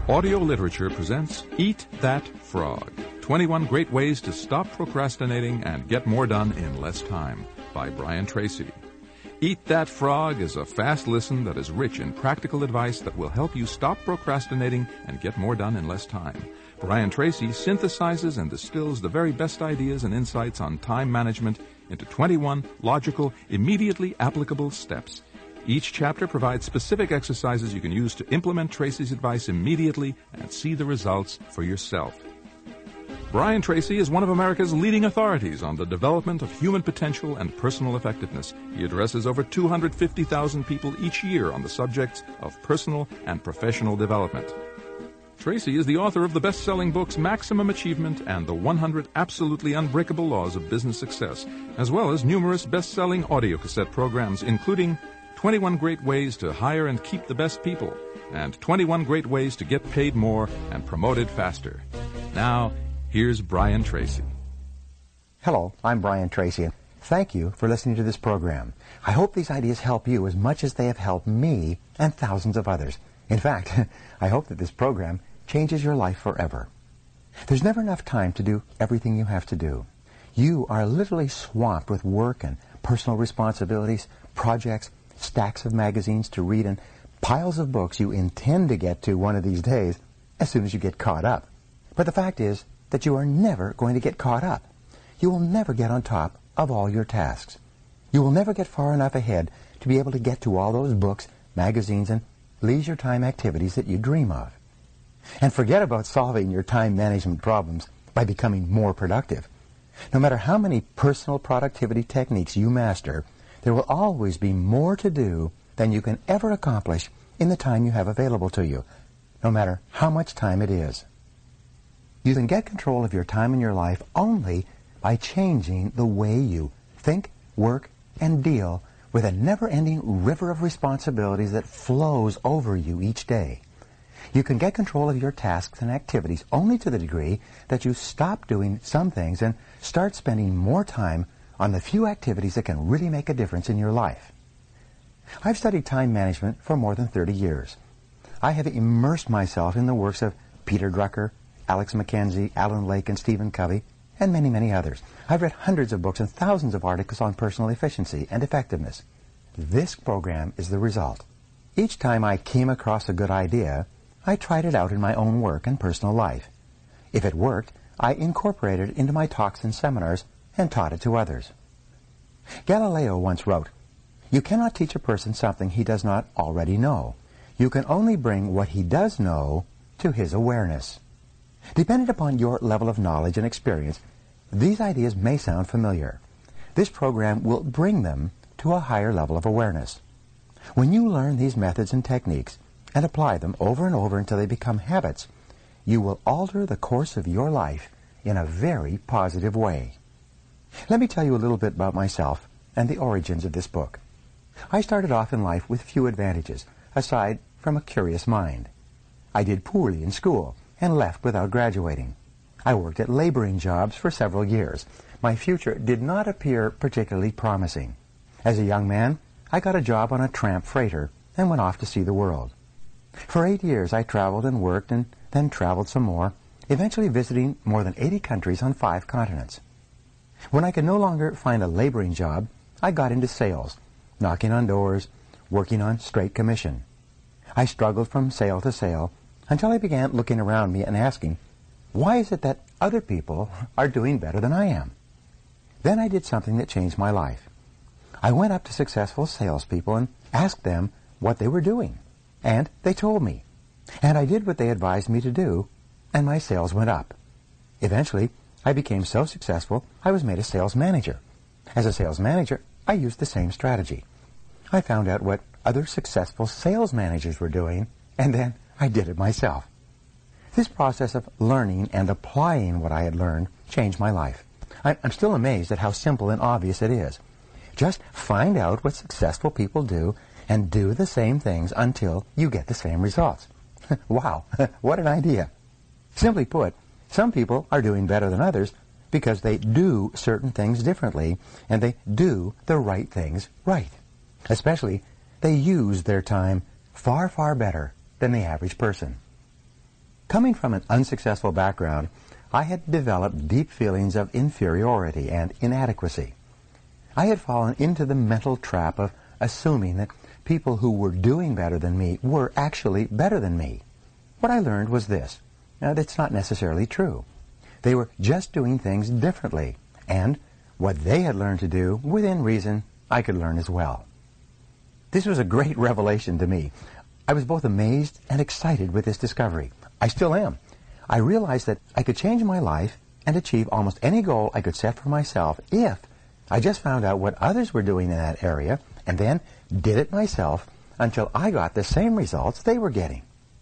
Audio Literature presents Eat That Frog, 21 Great Ways to Stop Procrastinating and Get More Done in Less Time, by Brian Tracy. Eat That Frog is a fast listen that is rich in practical advice that will help you stop procrastinating and get more done in less time. Brian Tracy synthesizes and distills the very best ideas and insights on time management into 21 logical, immediately applicable steps. Each chapter provides specific exercises you can use to implement Tracy's advice immediately and see the results for yourself. Brian Tracy is one of America's leading authorities on the development of human potential and personal effectiveness. He addresses over 250,000 people each year on the subjects of personal and professional development. Tracy is the author of the best-selling books Maximum Achievement and the 100 Absolutely Unbreakable Laws of Business Success, as well as numerous best-selling audio cassette programs, including 21 Great Ways to Hire and Keep the Best People, and 21 Great Ways to Get Paid More and Promoted Faster. Now, here's Brian Tracy. Hello, I'm Brian Tracy. Thank you for listening to this program. I hope these ideas help you as much as they have helped me and thousands of others. In fact, I hope that this program changes your life forever. There's never enough time to do everything you have to do. You are literally swamped with work and personal responsibilities, projects, stacks of magazines to read, and piles of books you intend to get to one of these days as soon as you get caught up. But the fact is that you are never going to get caught up. You will never get on top of all your tasks. You will never get far enough ahead to be able to get to all those books, magazines, and leisure time activities that you dream of. And forget about solving your time management problems by becoming more productive. No matter how many personal productivity techniques you master, there will always be more to do than you can ever accomplish in the time you have available to you, no matter how much time it is. You can get control of your time in your life only by changing the way you think, work, and deal with a never-ending river of responsibilities that flows over you each day. You can get control of your tasks and activities only to the degree that you stop doing some things and start spending more time on the few activities that can really make a difference in your life. I've studied time management for more than 30 years. I have immersed myself in the works of Peter Drucker, Alex McKenzie, Alan Lake, and Stephen Covey, and many, many others. I've read hundreds of books and thousands of articles on personal efficiency and effectiveness. This program is the result. Each time I came across a good idea, I tried it out in my own work and personal life. If it worked, I incorporated it into my talks and seminars and taught it to others. Galileo once wrote, "You cannot teach a person something he does not already know. You can only bring what he does know to his awareness." Depending upon your level of knowledge and experience, these ideas may sound familiar. This program will bring them to a higher level of awareness. When you learn these methods and techniques and apply them over and over until they become habits, you will alter the course of your life in a very positive way. Let me tell you a little bit about myself and the origins of this book. I started off in life with few advantages, aside from a curious mind. I did poorly in school and left without graduating. I worked at laboring jobs for several years. My future did not appear particularly promising. As a young man, I got a job on a tramp freighter and went off to see the world. For 8 years, I traveled and worked and then traveled some more, eventually visiting more than 80 countries on 5 continents. When I could no longer find a laboring job, I got into sales, knocking on doors, working on straight commission. I struggled from sale to sale until I began looking around me and asking, why is it that other people are doing better than I am? Then I did something that changed my life. I went up to successful salespeople and asked them what they were doing. And they told me. And I did what they advised me to do, and my sales went up. Eventually, I became so successful, I was made a sales manager. As a sales manager, I used the same strategy. I found out what other successful sales managers were doing, and then I did it myself. This process of learning and applying what I had learned changed my life. I'm still amazed at how simple and obvious it is. Just find out what successful people do and do the same things until you get the same results. Wow, what an idea. Simply put, some people are doing better than others because they do certain things differently and they do the right things right. Especially, they use their time far, far better than the average person. Coming from an unsuccessful background, I had developed deep feelings of inferiority and inadequacy. I had fallen into the mental trap of assuming that people who were doing better than me were actually better than me. What I learned was this. That's not necessarily true. They were just doing things differently, and what they had learned to do, within reason, I could learn as well. This was a great revelation to me. I was both amazed and excited with this discovery. I still am. I realized that I could change my life and achieve almost any goal I could set for myself if I just found out what others were doing in that area and then did it myself until I got the same results they were getting.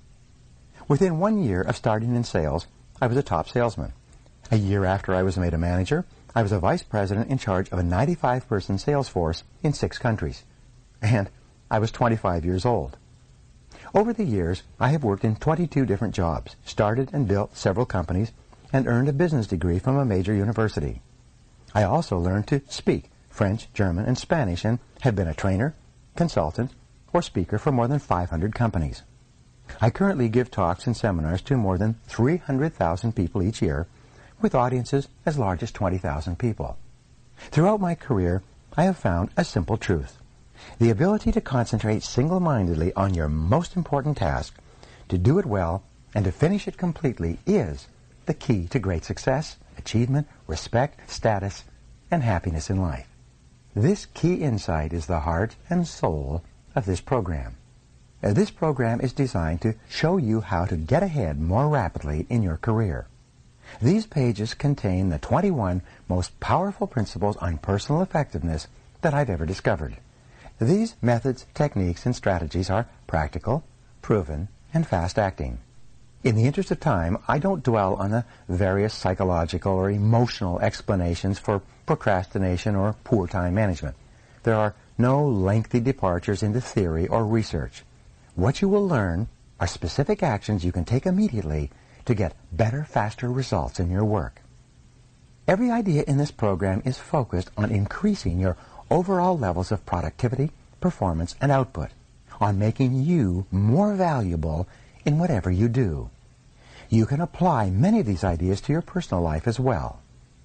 Within 1 year of starting in sales, I was a top salesman. A year after I was made a manager, I was a vice president in charge of a 95-person sales force in 6 countries. And I was 25 years old. Over the years, I have worked in 22 different jobs, started and built several companies, and earned a business degree from a major university. I also learned to speak French, German, and Spanish, and have been a trainer, consultant, or speaker for more than 500 companies. I currently give talks and seminars to more than 300,000 people each year, with audiences as large as 20,000 people. Throughout my career, I have found a simple truth. The ability to concentrate single-mindedly on your most important task, to do it well, and to finish it completely is the key to great success, achievement, respect, status, and happiness in life. This key insight is the heart and soul of this program. This program is designed to show you how to get ahead more rapidly in your career. These pages contain the 21 most powerful principles on personal effectiveness that I've ever discovered. These methods, techniques, and strategies are practical, proven, and fast-acting. In the interest of time, I don't dwell on the various psychological or emotional explanations for procrastination or poor time management. There are no lengthy departures into theory or research. What you will learn are specific actions you can take immediately to get better, faster results in your work. Every idea in this program is focused on increasing your overall levels of productivity, performance, and output, on making you more valuable in whatever you do. You can apply many of these ideas to your personal life as well.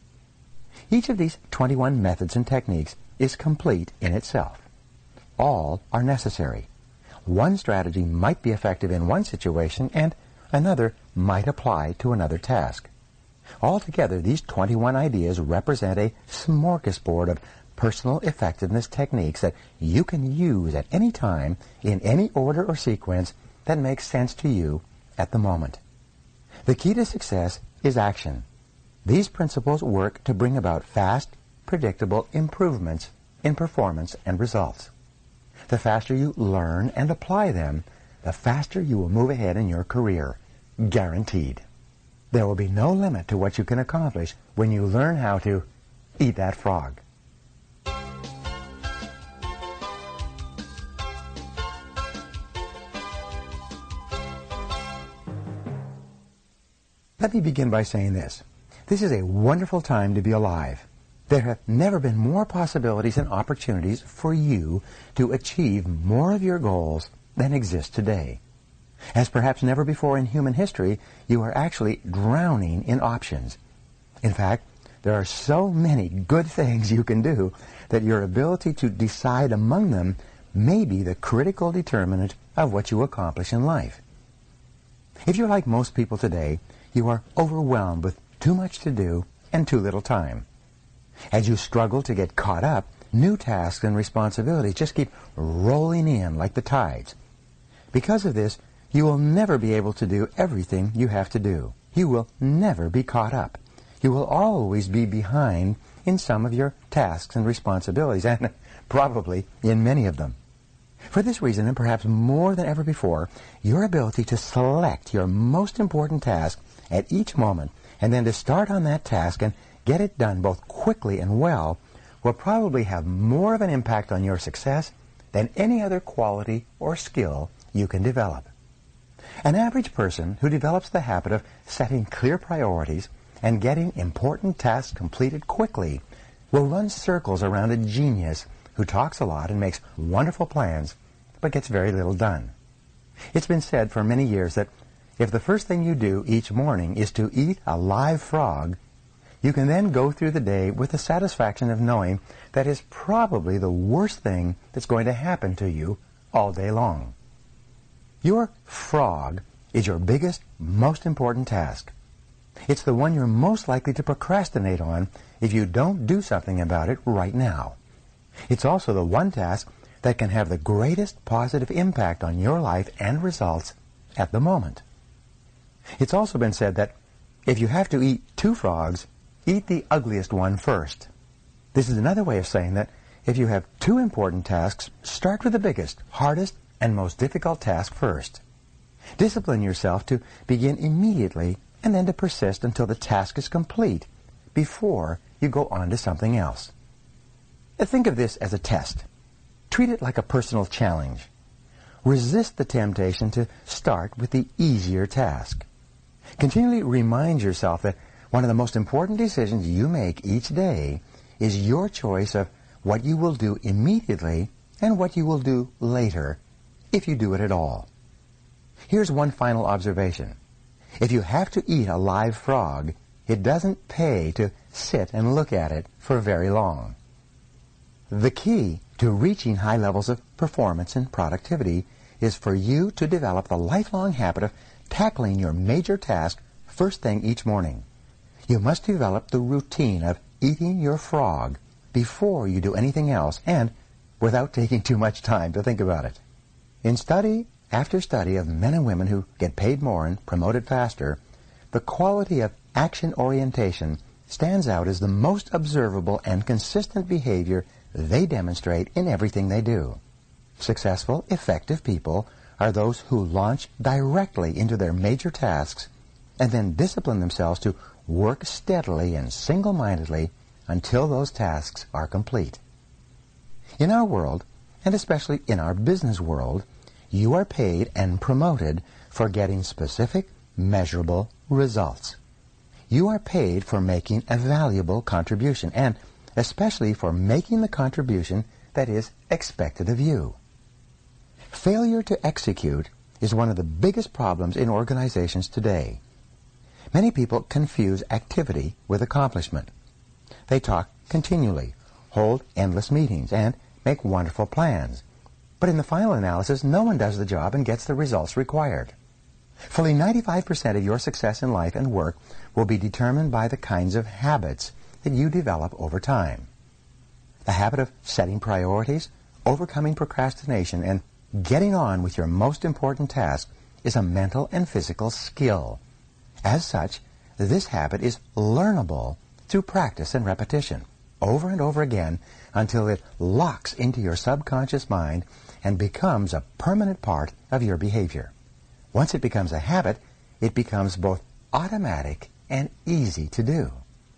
Each of these 21 methods and techniques is complete in itself. All are necessary. One strategy might be effective in one situation and another might apply to another task. Altogether, these 21 ideas represent a smorgasbord of personal effectiveness techniques that you can use at any time in any order or sequence that makes sense to you at the moment. The key to success is action. These principles work to bring about fast, predictable improvements in performance and results. The faster you learn and apply them, the faster you will move ahead in your career. Guaranteed. There will be no limit to what you can accomplish when you learn how to eat that frog. Let me begin by saying this. This is a wonderful time to be alive. There have never been more possibilities and opportunities for you to achieve more of your goals than exist today. As perhaps never before in human history, you are actually drowning in options. In fact, there are so many good things you can do that your ability to decide among them may be the critical determinant of what you accomplish in life. If you're like most people today, you are overwhelmed with too much to do and too little time. As you struggle to get caught up, new tasks and responsibilities just keep rolling in like the tides. Because of this, you will never be able to do everything you have to do. You will never be caught up. You will always be behind in some of your tasks and responsibilities, and probably in many of them. For this reason, and perhaps more than ever before, your ability to select your most important task at each moment and then to start on that task and get it done both quickly and well will probably have more of an impact on your success than any other quality or skill you can develop. An average person who develops the habit of setting clear priorities and getting important tasks completed quickly will run circles around a genius who talks a lot and makes wonderful plans but gets very little done. It's been said for many years that If the first thing you do each morning is to eat a live frog, you can then go through the day with the satisfaction of knowing that is probably the worst thing that's going to happen to you all day long. Your frog is your biggest, most important task. It's the one you're most likely to procrastinate on if you don't do something about it right now. It's also the one task that can have the greatest positive impact on your life and results at the moment. It's also been said that if you have to eat 2 frogs, eat the ugliest one first. This is another way of saying that if you have 2 important tasks, start with the biggest, hardest, and most difficult task first. Discipline yourself to begin immediately and then to persist until the task is complete before you go on to something else. Think of this as a test. Treat it like a personal challenge. Resist the temptation to start with the easier task. Continually remind yourself that one of the most important decisions you make each day is your choice of what you will do immediately and what you will do later, if you do it at all. Here's one final observation. If you have to eat a live frog, it doesn't pay to sit and look at it for very long. The key to reaching high levels of performance and productivity is for you to develop the lifelong habit of tackling your major task first thing each morning. You must develop the routine of eating your frog before you do anything else and without taking too much time to think about it. In study after study of men and women who get paid more and promoted faster, the quality of action orientation stands out as the most observable and consistent behavior they demonstrate in everything they do. Successful, effective people are those who launch directly into their major tasks and then discipline themselves to work steadily and single-mindedly until those tasks are complete. In our world, and especially in our business world, you are paid and promoted for getting specific, measurable results. You are paid for making a valuable contribution, and especially for making the contribution that is expected of you. Failure to execute is one of the biggest problems in organizations today. Many people confuse activity with accomplishment. They talk continually, hold endless meetings, and make wonderful plans. But in the final analysis, no one does the job and gets the results required. Fully 95% of your success in life and work will be determined by the kinds of habits that you develop over time. The habit of setting priorities, overcoming procrastination, and getting on with your most important task is a mental and physical skill. As such, this habit is learnable through practice and repetition, over and over again, until it locks into your subconscious mind and becomes a permanent part of your behavior. Once it becomes a habit, it becomes both automatic and easy to do.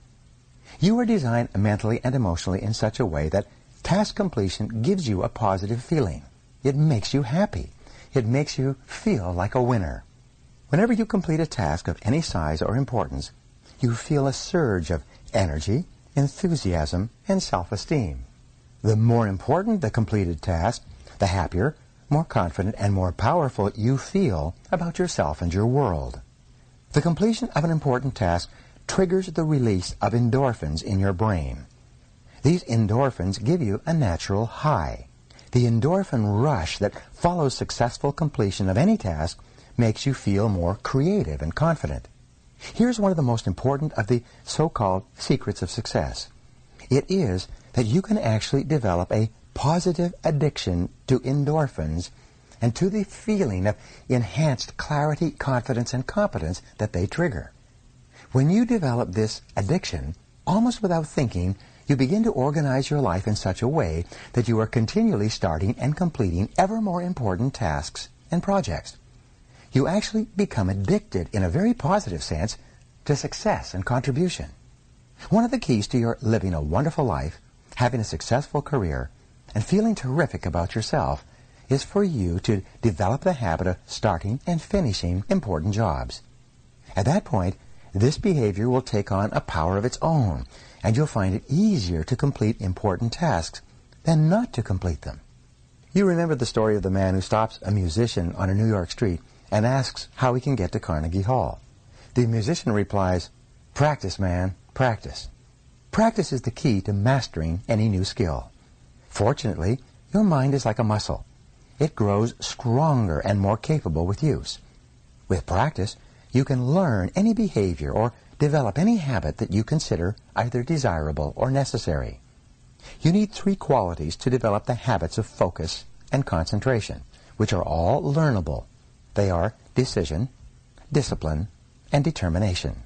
You are designed mentally and emotionally in such a way that task completion gives you a positive feeling. It makes you happy. It makes you feel like a winner. Whenever you complete a task of any size or importance, you feel a surge of energy, enthusiasm, and self-esteem. The more important the completed task, the happier, more confident, and more powerful you feel about yourself and your world. The completion of an important task triggers the release of endorphins in your brain. These endorphins give you a natural high. The endorphin rush that follows successful completion of any task makes you feel more creative and confident. Here's one of the most important of the so-called secrets of success. It is that you can actually develop a positive addiction to endorphins and to the feeling of enhanced clarity, confidence, and competence that they trigger. When you develop this addiction, almost without thinking, you begin to organize your life in such a way that you are continually starting and completing ever more important tasks and projects. You actually become addicted, in a very positive sense, to success and contribution. One of the keys to your living a wonderful life, having a successful career, and feeling terrific about yourself is for you to develop the habit of starting and finishing important jobs. At that point, this behavior will take on a power of its own, and you'll find it easier to complete important tasks than not to complete them. You remember the story of the man who stops a musician on a New York street and asks how he can get to Carnegie Hall. The musician replies, "Practice, man, practice." Practice is the key to mastering any new skill. Fortunately, your mind is like a muscle. It grows stronger and more capable with use. With practice, you can learn any behavior or develop any habit that you consider either desirable or necessary. You need 3 qualities to develop the habits of focus and concentration, which are all learnable. They are decision, discipline, and determination.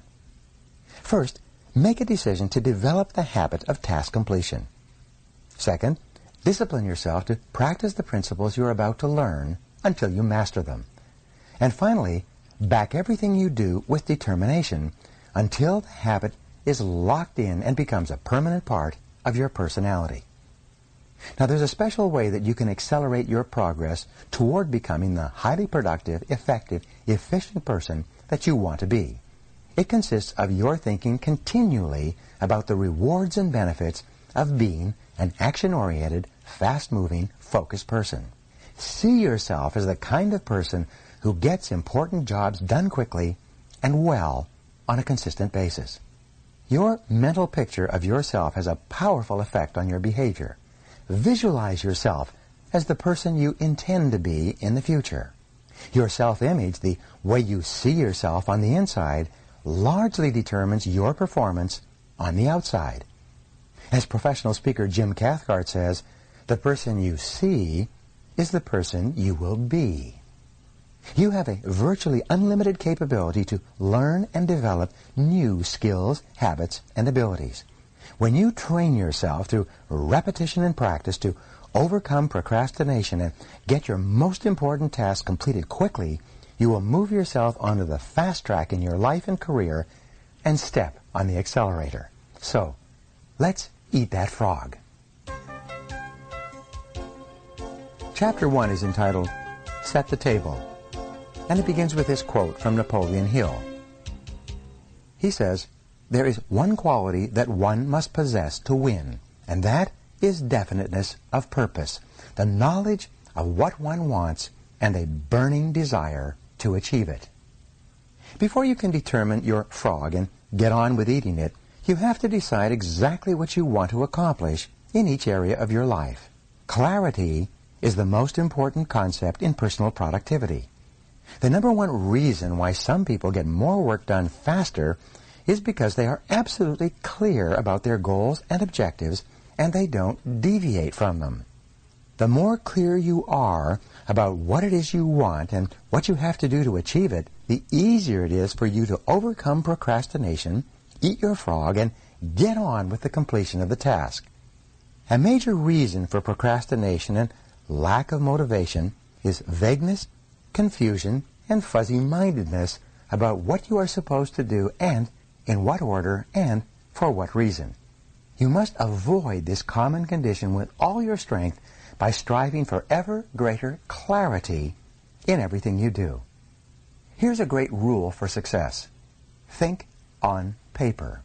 First, make a decision to develop the habit of task completion. Second, discipline yourself to practice the principles you are about to learn until you master them. And finally, back everything you do with determination until the habit is locked in and becomes a permanent part of your personality. Now, there's a special way that you can accelerate your progress toward becoming the highly productive, effective, efficient person that you want to be. It consists of your thinking continually about the rewards and benefits of being an action-oriented, fast-moving, focused person. See yourself as the kind of person who gets important jobs done quickly and well on a consistent basis. Your mental picture of yourself has a powerful effect on your behavior. Visualize yourself as the person you intend to be in the future. Your self-image, the way you see yourself on the inside, largely determines your performance on the outside. As professional speaker Jim Cathcart says, the person you see is the person you will be. You have a virtually unlimited capability to learn and develop new skills, habits, and abilities. When you train yourself through repetition and practice to overcome procrastination and get your most important task completed quickly, you will move yourself onto the fast track in your life and career and step on the accelerator. So, let's eat that frog. Chapter 1 is entitled, Set the Table, and it begins with this quote from Napoleon Hill. He says, "There is one quality that one must possess to win, and that is definiteness of purpose, the knowledge of what one wants, and a burning desire to achieve it." Before you can determine your frog and get on with eating it, you have to decide exactly what you want to accomplish in each area of your life. Clarity is the most important concept in personal productivity. The number one reason why some people get more work done faster is because they are absolutely clear about their goals and objectives, and they don't deviate from them. The more clear you are about what it is you want and what you have to do to achieve it, the easier it is for you to overcome procrastination, eat your frog, and get on with the completion of the task. A major reason for procrastination and lack of motivation is vagueness, confusion, and fuzzy-mindedness about what you are supposed to do and in what order and for what reason. You must avoid this common condition with all your strength by striving for ever greater clarity in everything you do. Here's a great rule for success. Think on paper.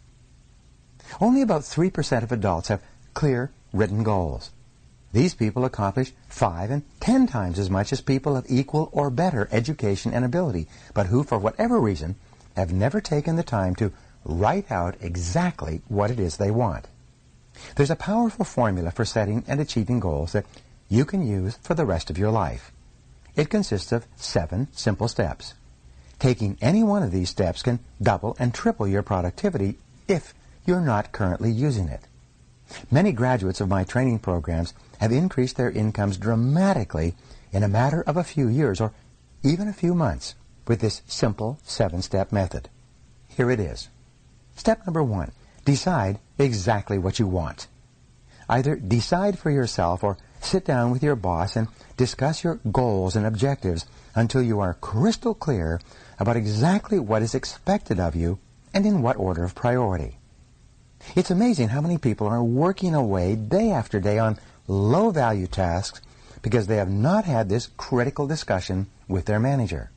Only about 3% of adults have clear written goals. These people accomplish 5 and 10 times as much as people of equal or better education and ability, but who, for whatever reason, have never taken the time to write out exactly what it is they want. There's a powerful formula for setting and achieving goals that you can use for the rest of your life. It consists of 7 simple steps. Taking any one of these steps can double and triple your productivity if you're not currently using it. Many graduates of my training programs have increased their incomes dramatically in a matter of a few years or even a few months with this simple 7-step method. Here it is. Step number 1, decide exactly what you want. Either decide for yourself or sit down with your boss and discuss your goals and objectives until you are crystal clear about exactly what is expected of you and in what order of priority. It's amazing how many people are working away day after day on low-value tasks because they have not had this critical discussion with their manager.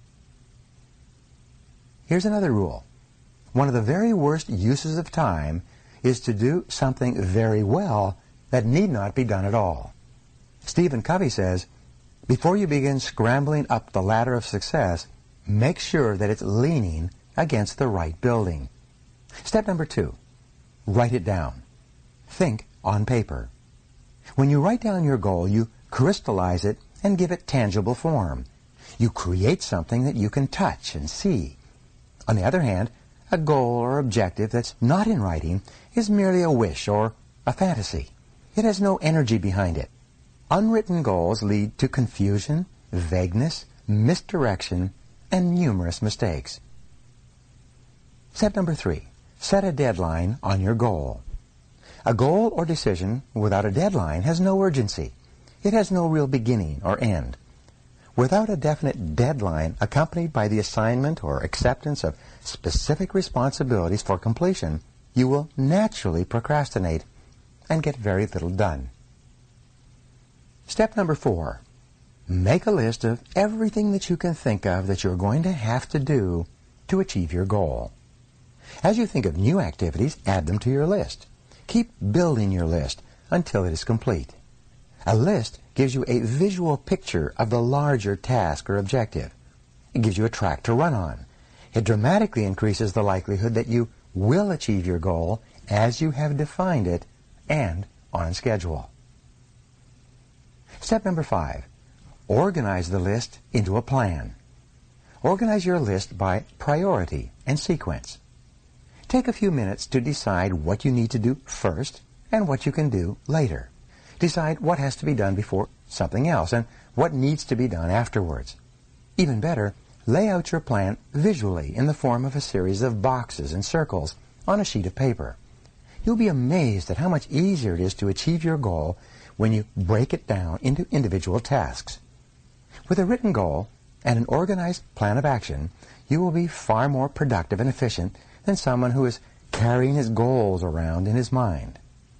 Here's another rule. One of the very worst uses of time is to do something very well that need not be done at all. Stephen Covey says, Before you begin scrambling up the ladder of success, make sure that it's leaning against the right building. Step number 2, write it down. Think on paper. When you write down your goal, you crystallize it and give it tangible form. You create something that you can touch and see. On the other hand, a goal or objective that's not in writing is merely a wish or a fantasy. It has no energy behind it. Unwritten goals lead to confusion, vagueness, misdirection, and numerous mistakes. Step number 3, set a deadline on your goal. A goal or decision without a deadline has no urgency. It has no real beginning or end. Without a definite deadline accompanied by the assignment or acceptance of specific responsibilities for completion, you will naturally procrastinate and get very little done. Step number 4, make a list of everything that you can think of that you're going to have to do to achieve your goal. As you think of new activities, add them to your list. Keep building your list until it is complete. A list gives you a visual picture of the larger task or objective. It gives you a track to run on. It dramatically increases the likelihood that you will achieve your goal as you have defined it and on schedule. Step number 5, organize the list into a plan. Organize your list by priority and sequence. Take a few minutes to decide what you need to do first and what you can do later. Decide what has to be done before something else and what needs to be done afterwards. Even better, lay out your plan visually in the form of a series of boxes and circles on a sheet of paper. You'll be amazed at how much easier it is to achieve your goal when you break it down into individual tasks. With a written goal and an organized plan of action, you will be far more productive and efficient than someone who is carrying his goals around in his mind.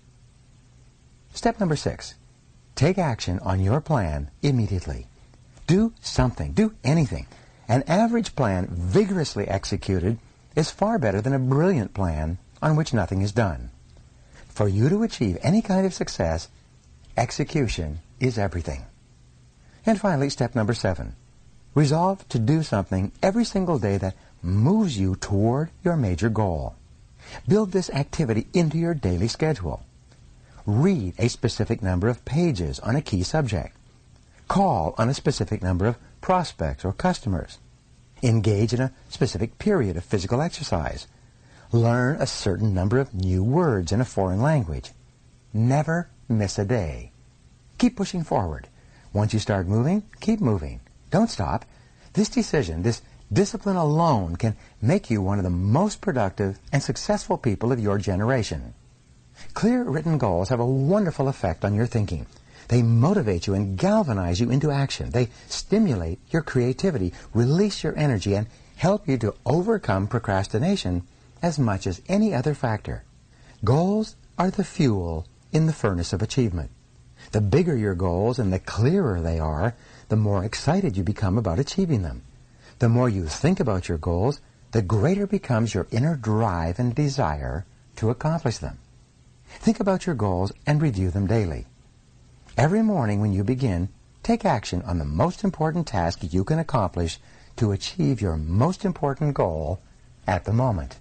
Step number 6, take action on your plan immediately. Do something, do anything. An average plan vigorously executed is far better than a brilliant plan on which nothing is done. For you to achieve any kind of success, execution is everything. And finally, step number 7, resolve to do something every single day that moves you toward your major goal. Build this activity into your daily schedule. Read a specific number of pages on a key subject. Call on a specific number of prospects or customers. Engage in a specific period of physical exercise. Learn a certain number of new words in a foreign language. Never miss a day. Keep pushing forward. Once you start moving, keep moving. Don't stop. This decision, this discipline alone can make you one of the most productive and successful people of your generation. Clear written goals have a wonderful effect on your thinking. They motivate you and galvanize you into action. They stimulate your creativity, release your energy, and help you to overcome procrastination as much as any other factor. Goals are the fuel in the furnace of achievement. The bigger your goals and the clearer they are, the more excited you become about achieving them. The more you think about your goals, the greater becomes your inner drive and desire to accomplish them. Think about your goals and review them daily. Every morning when you begin, take action on the most important task you can accomplish to achieve your most important goal at the moment.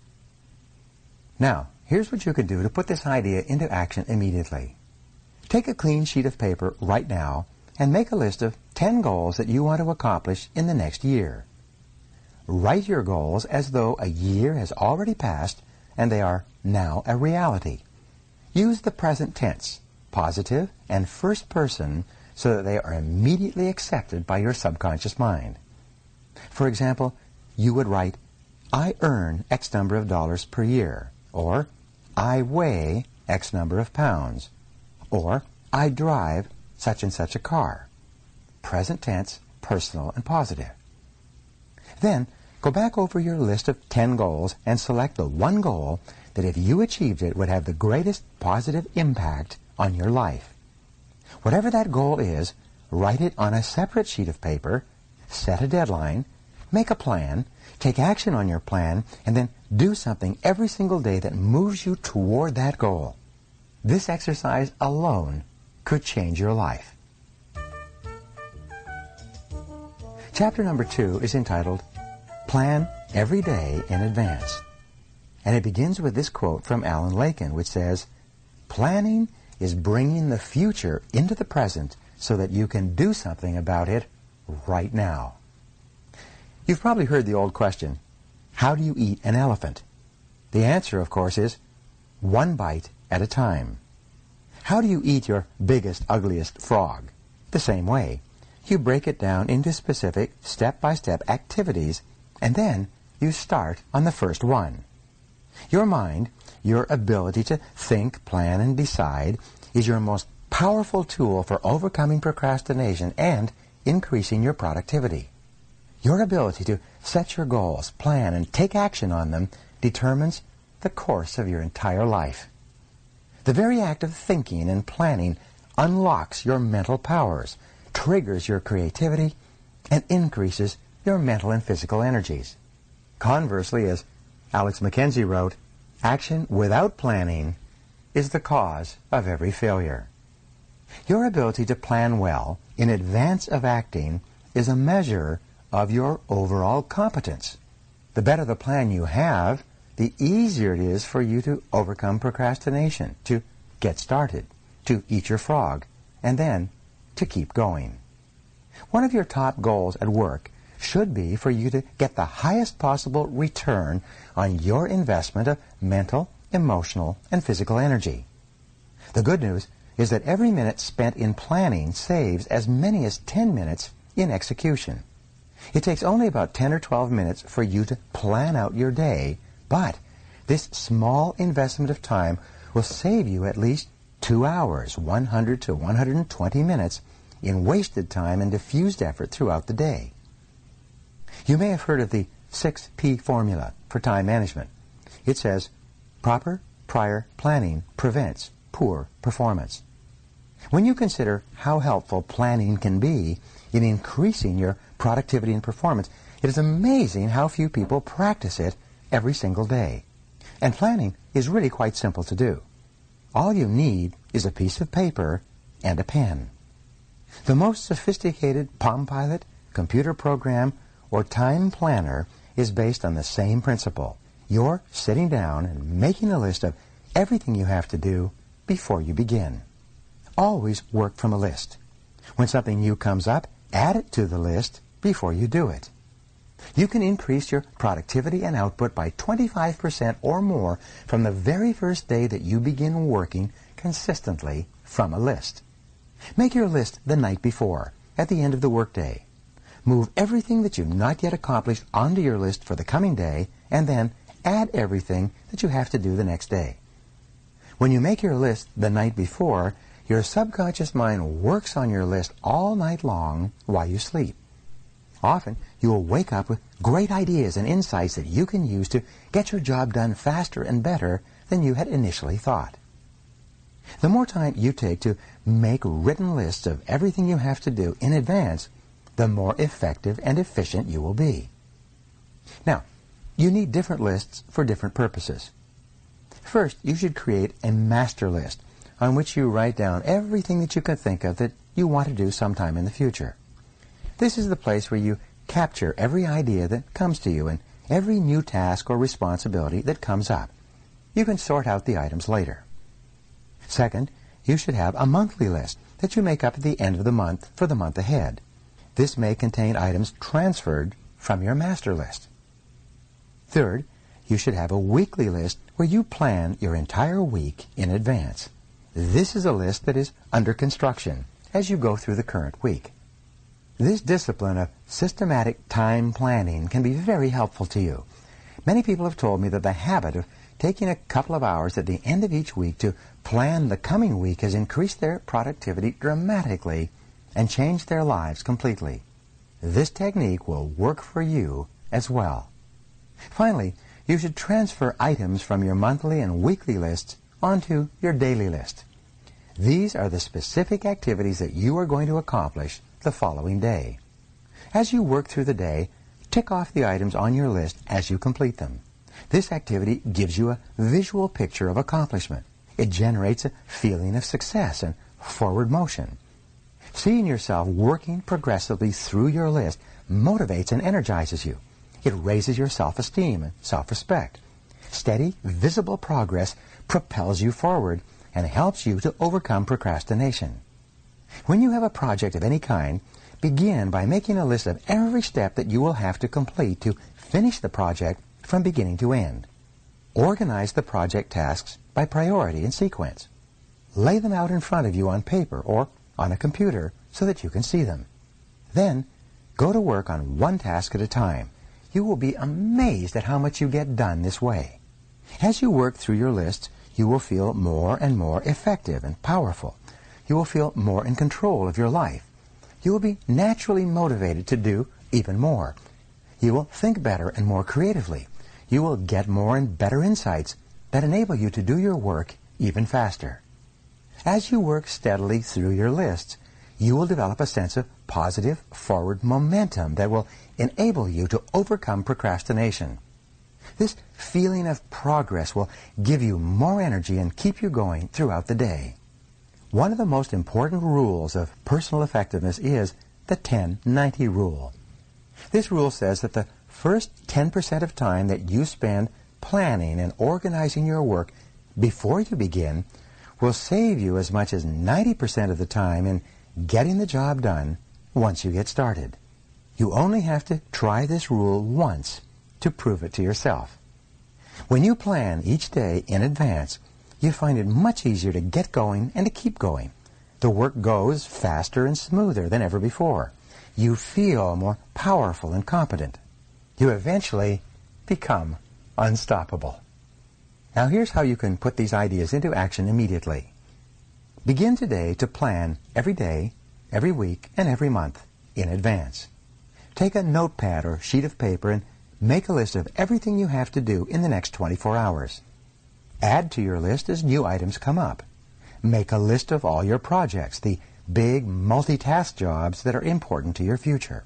Now, here's what you can do to put this idea into action immediately. Take a clean sheet of paper right now and make a list of 10 goals that you want to accomplish in the next year. Write your goals as though a year has already passed and they are now a reality. Use the present tense, positive, and first person so that they are immediately accepted by your subconscious mind. For example, you would write, I earn X number of dollars per year, or I weigh X number of pounds, or I drive such and such a car. Present tense, personal, and positive. Then, go back over your list of 10 goals and select the one goal that if you achieved it would have the greatest positive impact on your life. Whatever that goal is, write it on a separate sheet of paper, set a deadline, make a plan, take action on your plan, and then do something every single day that moves you toward that goal. This exercise alone could change your life. Chapter number 2 is entitled, Plan Every Day in Advance. And it begins with this quote from Alan Lakin, which says, "Planning is bringing the future into the present so that you can do something about it right now." You've probably heard the old question, how do you eat an elephant? The answer, of course, is one bite at a time. How do you eat your biggest, ugliest frog? The same way. You break it down into specific, step-by-step activities, and then you start on the first one. Your mind, your ability to think, plan, and decide, is your most powerful tool for overcoming procrastination and increasing your productivity. Your ability to set your goals, plan, and take action on them determines the course of your entire life. The very act of thinking and planning unlocks your mental powers, triggers your creativity, and increases your mental and physical energies. Conversely, as Alex McKenzie wrote, action without planning is the cause of every failure. Your ability to plan well in advance of acting is a measure of your overall competence. The better the plan you have, the easier it is for you to overcome procrastination, to get started, to eat your frog, and then to keep going. One of your top goals at work should be for you to get the highest possible return on your investment of mental, emotional, and physical energy. The good news is that every minute spent in planning saves as many as 10 minutes in execution. It takes only about 10 or 12 minutes for you to plan out your day, but this small investment of time will save you at least 2 hours, 100 to 120 minutes in wasted time and diffused effort throughout the day. You may have heard of the 6P formula for time management. It says, proper prior planning prevents poor performance. When you consider how helpful planning can be in increasing your productivity and performance, it is amazing how few people practice it every single day. And planning is really quite simple to do. All you need is a piece of paper and a pen. The most sophisticated Palm Pilot, computer program, or time planner is based on the same principle. You're sitting down and making a list of everything you have to do before you begin. Always work from a list. When something new comes up, add it to the list before you do it. You can increase your productivity and output by 25% or more from the very first day that you begin working consistently from a list. Make your list the night before, at the end of the workday. Move everything that you've not yet accomplished onto your list for the coming day, and then add everything that you have to do the next day. When you make your list the night before, your subconscious mind works on your list all night long while you sleep. Often, you will wake up with great ideas and insights that you can use to get your job done faster and better than you had initially thought. The more time you take to make written lists of everything you have to do in advance, the more effective and efficient you will be. Now, you need different lists for different purposes. First, you should create a master list on which you write down everything that you can think of that you want to do sometime in the future. This is the place where you capture every idea that comes to you and every new task or responsibility that comes up. You can sort out the items later. Second, you should have a monthly list that you make up at the end of the month for the month ahead. This may contain items transferred from your master list. Third, you should have a weekly list where you plan your entire week in advance. This is a list that is under construction as you go through the current week. This discipline of systematic time planning can be very helpful to you. Many people have told me that the habit of taking a couple of hours at the end of each week to plan the coming week has increased their productivity dramatically and changed their lives completely. This technique will work for you as well. Finally, you should transfer items from your monthly and weekly lists onto your daily list. These are the specific activities that you are going to accomplish the following day. As you work through the day, tick off the items on your list as you complete them. This activity gives you a visual picture of accomplishment. It generates a feeling of success and forward motion. Seeing yourself working progressively through your list motivates and energizes you. It raises your self-esteem and self-respect. Steady, visible progress propels you forward and helps you to overcome procrastination. When you have a project of any kind, begin by making a list of every step that you will have to complete to finish the project from beginning to end. Organize the project tasks by priority and sequence. Lay them out in front of you on paper or on a computer so that you can see them. Then, go to work on one task at a time. You will be amazed at how much you get done this way. As you work through your lists, you will feel more and more effective and powerful. You will feel more in control of your life. You will be naturally motivated to do even more. You will think better and more creatively. You will get more and better insights that enable you to do your work even faster. As you work steadily through your lists, you will develop a sense of positive forward momentum that will enable you to overcome procrastination. This feeling of progress will give you more energy and keep you going throughout the day. One of the most important rules of personal effectiveness is the 10-90 rule. This rule says that the first 10% of time that you spend planning and organizing your work before you begin will save you as much as 90% of the time in getting the job done once you get started. You only have to try this rule once to prove it to yourself. When you plan each day in advance, you find it much easier to get going and to keep going. The work goes faster and smoother than ever before. You feel more powerful and competent. You eventually become unstoppable. Now here's how you can put these ideas into action immediately. Begin today to plan every day, every week, and every month in advance. Take a notepad or sheet of paper and make a list of everything you have to do in the next 24 hours. Add to your list as new items come up. Make a list of all your projects, the big multitask jobs that are important to your future.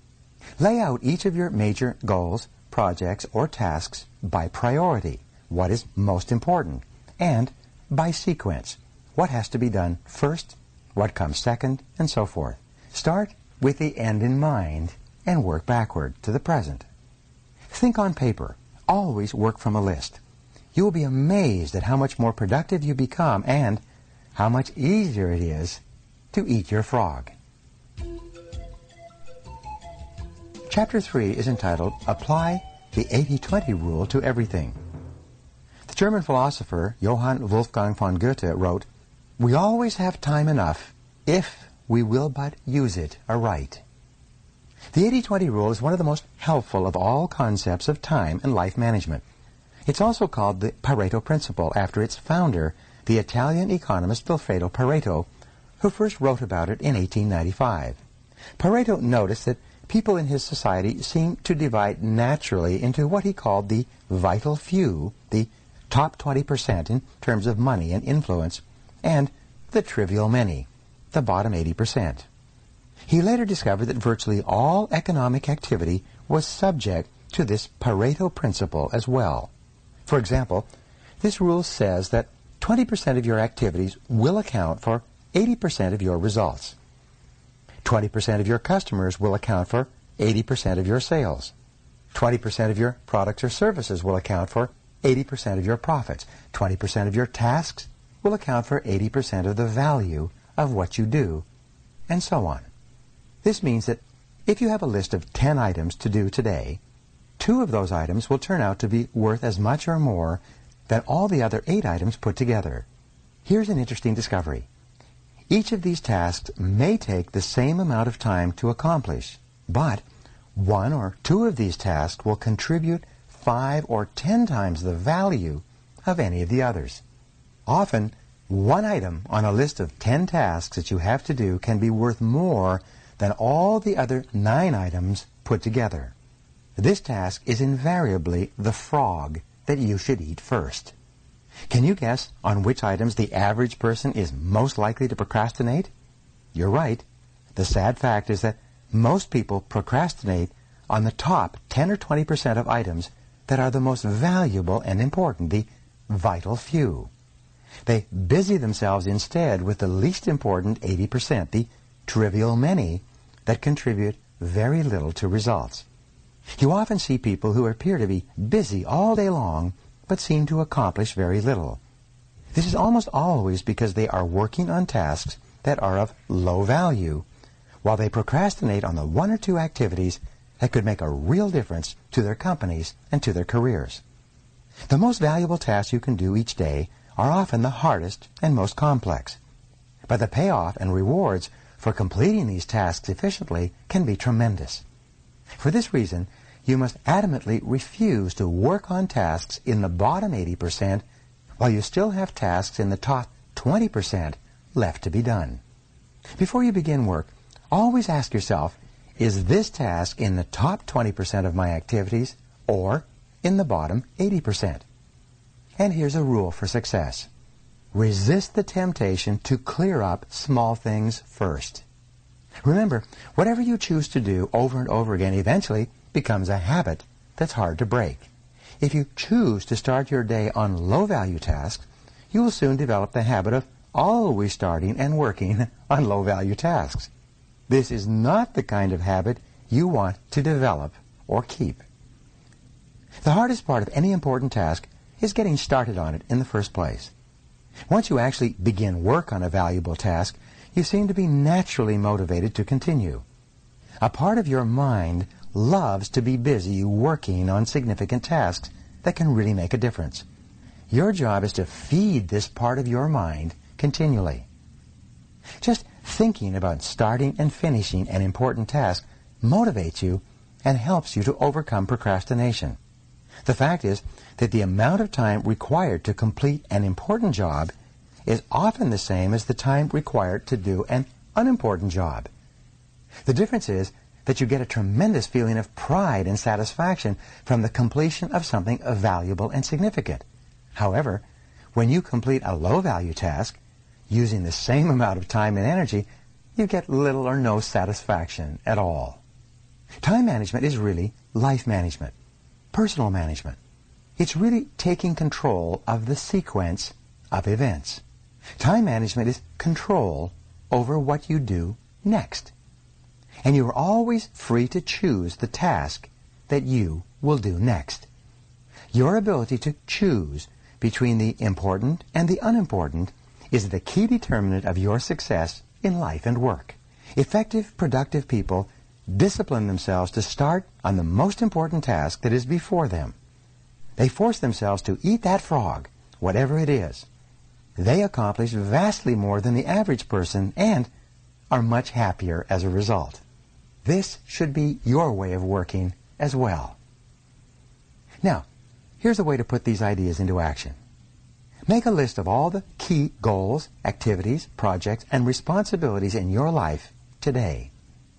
Lay out each of your major goals, projects, or tasks by priority, what is most important, and by sequence, what has to be done first, what comes second, and so forth. Start with the end in mind and work backward to the present. Think on paper. Always work from a list. You will be amazed at how much more productive you become and how much easier it is to eat your frog. Chapter 3 is entitled, Apply the 80-20 Rule to Everything. The German philosopher Johann Wolfgang von Goethe wrote, "We always have time enough if we will but use it aright." The 80-20 rule is one of the most helpful of all concepts of time and life management. It's also called the Pareto Principle after its founder, the Italian economist Vilfredo Pareto, who first wrote about it in 1895. Pareto noticed that people in his society seemed to divide naturally into what he called the vital few, the top 20% in terms of money and influence, and the trivial many, the bottom 80%. He later discovered that virtually all economic activity was subject to this Pareto principle as well. For example, this rule says that 20% of your activities will account for 80% of your results. 20% of your customers will account for 80% of your sales. 20% of your products or services will account for 80% of your profits. 20% of your tasks will account for 80% of the value of what you do, and so on. This means that if you have a list of 10 items to do today, 2 of those items will turn out to be worth as much or more than all the other 8 items put together. Here's an interesting discovery. Each of these tasks may take the same amount of time to accomplish, but 1 or 2 of these tasks will contribute 5 or 10 times the value of any of the others. Often, one item on a list of 10 tasks that you have to do can be worth more than all the other 9 items put together. This task is invariably the frog that you should eat first. Can you guess on which items the average person is most likely to procrastinate? You're right. The sad fact is that most people procrastinate on the top 10 or 20% of items that are the most valuable and important, the vital few. They busy themselves instead with the least important 80%, the trivial many, that contribute very little to results. You often see people who appear to be busy all day long but seem to accomplish very little. This is almost always because they are working on tasks that are of low value, while they procrastinate on the one or two activities that could make a real difference to their companies and to their careers. The most valuable tasks you can do each day are often the hardest and most complex. But the payoff and rewards for completing these tasks efficiently can be tremendous. For this reason, you must adamantly refuse to work on tasks in the bottom 80% while you still have tasks in the top 20% left to be done. Before you begin work, always ask yourself, is this task in the top 20% of my activities or in the bottom 80%? And here's a rule for success. Resist the temptation to clear up small things first. Remember, whatever you choose to do over and over again eventually becomes a habit that's hard to break. If you choose to start your day on low-value tasks, you will soon develop the habit of always starting and working on low-value tasks. This is not the kind of habit you want to develop or keep. The hardest part of any important task is getting started on it in the first place. Once you actually begin work on a valuable task, you seem to be naturally motivated to continue. A part of your mind loves to be busy working on significant tasks that can really make a difference. Your job is to feed this part of your mind continually. Just thinking about starting and finishing an important task motivates you and helps you to overcome procrastination. The fact is that the amount of time required to complete an important job is often the same as the time required to do an unimportant job. The difference is that you get a tremendous feeling of pride and satisfaction from the completion of something valuable and significant. However, when you complete a low-value task, using the same amount of time and energy, you get little or no satisfaction at all. Time management is really life management, personal management. It's really taking control of the sequence of events. Time management is control over what you do next. And you are always free to choose the task that you will do next. Your ability to choose between the important and the unimportant is the key determinant of your success in life and work. Effective, productive people discipline themselves to start on the most important task that is before them. They force themselves to eat that frog, whatever it is. They accomplish vastly more than the average person and are much happier as a result. This should be your way of working as well. Now, here's a way to put these ideas into action. Make a list of all the key goals, activities, projects, and responsibilities in your life today.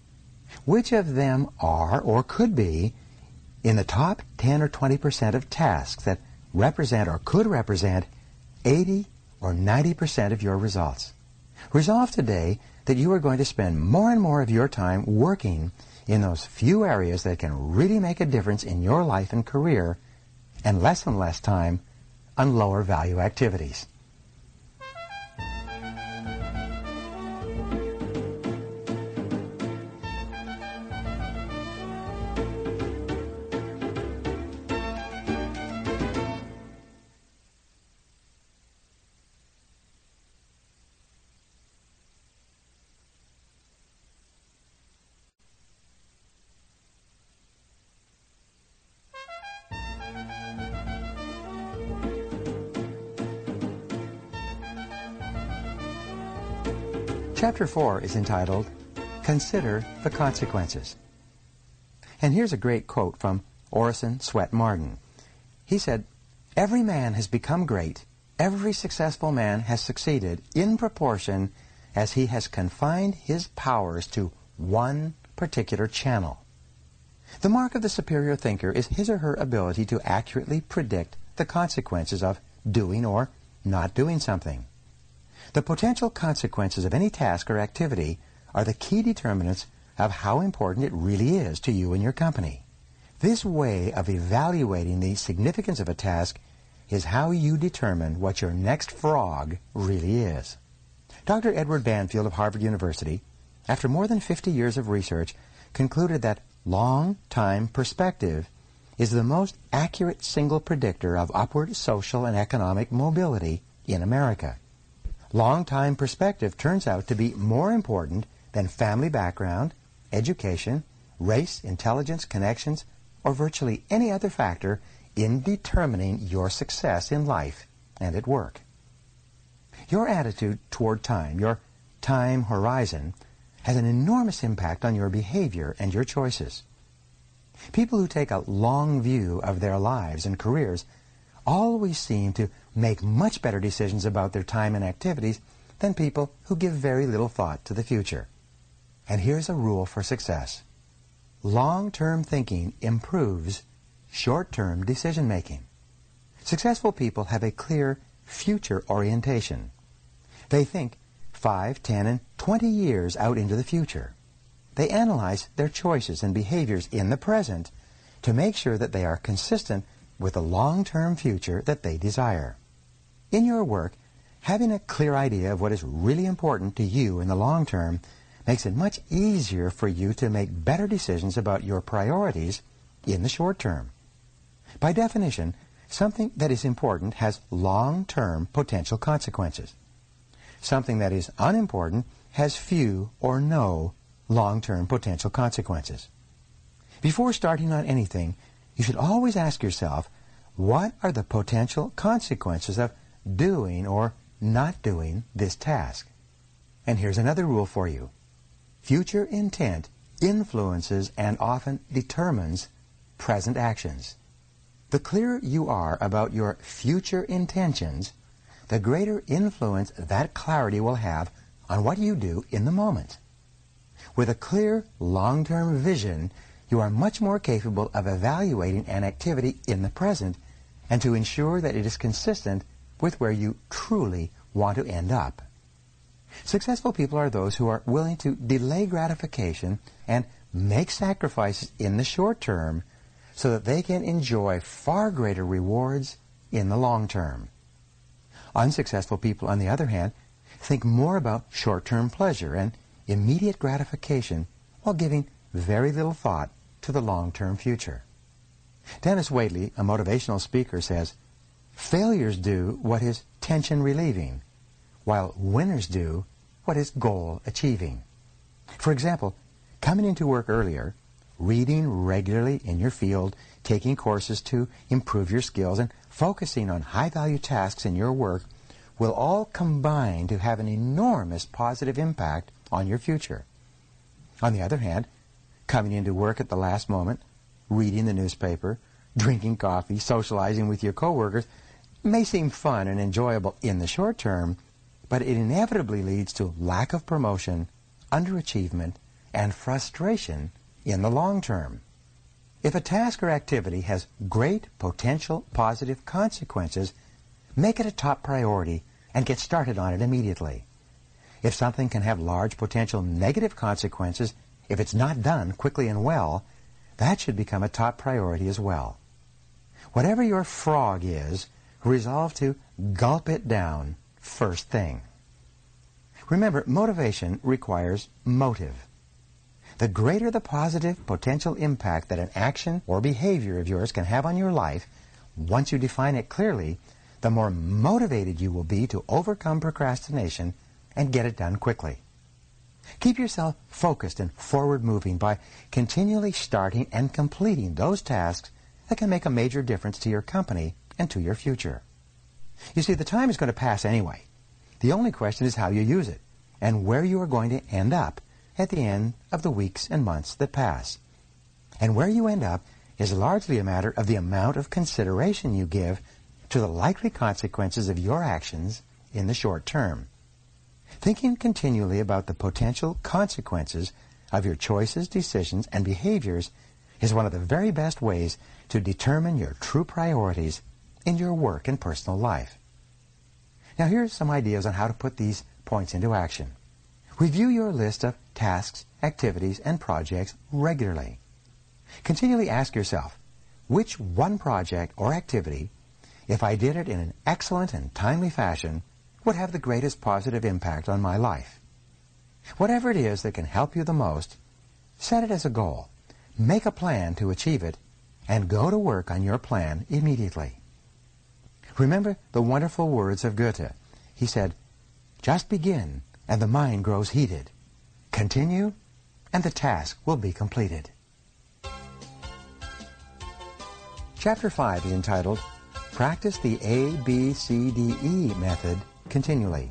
Which of them are or could be in the top 10 or 20% of tasks that represent or could represent 80 or 90% of your results? Resolve today that you are going to spend more and more of your time working in those few areas that can really make a difference in your life and career, and less time on lower value activities. Chapter 4 is entitled, Consider the Consequences. And here's a great quote from Orison Swett Marden. He said, "Every man has become great, every successful man has succeeded in proportion as he has confined his powers to one particular channel. The mark of the superior thinker is his or her ability to accurately predict the consequences of doing or not doing something. The potential consequences of any task or activity are the key determinants of how important it really is to you and your company. This way of evaluating the significance of a task is how you determine what your next frog really is." Dr. Edward Banfield of Harvard University, after more than 50 years of research, concluded that long-time perspective is the most accurate single predictor of upward social and economic mobility in America. Long-time perspective turns out to be more important than family background, education, race, intelligence, connections, or virtually any other factor in determining your success in life and at work. Your attitude toward time, your time horizon, has an enormous impact on your behavior and your choices. People who take a long view of their lives and careers always seem to make much better decisions about their time and activities than people who give very little thought to the future. And here's a rule for success. Long-term thinking improves short-term decision-making. Successful people have a clear future orientation. They think 5, 10, and 20 years out into the future. They analyze their choices and behaviors in the present to make sure that they are consistent with the long-term future that they desire. In your work, having a clear idea of what is really important to you in the long term makes it much easier for you to make better decisions about your priorities in the short term. By definition, something that is important has long-term potential consequences. Something that is unimportant has few or no long-term potential consequences. Before starting on anything, you should always ask yourself, what are the potential consequences of doing or not doing this task? And here's another rule for you. Future intent influences and often determines present actions. The clearer you are about your future intentions, the greater influence that clarity will have on what you do in the moment. With a clear, long-term vision, you are much more capable of evaluating an activity in the present and to ensure that it is consistent with where you truly want to end up. Successful people are those who are willing to delay gratification and make sacrifices in the short term so that they can enjoy far greater rewards in the long term. Unsuccessful people, on the other hand, think more about short-term pleasure and immediate gratification while giving very little thought to the long-term future. Dennis Waitley, a motivational speaker, says, "Failures do what is tension-relieving, while winners do what is goal-achieving." For example, coming into work earlier, reading regularly in your field, taking courses to improve your skills, and focusing on high-value tasks in your work will all combine to have an enormous positive impact on your future. On the other hand, coming into work at the last moment, reading the newspaper, drinking coffee, socializing with your coworkers may seem fun and enjoyable in the short term, but it inevitably leads to lack of promotion, underachievement, and frustration in the long term. If a task or activity has great potential positive consequences, make it a top priority and get started on it immediately. If something can have large potential negative consequences, if it's not done quickly and well, that should become a top priority as well. Whatever your frog is, resolve to gulp it down first thing. Remember, motivation requires motive. The greater the positive potential impact that an action or behavior of yours can have on your life, once you define it clearly, the more motivated you will be to overcome procrastination and get it done quickly. Keep yourself focused and forward-moving by continually starting and completing those tasks that can make a major difference to your company and to your future. You see, the time is going to pass anyway. The only question is how you use it and where you are going to end up at the end of the weeks and months that pass. And where you end up is largely a matter of the amount of consideration you give to the likely consequences of your actions in the short term. Thinking continually about the potential consequences of your choices, decisions, and behaviors is one of the very best ways to determine your true priorities in your work and personal life. Now here's some ideas on how to put these points into action. Review your list of tasks, activities, and projects regularly. Continually ask yourself, which one project or activity, if I did it in an excellent and timely fashion, would have the greatest positive impact on my life? Whatever it is that can help you the most, Set it as a goal. Make a plan to achieve it, and go to work on your plan immediately. Remember the wonderful words of Goethe. He said, "Just begin, and the mind grows heated. Continue, and the task will be completed." Chapter 5 is entitled, Practice the ABCDE Method Continually.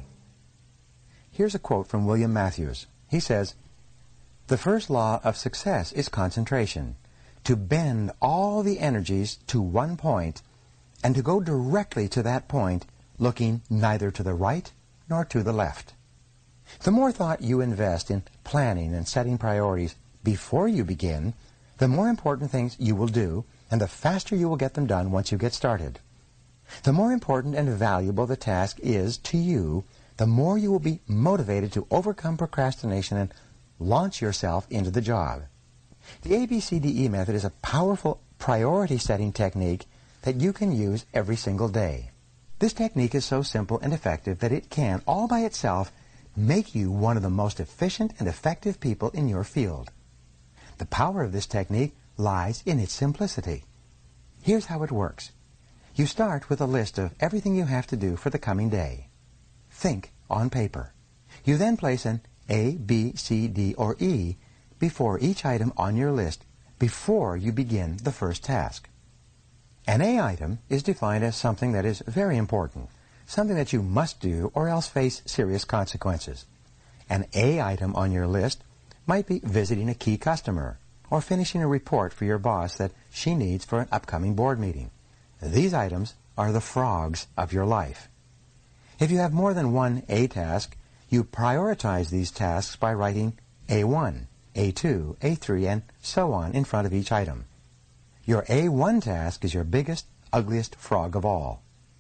Here's a quote from William Matthews. He says, "The first law of success is concentration, to bend all the energies to one point and to go directly to that point, looking neither to the right nor to the left. The more thought you invest in planning and setting priorities before you begin, the more important things you will do, and the faster you will get them done once you get started. The more important and valuable the task is to you, the more you will be motivated to overcome procrastination and launch yourself into the job." The ABCDE method is a powerful priority-setting technique that you can use every single day. This technique is so simple and effective that it can, all by itself, make you one of the most efficient and effective people in your field. The power of this technique lies in its simplicity. Here's how it works. You start with a list of everything you have to do for the coming day. Think on paper. You then place an A, B, C, D, or E before each item on your list before you begin the first task. An A item is defined as something that is very important, something that you must do or else face serious consequences. An A item on your list might be visiting a key customer or finishing a report for your boss that she needs for an upcoming board meeting. These items are the frogs of your life. If you have more than one A task, you prioritize these tasks by writing A1, A2, A3, and so on in front of each item. Your A1 task is your biggest, ugliest frog of all.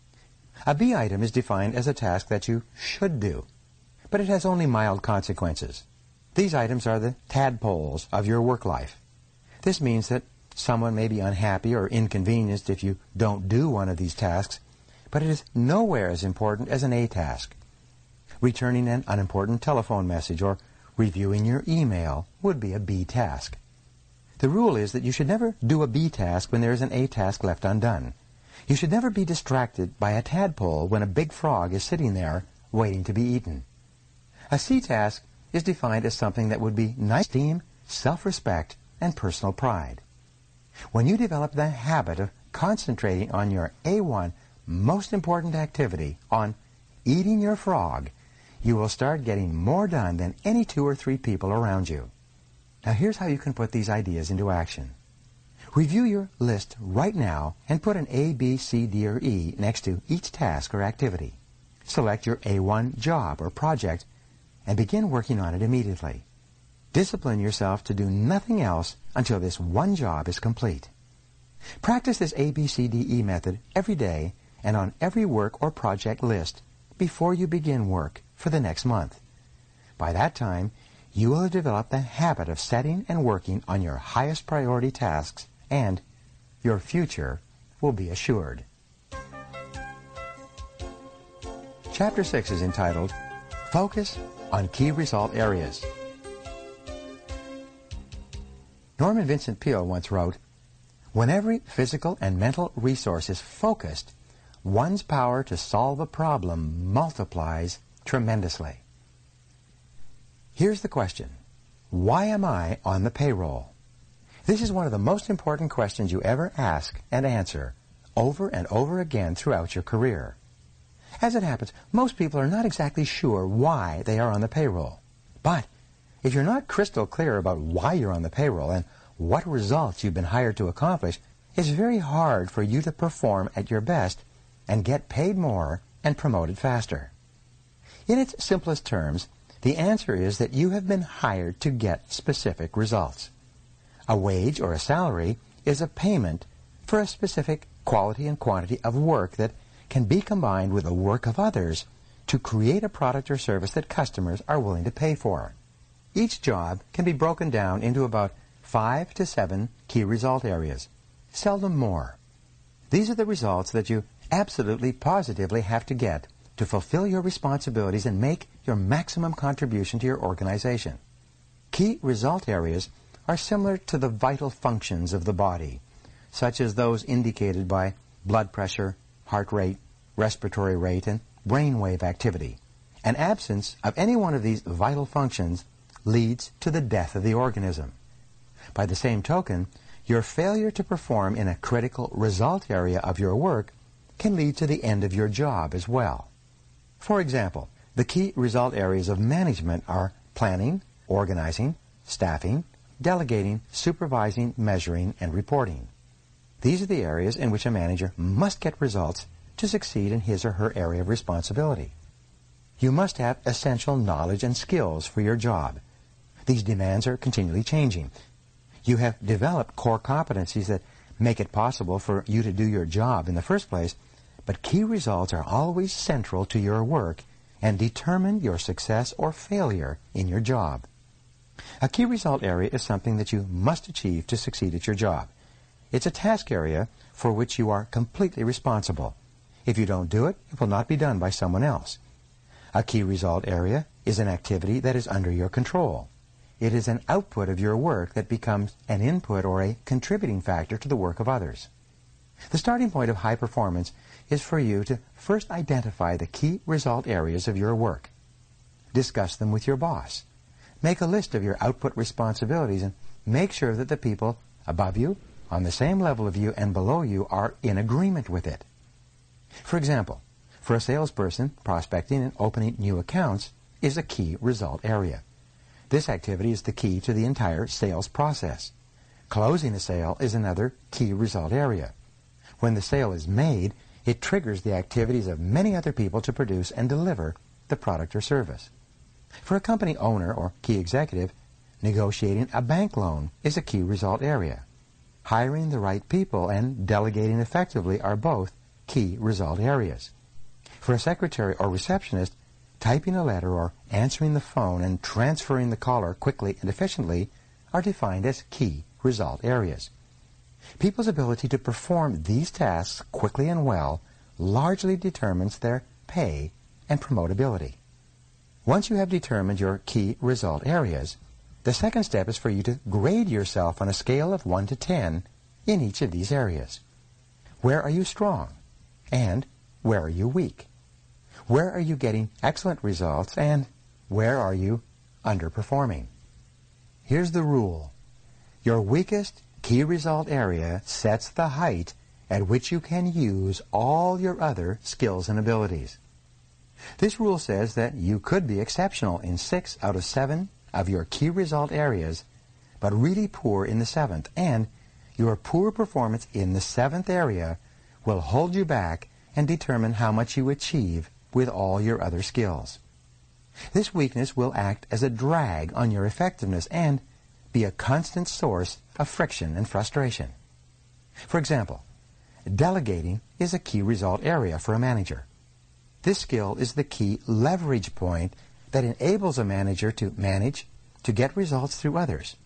A B item is defined as a task that you should do, but it has only mild consequences. These items are the tadpoles of your work life. This means that someone may be unhappy or inconvenienced if you don't do one of these tasks, but it is nowhere as important as an A task. Returning an unimportant telephone message or reviewing your email would be a B task. The rule is that you should never do a B task when there is an A task left undone. You should never be distracted by a tadpole when a big frog is sitting there waiting to be eaten. A C task is defined as something that would be nice esteem, self-respect, and personal pride. When you develop the habit of concentrating on your A1 most important activity, on eating your frog, you will start getting more done than any 2 or 3 people around you. Now here's how you can put these ideas into action. Review your list right now and put an A, B, C, D, or E next to each task or activity. Select your A1 job or project and begin working on it immediately. Discipline yourself to do nothing else until this one job is complete. Practice this ABCDE method every day and on every work or project list before you begin work for the next month. By that time, you will have developed the habit of setting and working on your highest priority tasks, and your future will be assured. Chapter 6 is entitled, Focus on Key Result Areas. Norman Vincent Peale once wrote, "When every physical and mental resource is focused, one's power to solve a problem multiplies tremendously." Here's the question. Why am I on the payroll? This is one of the most important questions you ever ask and answer over and over again throughout your career. As it happens, most people are not exactly sure why they are on the payroll. But if you're not crystal clear about why you're on the payroll and what results you've been hired to accomplish, it's very hard for you to perform at your best and get paid more and promoted faster. In its simplest terms, the answer is that you have been hired to get specific results. A wage or a salary is a payment for a specific quality and quantity of work that can be combined with the work of others to create a product or service that customers are willing to pay for. Each job can be broken down into about 5 to 7 key result areas, seldom more. These are the results that you absolutely positively have to get to fulfill your responsibilities and make your maximum contribution to your organization. Key result areas are similar to the vital functions of the body, such as those indicated by blood pressure, heart rate, respiratory rate, and brainwave activity. An absence of any one of these vital functions leads to the death of the organism. By the same token, your failure to perform in a critical result area of your work can lead to the end of your job as well. For example, the key result areas of management are planning, organizing, staffing, delegating, supervising, measuring, and reporting. These are the areas in which a manager must get results to succeed in his or her area of responsibility. You must have essential knowledge and skills for your job. These demands are continually changing. You have developed core competencies that make it possible for you to do your job in the first place, but key results are always central to your work and determine your success or failure in your job. A key result area is something that you must achieve to succeed at your job. It's a task area for which you are completely responsible. If you don't do it, it will not be done by someone else. A key result area is an activity that is under your control. It is an output of your work that becomes an input or a contributing factor to the work of others. The starting point of high performance is for you to first identify the key result areas of your work. Discuss them with your boss. Make a list of your output responsibilities and make sure that the people above you, on the same level of you, and below you are in agreement with it. For example, for a salesperson, prospecting and opening new accounts is a key result area. This activity is the key to the entire sales process. Closing a sale is another key result area. When the sale is made, it triggers the activities of many other people to produce and deliver the product or service. For a company owner or key executive, negotiating a bank loan is a key result area. Hiring the right people and delegating effectively are both key result areas. For a secretary or receptionist, typing a letter or answering the phone and transferring the caller quickly and efficiently are defined as key result areas. People's ability to perform these tasks quickly and well largely determines their pay and promotability. Once you have determined your key result areas, the second step is for you to grade yourself on a scale of 1 to 10 in each of these areas. Where are you strong? And where are you weak? Where are you getting excellent results? And where are you underperforming? Here's the rule. Your weakest key result area sets the height at which you can use all your other skills and abilities. This rule says that you could be exceptional in 6 out of 7 of your key result areas, but really poor in the 7th, and your poor performance in the 7th area will hold you back and determine how much you achieve with all your other skills. This weakness will act as a drag on your effectiveness and be a constant source of friction and frustration. For example, delegating is a key result area for a manager. This skill is the key leverage point that enables a manager to manage, to get results through others.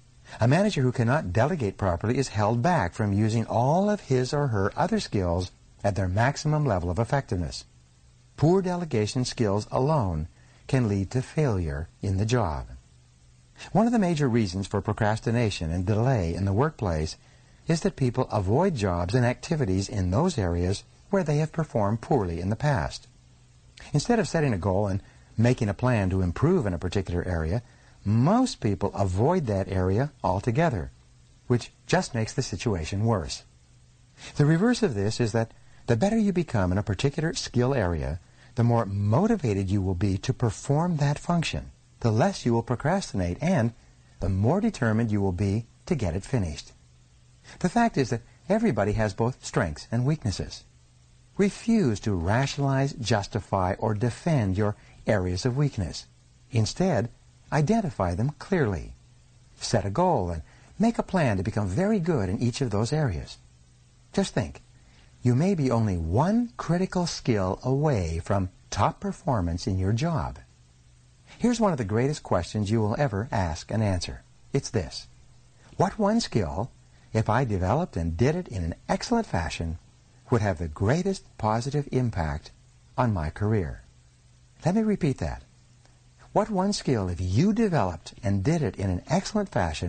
A manager who cannot delegate properly is held back from using all of his or her other skills at their maximum level of effectiveness. Poor delegation skills alone can lead to failure in the job. One of the major reasons for procrastination and delay in the workplace is that people avoid jobs and activities in those areas where they have performed poorly in the past. Instead of setting a goal and making a plan to improve in a particular area, most people avoid that area altogether, which just makes the situation worse. The reverse of this is that the better you become in a particular skill area, the more motivated you will be to perform that function, the less you will procrastinate, and the more determined you will be to get it finished. The fact is that everybody has both strengths and weaknesses. Refuse to rationalize, justify, or defend your areas of weakness. Instead, identify them clearly. Set a goal and make a plan to become very good in each of those areas. Just think, you may be only one critical skill away from top performance in your job. Here's one of the greatest questions you will ever ask and answer. It's this: what one skill, if I developed and did it in an excellent fashion, would have the greatest positive impact on my career? Let me repeat that. What one skill, if you developed and did it in an excellent fashion,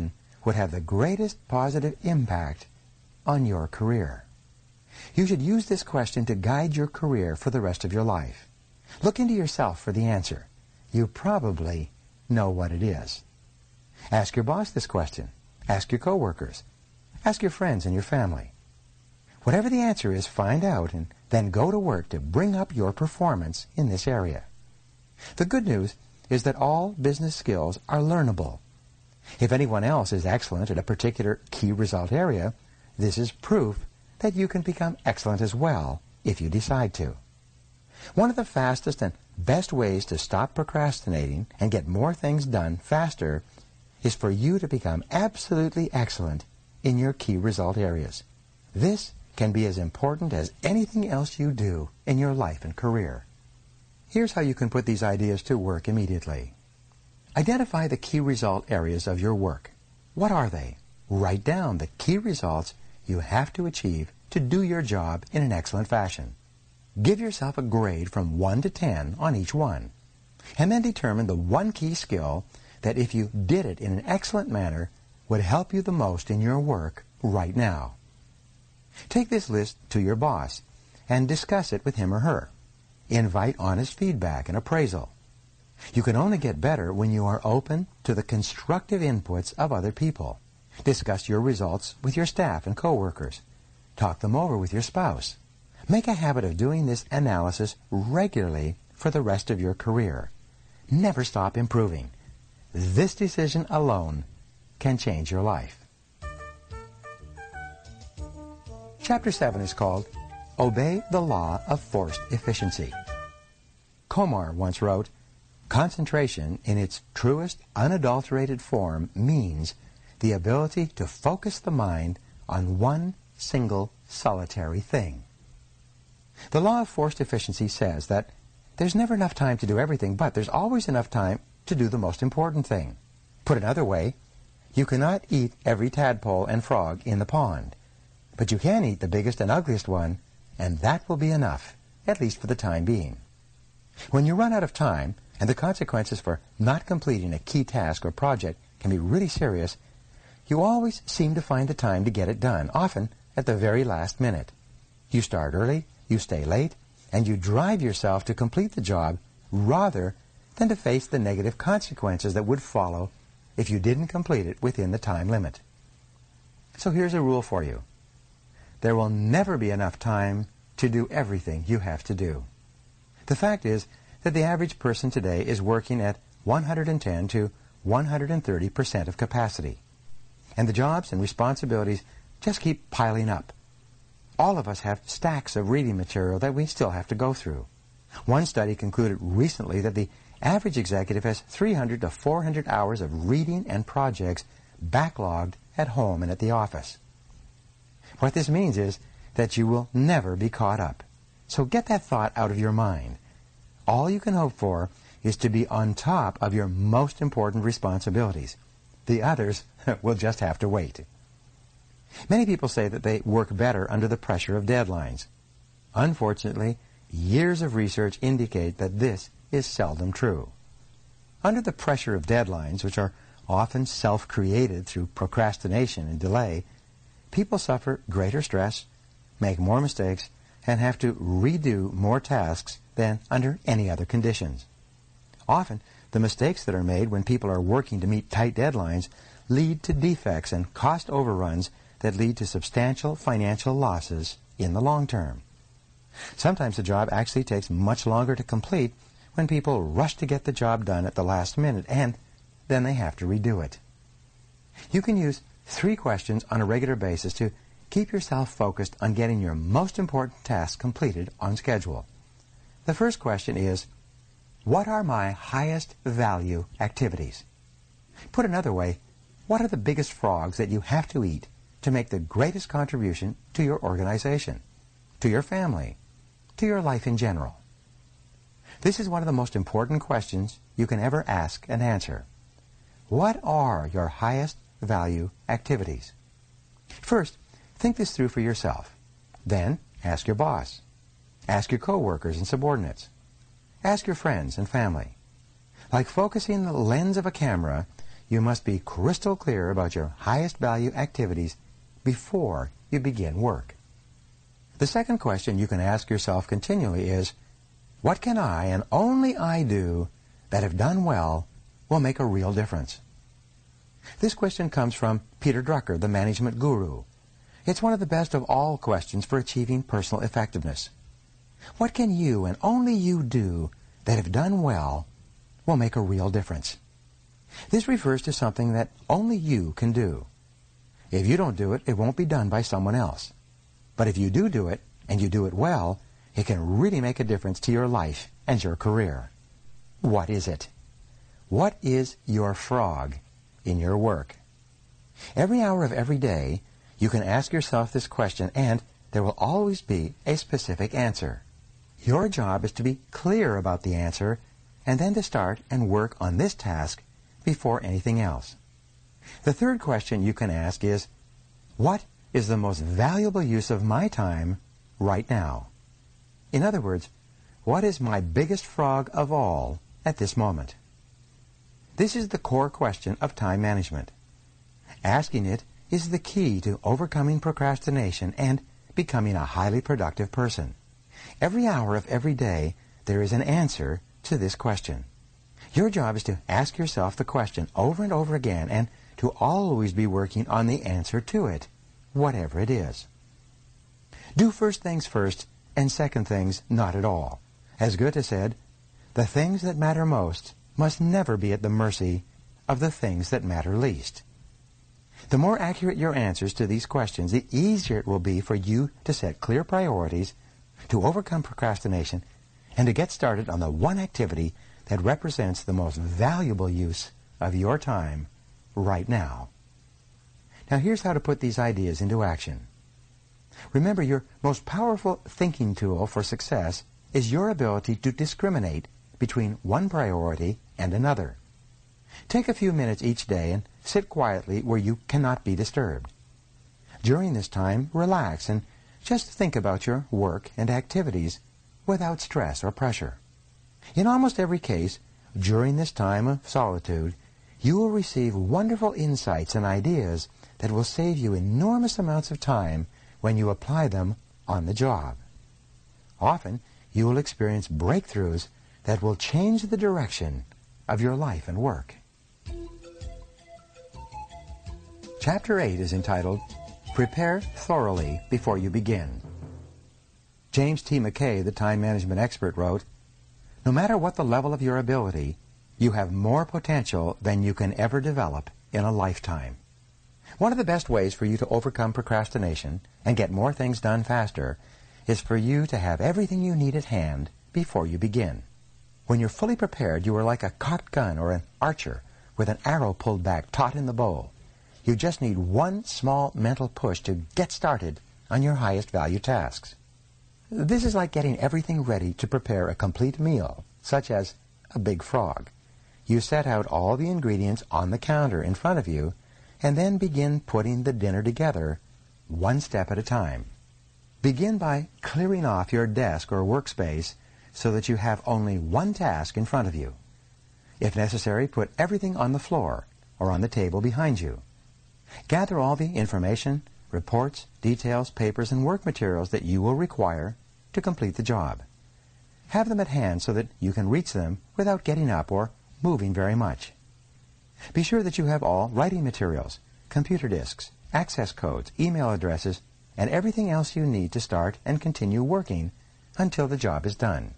would have the greatest positive impact on your career? You should use this question to guide your career for the rest of your life. Look into yourself for the answer. You probably know what it is. Ask your boss this question. Ask your coworkers. Ask your friends and your family. Whatever the answer is, find out and then go to work to bring up your performance in this area. The good news is that all business skills are learnable. If anyone else is excellent at a particular key result area, this is proof that you can become excellent as well if you decide to. One of the fastest and best ways to stop procrastinating and get more things done faster is for you to become absolutely excellent in your key result areas. This can be as important as anything else you do in your life and career. Here's how you can put these ideas to work immediately. Identify the key result areas of your work. What are they? Write down the key results you have to achieve to do your job in an excellent fashion. Give yourself a grade from 1 to 10 on each one, and then determine the one key skill that, if you did it in an excellent manner, would help you the most in your work right now. Take this list to your boss and discuss it with him or her. Invite honest feedback and appraisal. You can only get better when you are open to the constructive inputs of other people. Discuss your results with your staff and coworkers. Talk them over with your spouse. Make a habit of doing this analysis regularly for the rest of your career. Never stop improving. This decision alone can change your life. Chapter 7 is called Obey the Law of Forced Efficiency. Komar once wrote, "Concentration in its truest, unadulterated form means the ability to focus the mind on one single solitary thing." The law of forced efficiency says that there's never enough time to do everything, but there's always enough time to do the most important thing. Put another way, you cannot eat every tadpole and frog in the pond, but you can eat the biggest and ugliest one, and that will be enough, at least for the time being. When you run out of time, and the consequences for not completing a key task or project can be really serious, you always seem to find the time to get it done, often at the very last minute. You start early, you stay late, and you drive yourself to complete the job rather than to face the negative consequences that would follow if you didn't complete it within the time limit. So here's a rule for you. There will never be enough time to do everything you have to do. The fact is that the average person today is working at 110 to 130% of capacity, and the jobs and responsibilities just keep piling up. All of us have stacks of reading material that we still have to go through. One study concluded recently that the average executive has 300 to 400 hours of reading and projects backlogged at home and at the office. What this means is that you will never be caught up. So get that thought out of your mind. All you can hope for is to be on top of your most important responsibilities. The others will just have to wait. Many people say that they work better under the pressure of deadlines. Unfortunately, years of research indicate that this is seldom true. Under the pressure of deadlines, which are often self-created through procrastination and delay, people suffer greater stress, make more mistakes, and have to redo more tasks than under any other conditions. Often, the mistakes that are made when people are working to meet tight deadlines lead to defects and cost overruns that lead to substantial financial losses in the long term. Sometimes the job actually takes much longer to complete when people rush to get the job done at the last minute, and then they have to redo it. You can use 3 questions on a regular basis to keep yourself focused on getting your most important tasks completed on schedule. The first question is, what are my highest value activities? Put another way, what are the biggest frogs that you have to eat to make the greatest contribution to your organization, to your family, to your life in general? This is one of the most important questions you can ever ask and answer. What are your highest value activities? First, think this through for yourself. Then, ask your boss. Ask your coworkers and subordinates. Ask your friends and family. Like focusing the lens of a camera, you must be crystal clear about your highest value activities before you begin work. The second question you can ask yourself continually is, what can I and only I do that, if done well, will make a real difference? This question comes from Peter Drucker, the management guru. It's one of the best of all questions for achieving personal effectiveness. What can you and only you do that, if done well, will make a real difference? This refers to something that only you can do. If you don't do it, it won't be done by someone else. But if you do it, and you do it well, it can really make a difference to your life and your career. What is it? What is your frog in your work? Every hour of every day, you can ask yourself this question, and there will always be a specific answer. Your job is to be clear about the answer, and then to start and work on this task before anything else. The third question you can ask is, what is the most valuable use of my time right now? In other words, what is my biggest frog of all at this moment? This is the core question of time management. Asking it is the key to overcoming procrastination and becoming a highly productive person. Every hour of every day, there is an answer to this question. Your job is to ask yourself the question over and over again and to always be working on the answer to it, whatever it is. Do first things first and second things not at all. As Goethe said, the things that matter most must never be at the mercy of the things that matter least. The more accurate your answers to these questions, the easier it will be for you to set clear priorities, to overcome procrastination, and to get started on the one activity that represents the most valuable use of your time right now. Now here's how to put these ideas into action. Remember, your most powerful thinking tool for success is your ability to discriminate between one priority and another. Take a few minutes each day and sit quietly where you cannot be disturbed. During this time, relax and just think about your work and activities without stress or pressure. In almost every case, during this time of solitude, you will receive wonderful insights and ideas that will save you enormous amounts of time when you apply them on the job. Often, you will experience breakthroughs that will change the direction of your life and work. Chapter 8 is entitled, Prepare Thoroughly Before You Begin. James T. McKay, the time management expert, wrote, "No matter what the level of your ability, you have more potential than you can ever develop in a lifetime." One of the best ways for you to overcome procrastination and get more things done faster is for you to have everything you need at hand before you begin. When you're fully prepared, you are like a cocked gun or an archer with an arrow pulled back taut in the bow. You just need one small mental push to get started on your highest value tasks. This is like getting everything ready to prepare a complete meal, such as a big frog. You set out all the ingredients on the counter in front of you and then begin putting the dinner together one step at a time. Begin by clearing off your desk or workspace so that you have only one task in front of you. If necessary, put everything on the floor or on the table behind you. Gather all the information, reports, details, papers, and work materials that you will require to complete the job. Have them at hand so that you can reach them without getting up or moving very much. Be sure that you have all writing materials, computer disks, access codes, email addresses, and everything else you need to start and continue working until the job is done.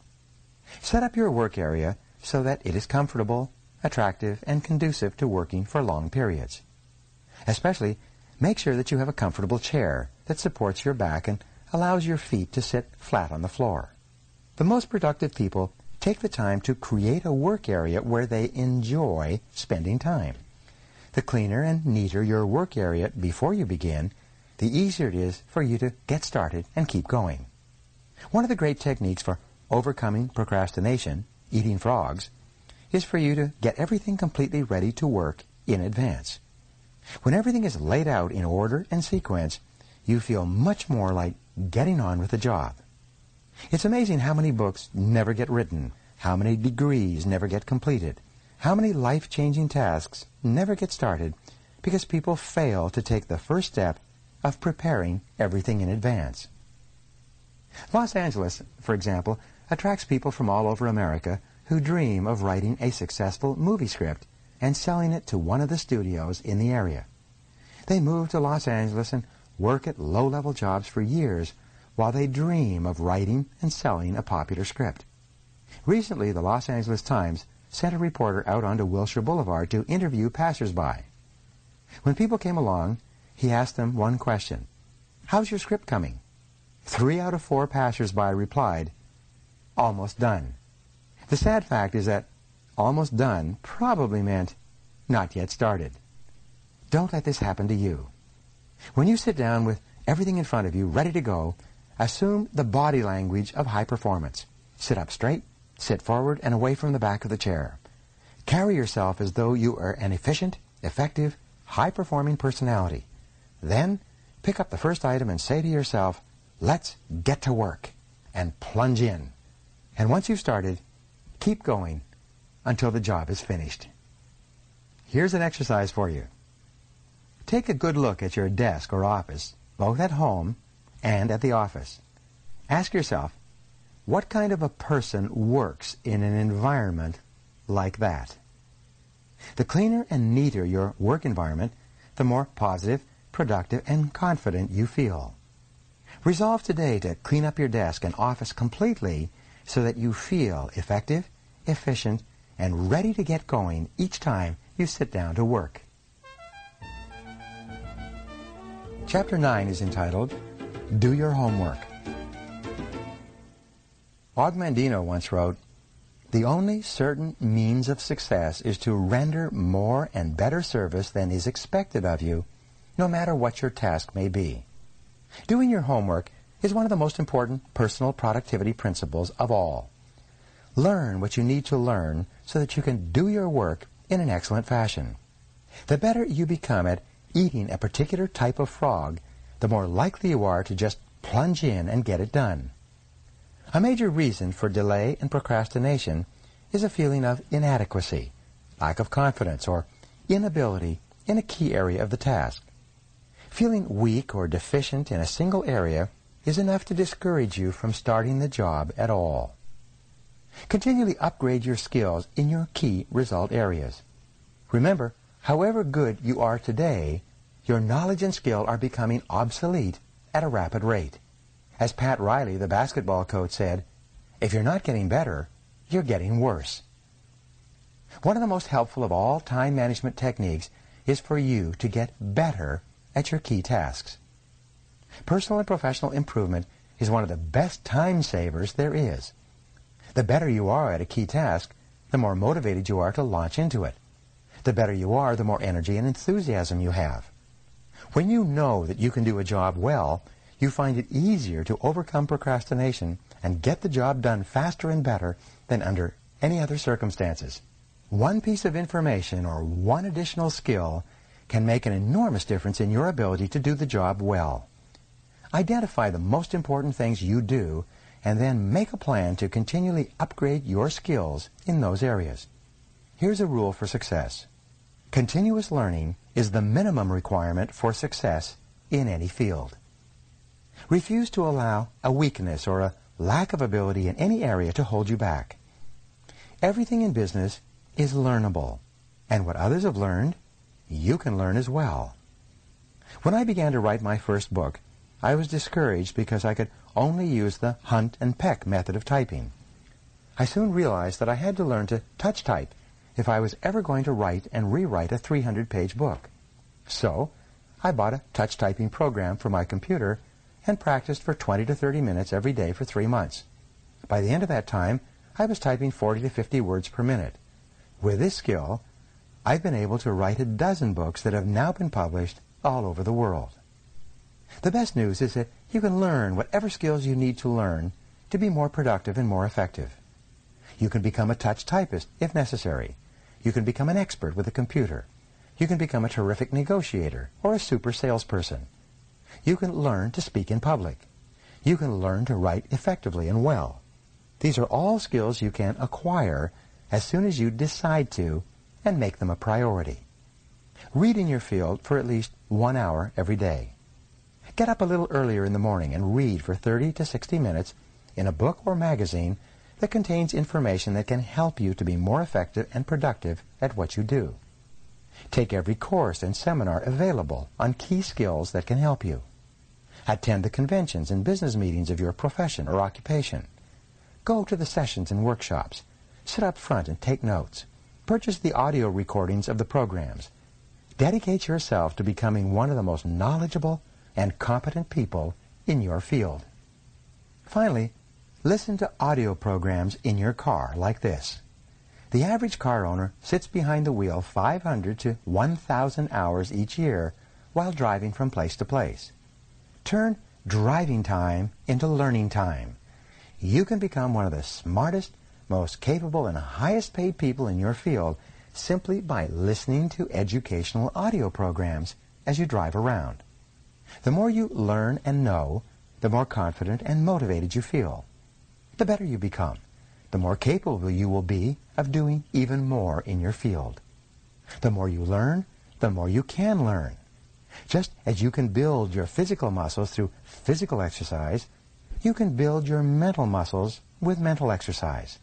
Set up your work area so that it is comfortable, attractive, and conducive to working for long periods. Especially, make sure that you have a comfortable chair that supports your back and allows your feet to sit flat on the floor. The most productive people take the time to create a work area where they enjoy spending time. The cleaner and neater your work area before you begin, the easier it is for you to get started and keep going. One of the great techniques for overcoming procrastination, eating frogs, is for you to get everything completely ready to work in advance. When everything is laid out in order and sequence, you feel much more like getting on with the job. It's amazing how many books never get written, how many degrees never get completed, how many life-changing tasks never get started because people fail to take the first step of preparing everything in advance. Los Angeles, for example, attracts people from all over America who dream of writing a successful movie script and selling it to one of the studios in the area. They move to Los Angeles and work at low-level jobs for years while they dream of writing and selling a popular script. Recently, the Los Angeles Times sent a reporter out onto Wilshire Boulevard to interview passersby. When people came along, he asked them one question: "How's your script coming?" 3 out of 4 passersby replied, "Almost done." The sad fact is that almost done probably meant not yet started. Don't let this happen to you. When you sit down with everything in front of you ready to go, assume the body language of high performance. Sit up straight, sit forward and away from the back of the chair. Carry yourself as though you are an efficient, effective, high-performing personality. Then pick up the first item and say to yourself, "Let's get to work," and plunge in. And once you've started, keep going until the job is finished. Here's an exercise for you. Take a good look at your desk or office, both at home and at the office. Ask yourself, what kind of a person works in an environment like that? The cleaner and neater your work environment, the more positive, productive, and confident you feel. Resolve today to clean up your desk and office completely so that you feel effective, efficient, and ready to get going each time you sit down to work. Chapter 9 is entitled, Do Your Homework. Og Mandino once wrote, "The only certain means of success is to render more and better service than is expected of you, no matter what your task may be." Doing your homework is one of the most important personal productivity principles of all. Learn what you need to learn so that you can do your work in an excellent fashion. The better you become at eating a particular type of frog, the more likely you are to just plunge in and get it done. A major reason for delay and procrastination is a feeling of inadequacy, lack of confidence, or inability in a key area of the task. Feeling weak or deficient in a single area is enough to discourage you from starting the job at all. Continually upgrade your skills in your key result areas. Remember, however good you are today, your knowledge and skill are becoming obsolete at a rapid rate. As Pat Riley, the basketball coach, said, "If you're not getting better, you're getting worse." One of the most helpful of all time management techniques is for you to get better at your key tasks. Personal and professional improvement is one of the best time savers there is. The better you are at a key task, the more motivated you are to launch into it. The better you are, the more energy and enthusiasm you have. When you know that you can do a job well, you find it easier to overcome procrastination and get the job done faster and better than under any other circumstances. One piece of information or one additional skill can make an enormous difference in your ability to do the job well. Identify the most important things you do and then make a plan to continually upgrade your skills in those areas. Here's a rule for success. Continuous learning is the minimum requirement for success in any field. Refuse to allow a weakness or a lack of ability in any area to hold you back. Everything in business is learnable, and what others have learned, you can learn as well. When I began to write my first book, I was discouraged because I could only use the hunt and peck method of typing. I soon realized that I had to learn to touch type if I was ever going to write and rewrite a 300-page book. So, I bought a touch typing program for my computer and practiced for 20 to 30 minutes every day for 3 months. By the end of that time, I was typing 40 to 50 words per minute. With this skill, I've been able to write a dozen books that have now been published all over the world. The best news is that you can learn whatever skills you need to learn to be more productive and more effective. You can become a touch typist if necessary. You can become an expert with a computer. You can become a terrific negotiator or a super salesperson. You can learn to speak in public. You can learn to write effectively and well. These are all skills you can acquire as soon as you decide to and make them a priority. Read in your field for at least 1 hour every day. Get up a little earlier in the morning and read for 30 to 60 minutes in a book or magazine that contains information that can help you to be more effective and productive at what you do. Take every course and seminar available on key skills that can help you. Attend the conventions and business meetings of your profession or occupation. Go to the sessions and workshops. Sit up front and take notes. Purchase the audio recordings of the programs. Dedicate yourself to becoming one of the most knowledgeable and competent people in your field. Finally, listen to audio programs in your car like this. The average car owner sits behind the wheel 500 to 1,000 hours each year while driving from place to place. Turn driving time into learning time. You can become one of the smartest, most capable, and highest paid people in your field simply by listening to educational audio programs as you drive around. The more you learn and know, the more confident and motivated you feel. The better you become, the more capable you will be of doing even more in your field. The more you learn, the more you can learn. Just as you can build your physical muscles through physical exercise, you can build your mental muscles with mental exercise.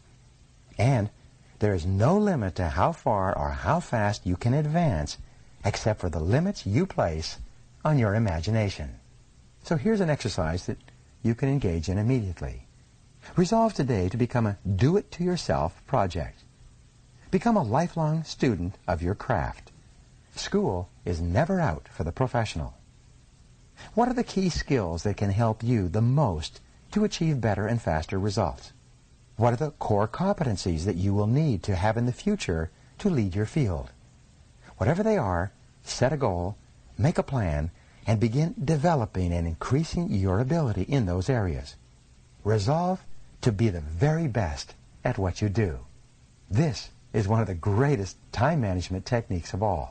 And there is no limit to how far or how fast you can advance except for the limits you place on your imagination. So here's an exercise that you can engage in immediately. Resolve today to become a do-it-to-yourself project. Become a lifelong student of your craft. School is never out for the professional. What are the key skills that can help you the most to achieve better and faster results? What are the core competencies that you will need to have in the future to lead your field? Whatever they are, set a goal, make a plan, and begin developing and increasing your ability in those areas. Resolve to be the very best at what you do. This is one of the greatest time management techniques of all.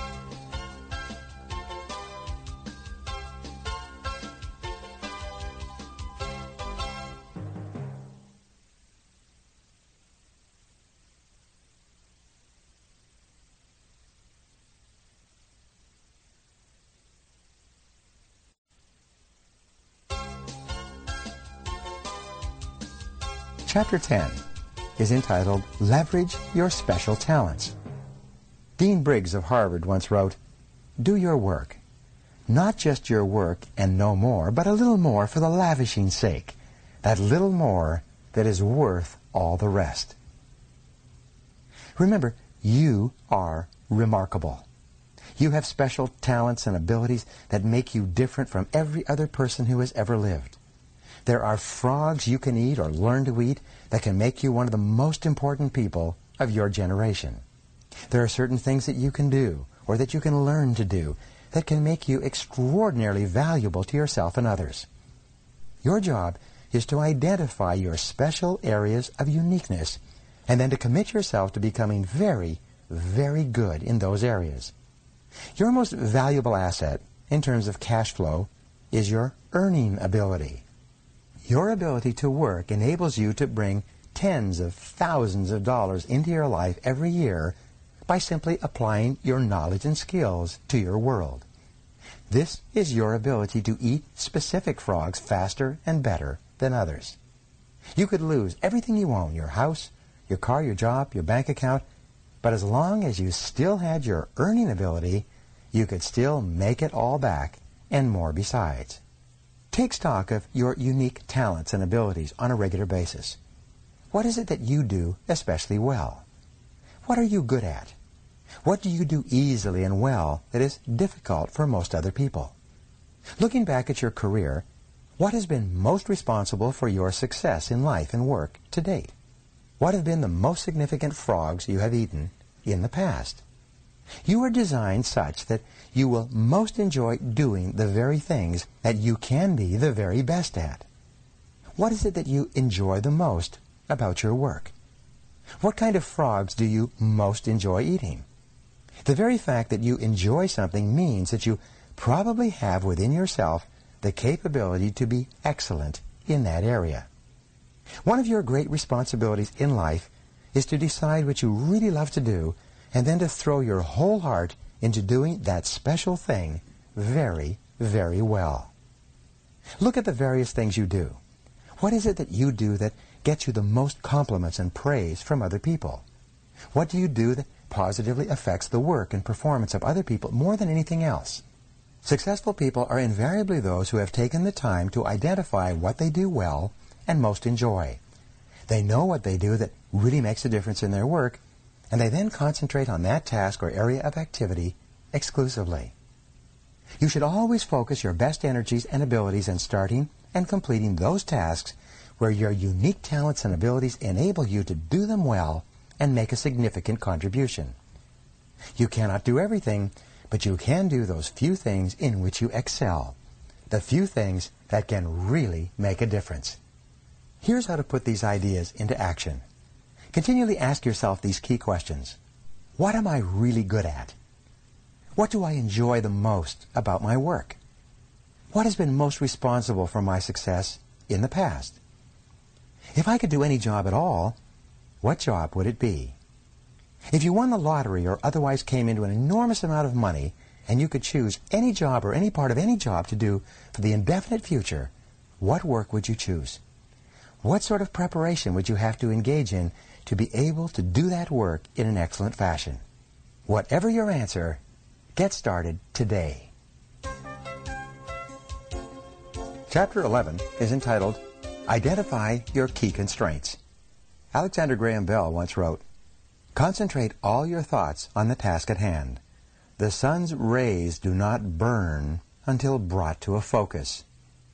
Chapter 10 is entitled Leverage Your Special Talents. Dean Briggs of Harvard once wrote, "Do your work, not just your work and no more, but a little more for the lavishing sake, that little more that is worth all the rest." Remember, you are remarkable. You have special talents and abilities that make you different from every other person who has ever lived. There are frogs you can eat or learn to eat that can make you one of the most important people of your generation. There are certain things that you can do or that you can learn to do that can make you extraordinarily valuable to yourself and others. Your job is to identify your special areas of uniqueness and then to commit yourself to becoming very, very good in those areas. Your most valuable asset in terms of cash flow is your earning ability. Your ability to work enables you to bring tens of thousands of dollars into your life every year by simply applying your knowledge and skills to your world. This is your ability to eat specific frogs faster and better than others. You could lose everything you own, your house, your car, your job, your bank account, but as long as you still had your earning ability, you could still make it all back and more besides. Take stock of your unique talents and abilities on a regular basis. What is it that you do especially well? What are you good at? What do you do easily and well that is difficult for most other people? Looking back at your career, what has been most responsible for your success in life and work to date? What have been the most significant frogs you have eaten in the past? You are designed such that you will most enjoy doing the very things that you can be the very best at. What is it that you enjoy the most about your work? What kind of frogs do you most enjoy eating? The very fact that you enjoy something means that you probably have within yourself the capability to be excellent in that area. One of your great responsibilities in life is to decide what you really love to do and then to throw your whole heart into doing that special thing very, very well. Look at the various things you do. What is it that you do that gets you the most compliments and praise from other people? What do you do that positively affects the work and performance of other people more than anything else? Successful people are invariably those who have taken the time to identify what they do well and most enjoy. They know what they do that really makes a difference in their work, and they then concentrate on that task or area of activity exclusively. You should always focus your best energies and abilities in starting and completing those tasks where your unique talents and abilities enable you to do them well and make a significant contribution. You cannot do everything, but you can do those few things in which you excel, the few things that can really make a difference. Here's how to put these ideas into action. Continually ask yourself these key questions. What am I really good at? What do I enjoy the most about my work? What has been most responsible for my success in the past? If I could do any job at all, what job would it be? If you won the lottery or otherwise came into an enormous amount of money and you could choose any job or any part of any job to do for the indefinite future, what work would you choose? What sort of preparation would you have to engage in to be able to do that work in an excellent fashion? Whatever your answer, get started today. Chapter 11 is entitled, Identify Your Key Constraints. Alexander Graham Bell once wrote, Concentrate all your thoughts on the task at hand. The sun's rays do not burn until brought to a focus.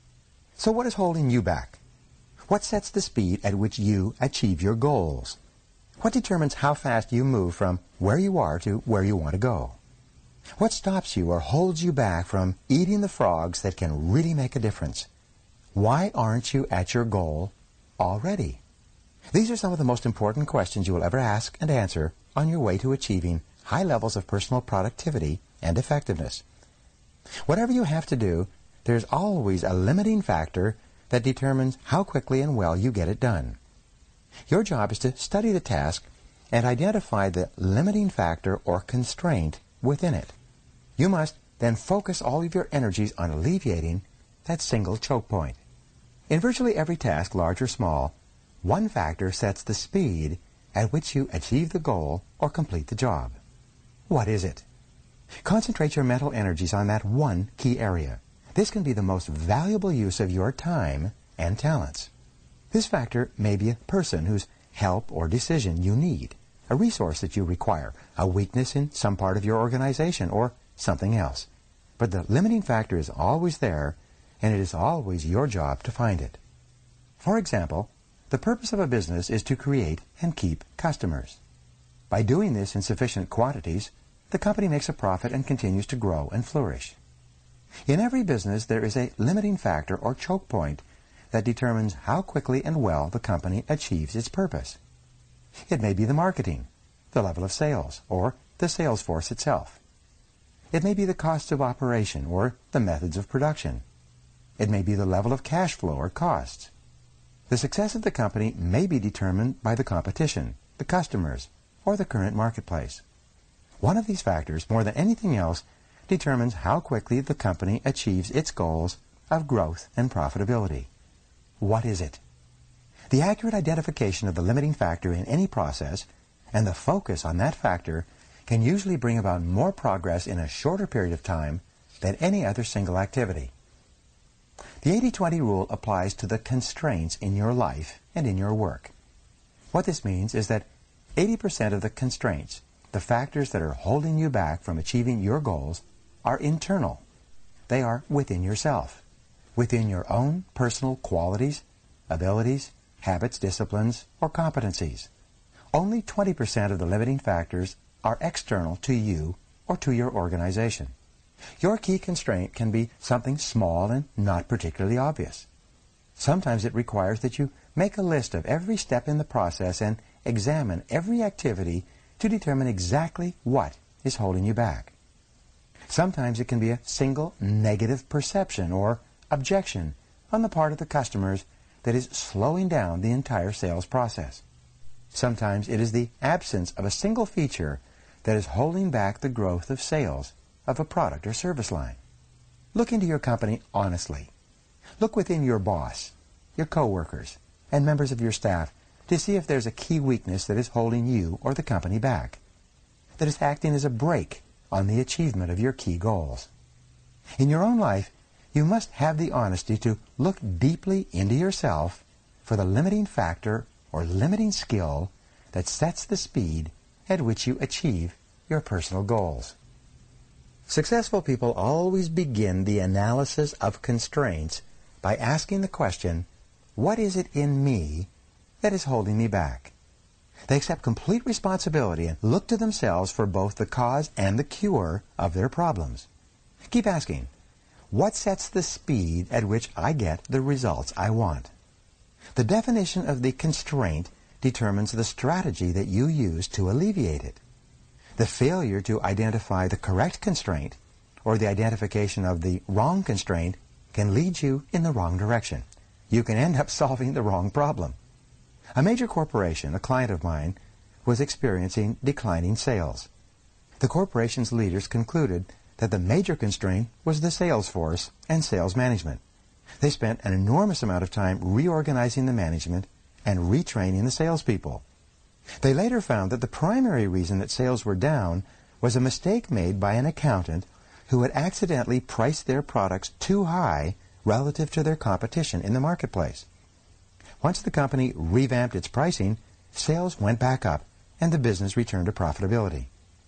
So what is holding you back? What sets the speed at which you achieve your goals? What determines how fast you move from where you are to where you want to go? What stops you or holds you back from eating the frogs that can really make a difference? Why aren't you at your goal already? These are some of the most important questions you will ever ask and answer on your way to achieving high levels of personal productivity and effectiveness. Whatever you have to do, there's always a limiting factor that determines how quickly and well you get it done. Your job is to study the task and identify the limiting factor or constraint within it. You must then focus all of your energies on alleviating that single choke point. In virtually every task, large or small, one factor sets the speed at which you achieve the goal or complete the job. What is it? Concentrate your mental energies on that one key area. This can be the most valuable use of your time and talents. This factor may be a person whose help or decision you need, a resource that you require, a weakness in some part of your organization, or something else. But the limiting factor is always there, and it is always your job to find it. For example, the purpose of a business is to create and keep customers. By doing this in sufficient quantities, the company makes a profit and continues to grow and flourish. In every business, there is a limiting factor or choke point that determines how quickly and well the company achieves its purpose. It may be the marketing, the level of sales, or the sales force itself. It may be the costs of operation or the methods of production. It may be the level of cash flow or costs. The success of the company may be determined by the competition, the customers, or the current marketplace. One of these factors, more than anything else, determines how quickly the company achieves its goals of growth and profitability. What is it? The accurate identification of the limiting factor in any process and the focus on that factor can usually bring about more progress in a shorter period of time than any other single activity. The 80-20 rule applies to the constraints in your life and in your work. What this means is that 80% of the constraints, the factors that are holding you back from achieving your goals, are internal. They are within yourself, within your own personal qualities, abilities, habits, disciplines, or competencies. Only 20% of the limiting factors are external to you or to your organization. Your key constraint can be something small and not particularly obvious. Sometimes it requires that you make a list of every step in the process and examine every activity to determine exactly what is holding you back. Sometimes it can be a single negative perception or objection on the part of the customers that is slowing down the entire sales process. Sometimes it is the absence of a single feature that is holding back the growth of sales of a product or service line. Look into your company honestly. Look within your boss, your coworkers, and members of your staff to see if there's a key weakness that is holding you or the company back, that is acting as a brake on the achievement of your key goals. In your own life, you must have the honesty to look deeply into yourself for the limiting factor or limiting skill that sets the speed at which you achieve your personal goals. Successful people always begin the analysis of constraints by asking the question, what is it in me that is holding me back? They accept complete responsibility and look to themselves for both the cause and the cure of their problems. Keep asking, what sets the speed at which I get the results I want? The definition of the constraint determines the strategy that you use to alleviate it. The failure to identify the correct constraint or the identification of the wrong constraint can lead you in the wrong direction. You can end up solving the wrong problem. A major corporation, a client of mine, was experiencing declining sales. The corporation's leaders concluded that the major constraint was the sales force and sales management. They spent an enormous amount of time reorganizing the management and retraining the salespeople. They later found that the primary reason that sales were down was a mistake made by an accountant who had accidentally priced their products too high relative to their competition in the marketplace. Once the company revamped its pricing, sales went back up and the business returned to profitability.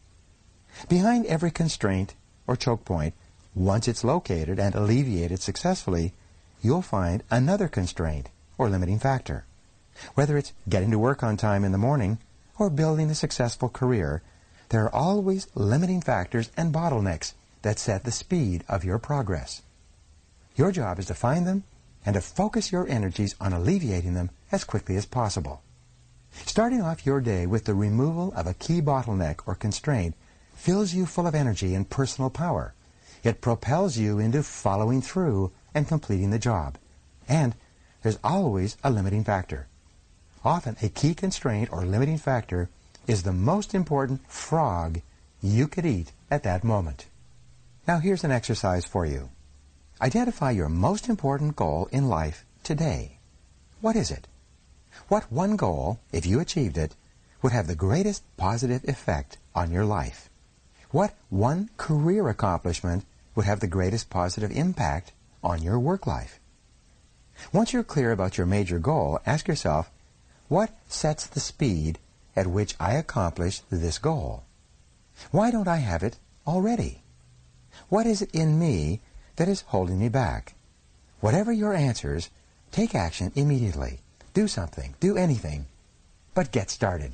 Behind every constraint or choke point, once it's located and alleviated successfully, you'll find another constraint or limiting factor. Whether it's getting to work on time in the morning or building a successful career, there are always limiting factors and bottlenecks that set the speed of your progress. Your job is to find them and to focus your energies on alleviating them as quickly as possible. Starting off your day with the removal of a key bottleneck or constraint fills you full of energy and personal power. It propels you into following through and completing the job. And there's always a limiting factor. Often a key constraint or limiting factor is the most important frog you could eat at that moment. Now here's an exercise for you. Identify your most important goal in life today. What is it? What one goal, if you achieved it, would have the greatest positive effect on your life? What one career accomplishment would have the greatest positive impact on your work life? Once you're clear about your major goal, ask yourself, what sets the speed at which I accomplish this goal? Why don't I have it already? What is it in me that is holding me back? Whatever your answers, take action immediately. Do something, do anything, but get started.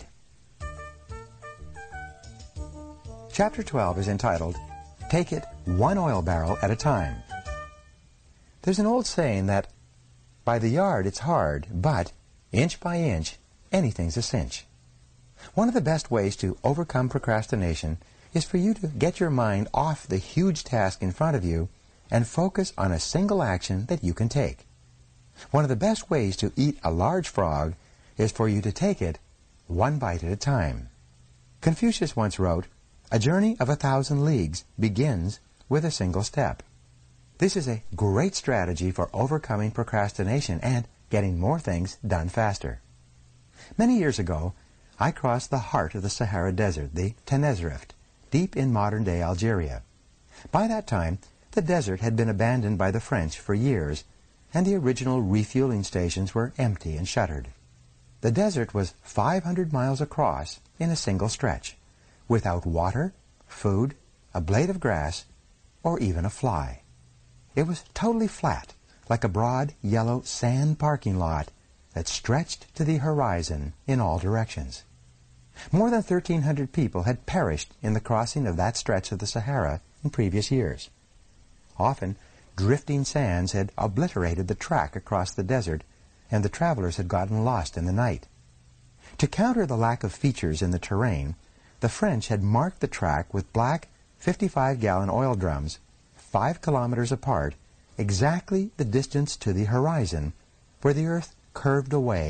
Chapter 12 is entitled, Take It One Oil Barrel at a Time. There's an old saying that, by the yard it's hard, but inch by inch, anything's a cinch. One of the best ways to overcome procrastination is for you to get your mind off the huge task in front of you and focus on a single action that you can take. One of the best ways to eat a large frog is for you to take it one bite at a time. Confucius once wrote, "A journey of 1,000 leagues begins with a single step." This is a great strategy for overcoming procrastination and getting more things done faster. Many years ago, I crossed the heart of the Sahara Desert, the Tenerife, deep in modern-day Algeria. By that time, the desert had been abandoned by the French for years, and the original refueling stations were empty and shuttered. The desert was 500 miles across in a single stretch, without water, food, a blade of grass, or even a fly. It was totally flat, like a broad, yellow sand parking lot that stretched to the horizon in all directions. More than 1,300 people had perished in the crossing of that stretch of the Sahara in previous years. Often, drifting sands had obliterated the track across the desert, and the travelers had gotten lost in the night. To counter the lack of features in the terrain, the French had marked the track with black 55-gallon oil drums 5 kilometers apart, exactly the distance to the horizon, where the earth curved away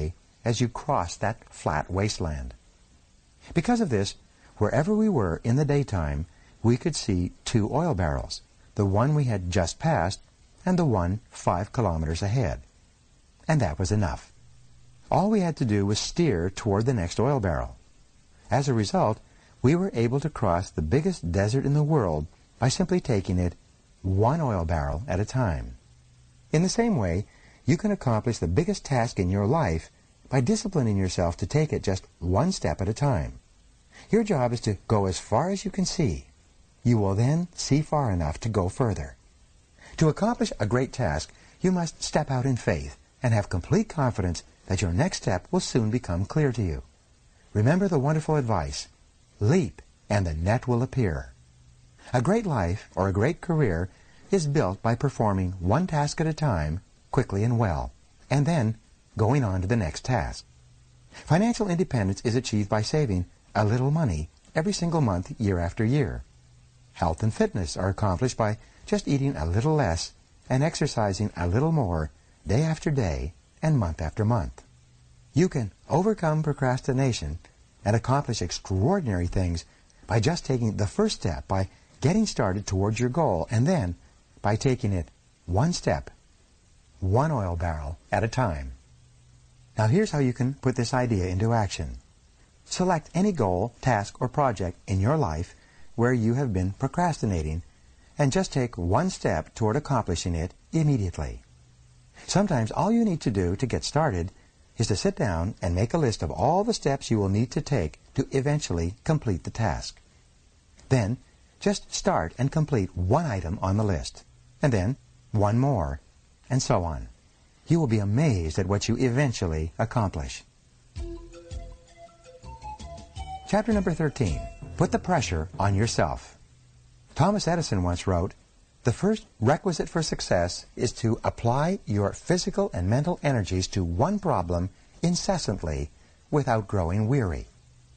as you crossed that flat wasteland. Because of this, wherever we were in the daytime, we could see 2 oil barrels, the one we had just passed and the one 5 kilometers ahead. And that was enough. All we had to do was steer toward the next oil barrel. As a result, we were able to cross the biggest desert in the world by simply taking it 1 oil barrel at a time. In the same way, you can accomplish the biggest task in your life by disciplining yourself to take it just 1 step at a time. Your job is to go as far as you can see. You will then see far enough to go further. To accomplish a great task, you must step out in faith and have complete confidence that your next step will soon become clear to you. Remember the wonderful advice, leap and the net will appear. A great life or a great career is built by performing 1 task at a time, quickly and well, and then going on to the next task. Financial independence is achieved by saving a little money every single month, year after year. Health and fitness are accomplished by just eating a little less and exercising a little more day after day and month after month. You can overcome procrastination and accomplish extraordinary things by just taking the first step, by getting started towards your goal, and then by taking it 1 step, 1 oil barrel at a time. Now here's how you can put this idea into action. Select any goal, task, or project in your life where you have been procrastinating and just take 1 step toward accomplishing it immediately. Sometimes all you need to do to get started is to sit down and make a list of all the steps you will need to take to eventually complete the task. Then, just start and complete 1 item on the list, and then 1 more, and so on. You will be amazed at what you eventually accomplish. Chapter number 13. Put the pressure on yourself. Thomas Edison once wrote, "The first requisite for success is to apply your physical and mental energies to one problem incessantly without growing weary."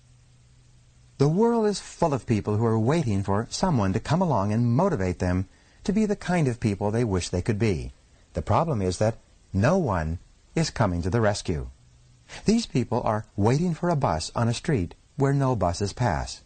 The world is full of people who are waiting for someone to come along and motivate them to be the kind of people they wish they could be. The problem is that no one is coming to the rescue. These people are waiting for a bus on a street where no buses pass.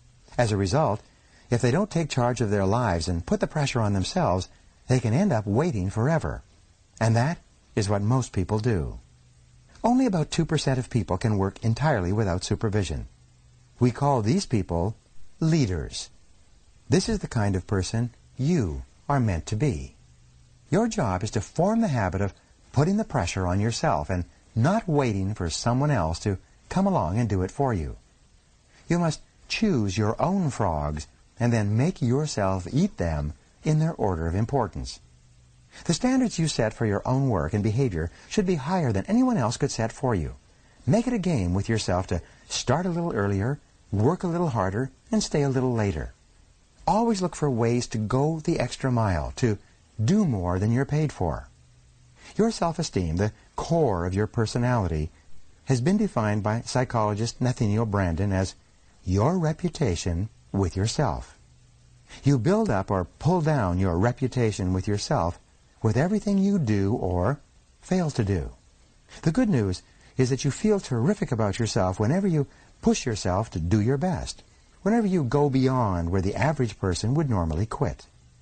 As a result, if they don't take charge of their lives and put the pressure on themselves, they can end up waiting forever. And that is what most people do. Only about 2% of people can work entirely without supervision. We call these people leaders. This is the kind of person you are meant to be. Your job is to form the habit of putting the pressure on yourself and not waiting for someone else to come along and do it for you. You must choose your own frogs and then make yourself eat them in their order of importance. The standards you set for your own work and behavior should be higher than anyone else could set for you. Make it a game with yourself to start a little earlier, work a little harder, and stay a little later. Always look for ways to go the extra mile, to do more than you're paid for. Your self-esteem, the core of your personality, has been defined by psychologist Nathaniel Branden as your reputation with yourself. You build up or pull down your reputation with yourself with everything you do or fail to do. The good news is that you feel terrific about yourself whenever you push yourself to do your best, whenever you go beyond where the average person would normally quit.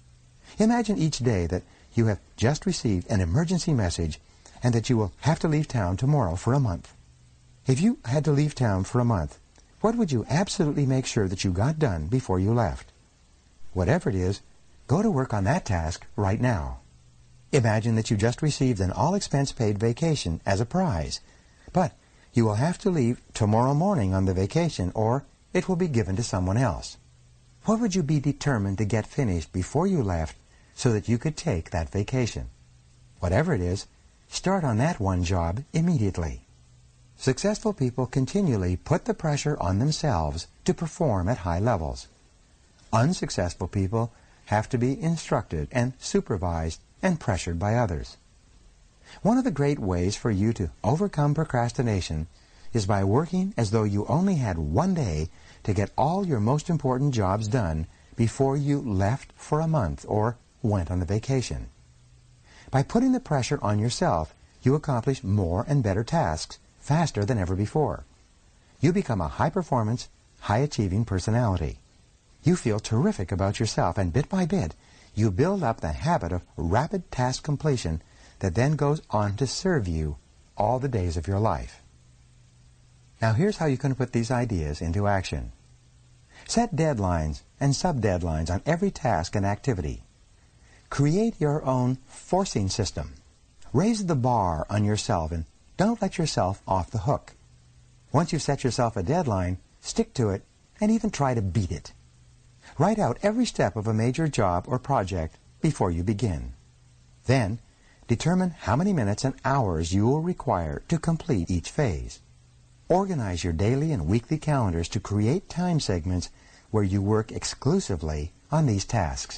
Imagine each day that you have just received an emergency message and that you will have to leave town tomorrow for a month. If you had to leave town for a month, what would you absolutely make sure that you got done before you left? Whatever it is, go to work on that task right now. Imagine that you just received an all-expense-paid vacation as a prize, but you will have to leave tomorrow morning on the vacation or it will be given to someone else. What would you be determined to get finished before you left so that you could take that vacation? Whatever it is, start on that one job immediately. Successful people continually put the pressure on themselves to perform at high levels. Unsuccessful people have to be instructed and supervised and pressured by others. One of the great ways for you to overcome procrastination is by working as though you only had one day to get all your most important jobs done before you left for a month or went on the vacation. By putting the pressure on yourself, you accomplish more and better tasks faster than ever before. You become a high-performance, high-achieving personality. You feel terrific about yourself, and bit by bit, you build up the habit of rapid task completion that then goes on to serve you all the days of your life. Now here's how you can put these ideas into action. Set deadlines and sub-deadlines on every task and activity. Create your own forcing system. Raise the bar on yourself and don't let yourself off the hook. Once you've set yourself a deadline, stick to it and even try to beat it. Write out every step of a major job or project before you begin. Then, determine how many minutes and hours you will require to complete each phase. Organize your daily and weekly calendars to create time segments where you work exclusively on these tasks.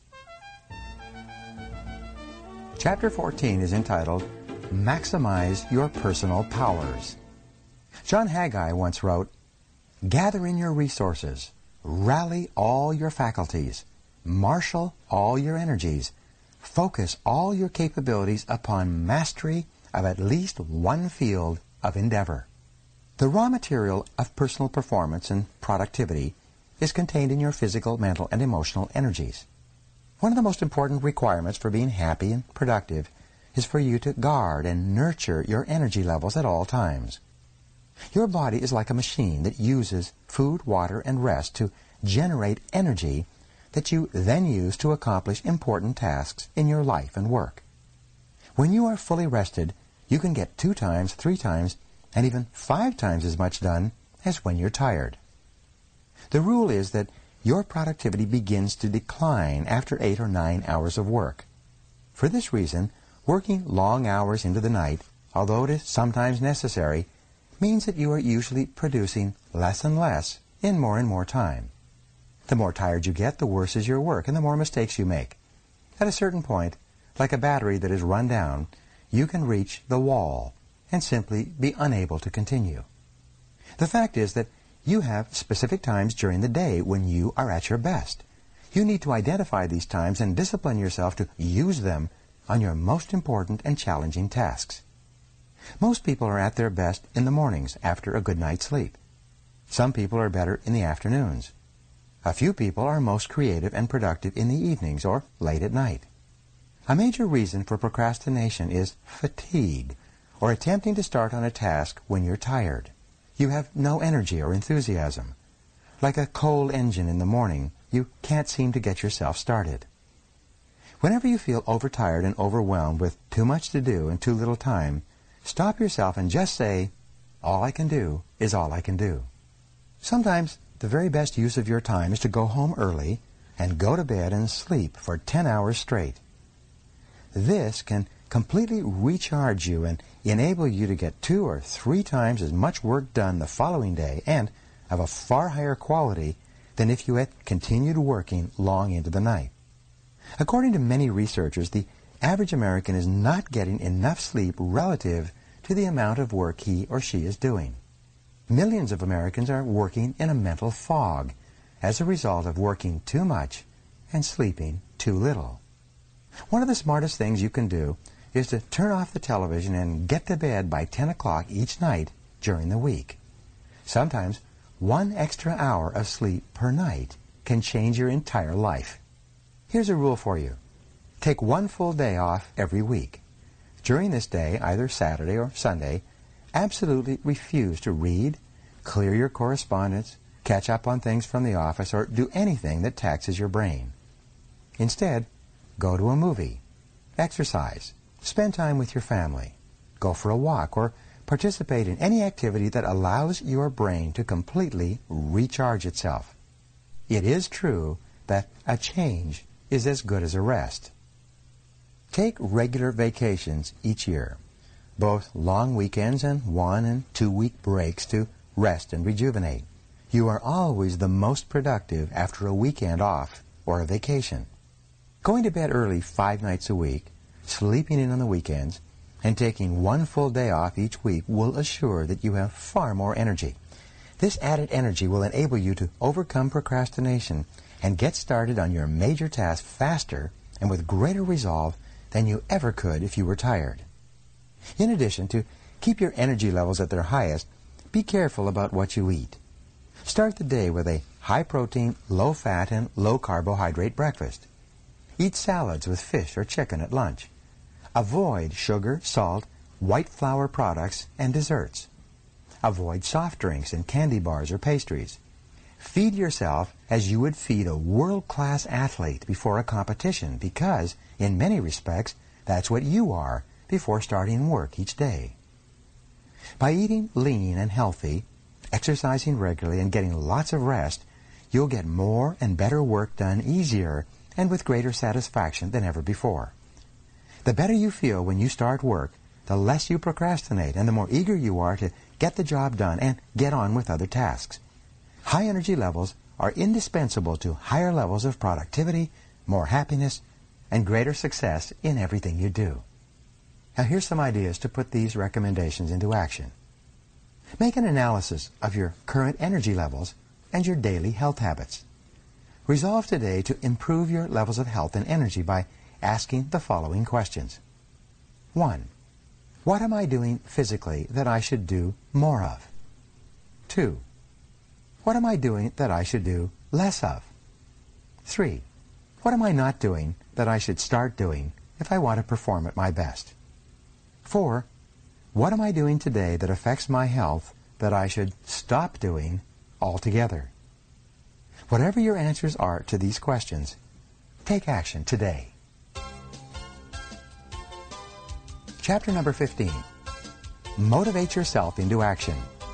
Chapter 14 is entitled, Maximize Your Personal Powers. John Haggai once wrote, "Gather in your resources, rally all your faculties, marshal all your energies, focus all your capabilities upon mastery of at least one field of endeavor." The raw material of personal performance and productivity is contained in your physical, mental, and emotional energies. One of the most important requirements for being happy and productive is for you to guard and nurture your energy levels at all times. Your body is like a machine that uses food, water, and rest to generate energy that you then use to accomplish important tasks in your life and work. When you are fully rested, you can get 2 times, 3 times, and even 5 times as much done as when you're tired. The rule is that your productivity begins to decline after 8 or 9 hours of work. For this reason, working long hours into the night, although it is sometimes necessary, means that you are usually producing less and less in more and more time. The more tired you get, the worse is your work and the more mistakes you make. At a certain point, like a battery that is run down, you can reach the wall and simply be unable to continue. The fact is that you have specific times during the day when you are at your best. You need to identify these times and discipline yourself to use them on your most important and challenging tasks. Most people are at their best in the mornings after a good night's sleep. Some people are better in the afternoons. A few people are most creative and productive in the evenings or late at night. A major reason for procrastination is fatigue, or attempting to start on a task when you're tired. You have no energy or enthusiasm. Like a coal engine in the morning, you can't seem to get yourself started. Whenever you feel overtired and overwhelmed with too much to do and too little time, stop yourself and just say, "All I can do is all I can do." Sometimes the very best use of your time is to go home early and go to bed and sleep for 10 hours straight. This can completely recharge you and enable you to get 2 or 3 times as much work done the following day and of a far higher quality than if you had continued working long into the night. According to many researchers, the average American is not getting enough sleep relative to the amount of work he or she is doing. Millions of Americans are working in a mental fog as a result of working too much and sleeping too little. One of the smartest things you can do is to turn off the television and get to bed by 10 o'clock each night during the week. Sometimes 1 extra hour of sleep per night can change your entire life. Here's a rule for you. Take 1 full day off every week. During this day, either Saturday or Sunday, absolutely refuse to read, clear your correspondence, catch up on things from the office, or do anything that taxes your brain. Instead, go to a movie, exercise, spend time with your family, go for a walk, or participate in any activity that allows your brain to completely recharge itself. It is true that a change is as good as a rest. Take regular vacations each year, both long weekends and 1- and 2-week breaks to rest and rejuvenate. You are always the most productive after a weekend off or a vacation. Going to bed early 5 nights a week, sleeping in on the weekends, and taking 1 full day off each week will assure that you have far more energy. This added energy will enable you to overcome procrastination and get started on your major task faster and with greater resolve than you ever could if you were tired. In addition, to keep your energy levels at their highest, be careful about what you eat. Start the day with a high-protein, low-fat, and low-carbohydrate breakfast. Eat salads with fish or chicken at lunch. Avoid sugar, salt, white flour products, and desserts. Avoid soft drinks and candy bars or pastries. Feed yourself as you would feed a world-class athlete before a competition because, in many respects, that's what you are before starting work each day. By eating lean and healthy, exercising regularly, and getting lots of rest, you'll get more and better work done easier and with greater satisfaction than ever before. The better you feel when you start work, the less you procrastinate and the more eager you are to get the job done and get on with other tasks. High energy levels are indispensable to higher levels of productivity, more happiness, and greater success in everything you do. Now here's some ideas to put these recommendations into action. Make an analysis of your current energy levels and your daily health habits. Resolve today to improve your levels of health and energy by asking the following questions. 1. What am I doing physically that I should do more of? 2. What am I doing that I should do less of? 3. What am I not doing that I should start doing if I want to perform at my best? 4. What am I doing today that affects my health that I should stop doing altogether? Whatever your answers are to these questions, take action today. Chapter number 15. Motivate yourself into action.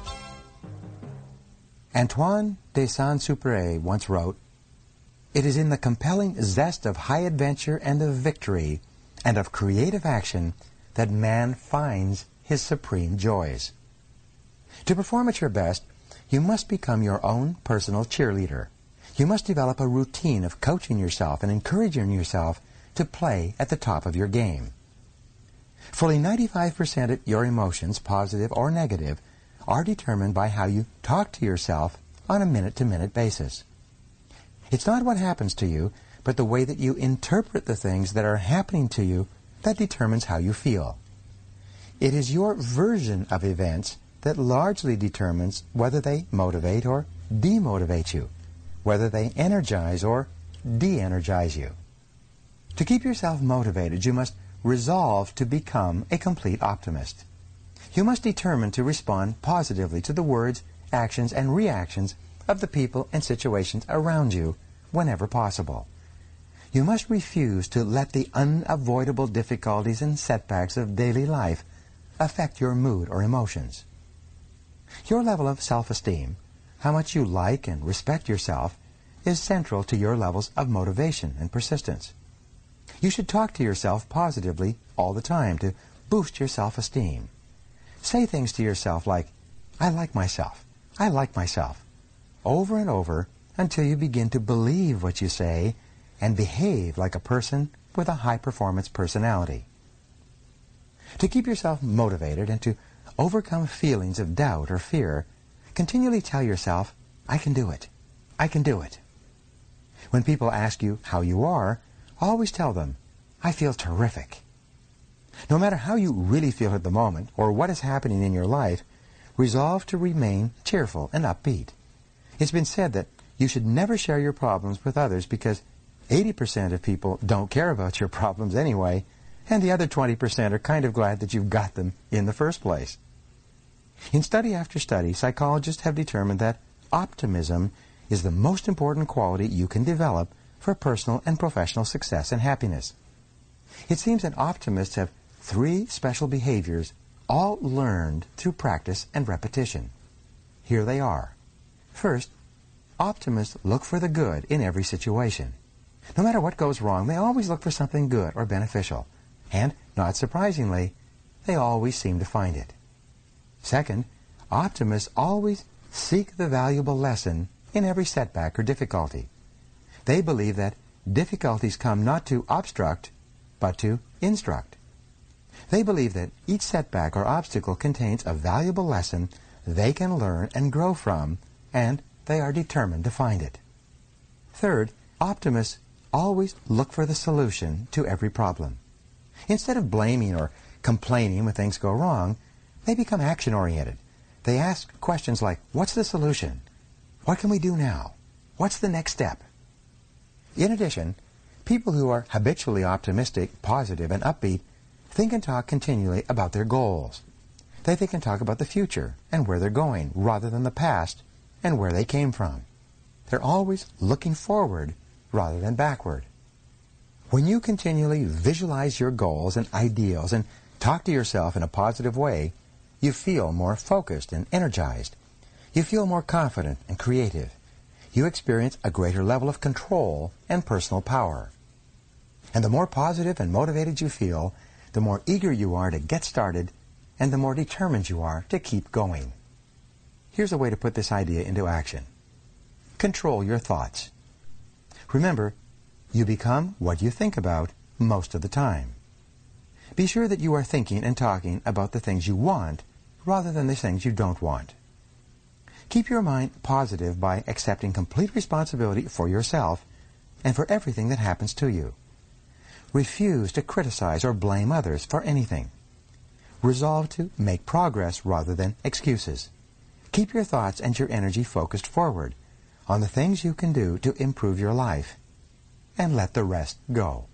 Antoine de Saint-Exupéry once wrote, "It is in the compelling zest of high adventure and of victory and of creative action that man finds his supreme joys." To perform at your best, you must become your own personal cheerleader. You must develop a routine of coaching yourself and encouraging yourself to play at the top of your game. Fully 95% of your emotions, positive or negative, are determined by how you talk to yourself on a minute-to-minute basis. It's not what happens to you, but the way that you interpret the things that are happening to you that determines how you feel. It is your version of events that largely determines whether they motivate or demotivate you, whether they energize or de-energize you. To keep yourself motivated, you must resolve to become a complete optimist. You must determine to respond positively to the words, actions, and reactions of the people and situations around you whenever possible. You must refuse to let the unavoidable difficulties and setbacks of daily life affect your mood or emotions. Your level of self-esteem, how much you like and respect yourself, is central to your levels of motivation and persistence. You should talk to yourself positively all the time to boost your self-esteem. Say things to yourself like, "I like myself, I like myself," over and over until you begin to believe what you say and behave like a person with a high-performance personality. To keep yourself motivated and to overcome feelings of doubt or fear, continually tell yourself, "I can do it, I can do it." When people ask you how you are, always tell them, "I feel terrific." No matter how you really feel at the moment or what is happening in your life, resolve to remain cheerful and upbeat. It's been said that you should never share your problems with others because 80% of people don't care about your problems anyway, and the other 20% are kind of glad that you've got them in the first place. In study after study, psychologists have determined that optimism is the most important quality you can develop for personal and professional success and happiness. It seems that optimists have 3 special behaviors, all learned through practice and repetition. Here they are. First, optimists look for the good in every situation. No matter what goes wrong, they always look for something good or beneficial. And, not surprisingly, they always seem to find it. Second, optimists always seek the valuable lesson in every setback or difficulty. They believe that difficulties come not to obstruct, but to instruct. They believe that each setback or obstacle contains a valuable lesson they can learn and grow from, and they are determined to find it. Third, optimists always look for the solution to every problem. Instead of blaming or complaining when things go wrong, They become action-oriented. They ask questions like, what's the solution? What can we do now? What's the next step? In addition, people who are habitually optimistic, positive, and upbeat think and talk continually about their goals. They think and talk about the future and where they're going, rather than the past and where they came from. They're always looking forward rather than backward. When you continually visualize your goals and ideals and talk to yourself in a positive way, you feel more focused and energized. You feel more confident and creative. You experience a greater level of control and personal power. And the more positive and motivated you feel, the more eager you are to get started, and the more determined you are to keep going. Here's a way to put this idea into action. Control your thoughts. Remember, you become what you think about most of the time. Be sure that you are thinking and talking about the things you want rather than the things you don't want. Keep your mind positive by accepting complete responsibility for yourself and for everything that happens to you. Refuse to criticize or blame others for anything. Resolve to make progress rather than excuses. Keep your thoughts and your energy focused forward on the things you can do to improve your life, and let the rest go.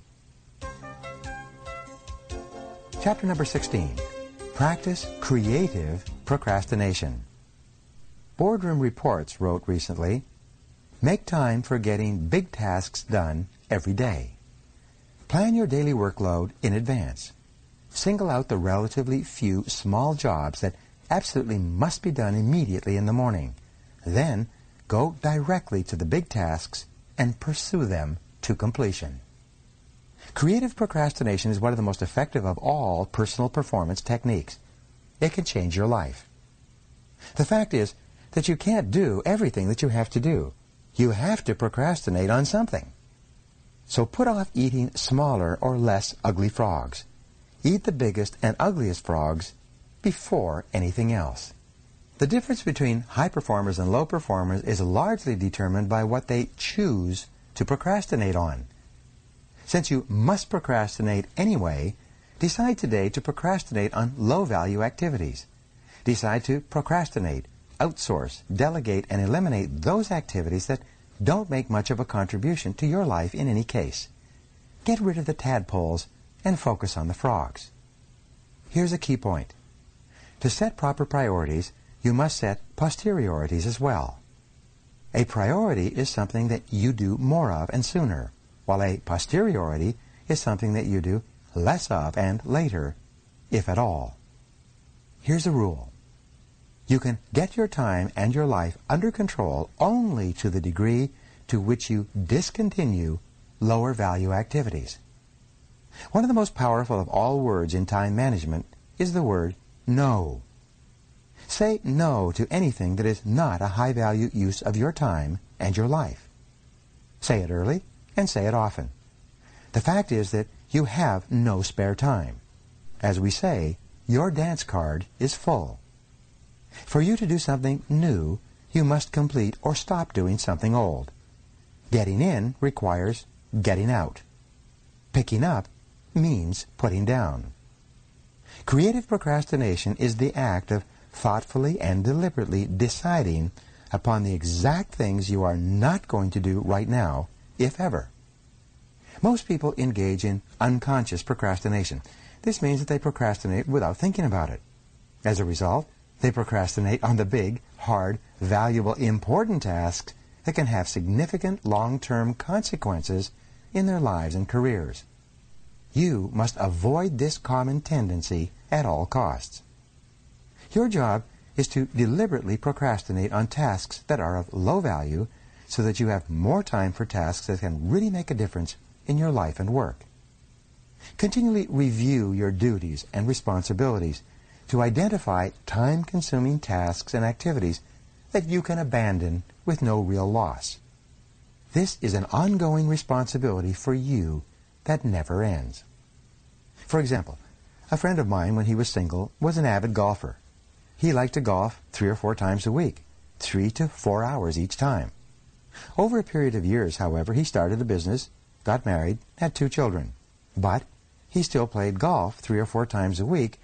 Chapter number 16. Practice creative procrastination. Boardroom Reports wrote recently, make time for getting big tasks done every day. Plan your daily workload in advance. Single out the relatively few small jobs that absolutely must be done immediately in the morning. Then, go directly to the big tasks and pursue them to completion. Creative procrastination is one of the most effective of all personal performance techniques. It can change your life. The fact is that you can't do everything that you have to do. You have to procrastinate on something. So put off eating smaller or less ugly frogs. Eat the biggest and ugliest frogs before anything else. The difference between high performers and low performers is largely determined by what they choose to procrastinate on. Since you must procrastinate anyway, decide today to procrastinate on low-value activities. Decide to procrastinate, outsource, delegate, and eliminate those activities that don't make much of a contribution to your life in any case. Get rid of the tadpoles and focus on the frogs. Here's a key point. To set proper priorities, you must set posteriorities as well. A priority is something that you do more of and sooner, while a posteriority is something that you do less of and later, if at all. Here's a rule. You can get your time and your life under control only to the degree to which you discontinue lower value activities. One of the most powerful of all words in time management is the word no. Say no to anything that is not a high-value use of your time and your life. Say it early and say it often. The fact is that you have no spare time. As we say, your dance card is full. For you to do something new, you must complete or stop doing something old. Getting in requires getting out. Picking up means putting down. Creative procrastination is the act of thoughtfully and deliberately deciding upon the exact things you are not going to do right now, if ever. Most people engage in unconscious procrastination. This means that they procrastinate without thinking about it. As a result, they procrastinate on the big, hard, valuable, important tasks that can have significant long-term consequences in their lives and careers. You must avoid this common tendency at all costs. Your job is to deliberately procrastinate on tasks that are of low value so that you have more time for tasks that can really make a difference in your life and work. Continually review your duties and responsibilities to identify time-consuming tasks and activities that you can abandon with no real loss. This is an ongoing responsibility for you that never ends. For example, a friend of mine, when he was single, was an avid golfer. He liked to golf 3 or 4 times a week, 3 to 4 hours each time. Over a period of years, however, he started a business, got married, had 2 children. But he still played golf 3 or 4 times a week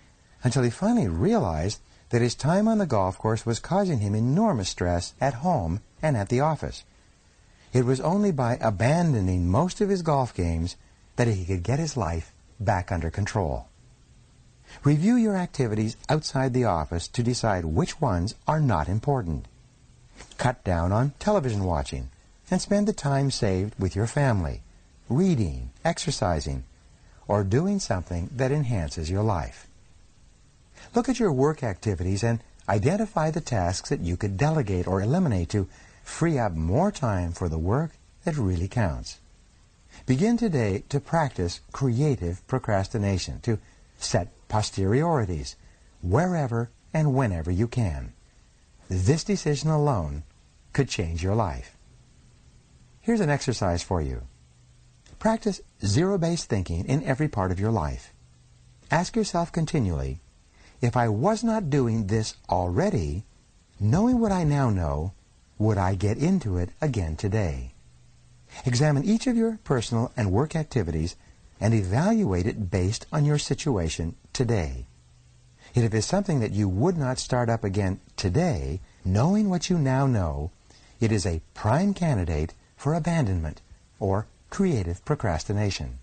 until he finally realized that his time on the golf course was causing him enormous stress at home and at the office. It was only by abandoning most of his golf games that he could get his life back under control. Review your activities outside the office to decide which ones are not important. Cut down on television watching and spend the time saved with your family, reading, exercising, or doing something that enhances your life. Look at your work activities and identify the tasks that you could delegate or eliminate to free up more time for the work that really counts. Begin today to practice creative procrastination, to set posteriorities wherever and whenever you can. This decision alone could change your life. Here's an exercise for you. Practice zero-based thinking in every part of your life. Ask yourself continually, if I was not doing this already, knowing what I now know, would I get into it again today? Examine each of your personal and work activities and evaluate it based on your situation today. If it is something that you would not start up again today, knowing what you now know, it is a prime candidate for abandonment or creative procrastination.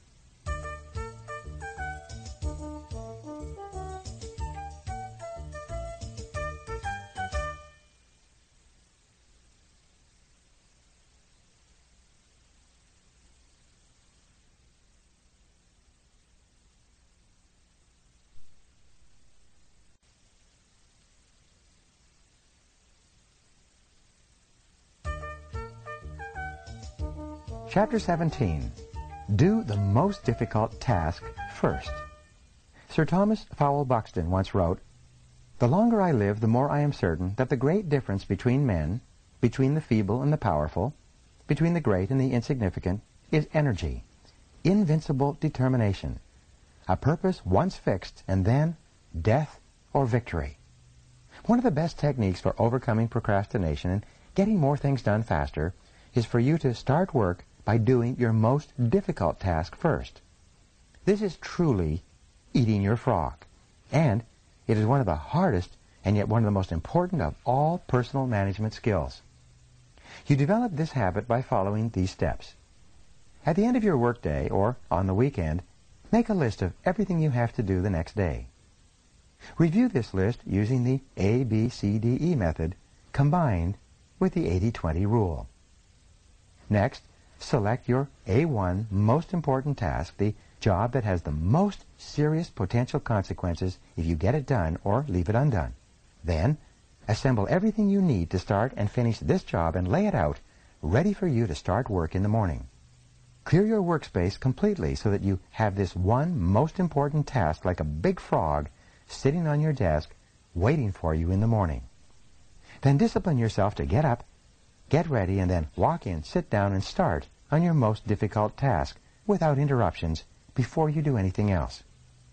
Chapter 17. Do the most difficult task first. Sir Thomas Fowell Buxton once wrote, "The longer I live, the more I am certain that the great difference between men, between the feeble and the powerful, between the great and the insignificant, is energy, invincible determination, a purpose once fixed, and then death or victory." One of the best techniques for overcoming procrastination and getting more things done faster is for you to start work by doing your most difficult task first. This is truly eating your frog, and it is one of the hardest and yet one of the most important of all personal management skills. You develop this habit by following these steps. At the end of your workday or on the weekend, make a list of everything you have to do the next day. Review this list using the ABCDE method combined with the 80-20 rule. Next, select your A1 most important task, the job that has the most serious potential consequences if you get it done or leave it undone. Then, assemble everything you need to start and finish this job and lay it out, ready for you to start work in the morning. Clear your workspace completely so that you have this one most important task like a big frog sitting on your desk waiting for you in the morning. Then discipline yourself to get up, get ready, and then walk in, sit down, and start on your most difficult task without interruptions before you do anything else.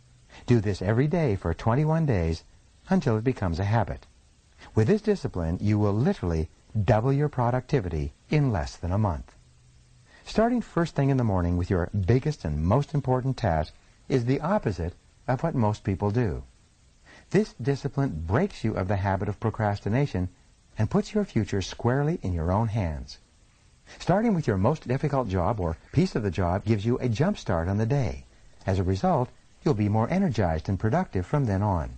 Do this every day for 21 days until it becomes a habit. With this discipline, you will literally double your productivity in less than a month. Starting first thing in the morning with your biggest and most important task is the opposite of what most people do. This discipline breaks you of the habit of procrastination and puts your future squarely in your own hands. Starting with your most difficult job or piece of the job gives you a jump start on the day. As a result, you'll be more energized and productive from then on.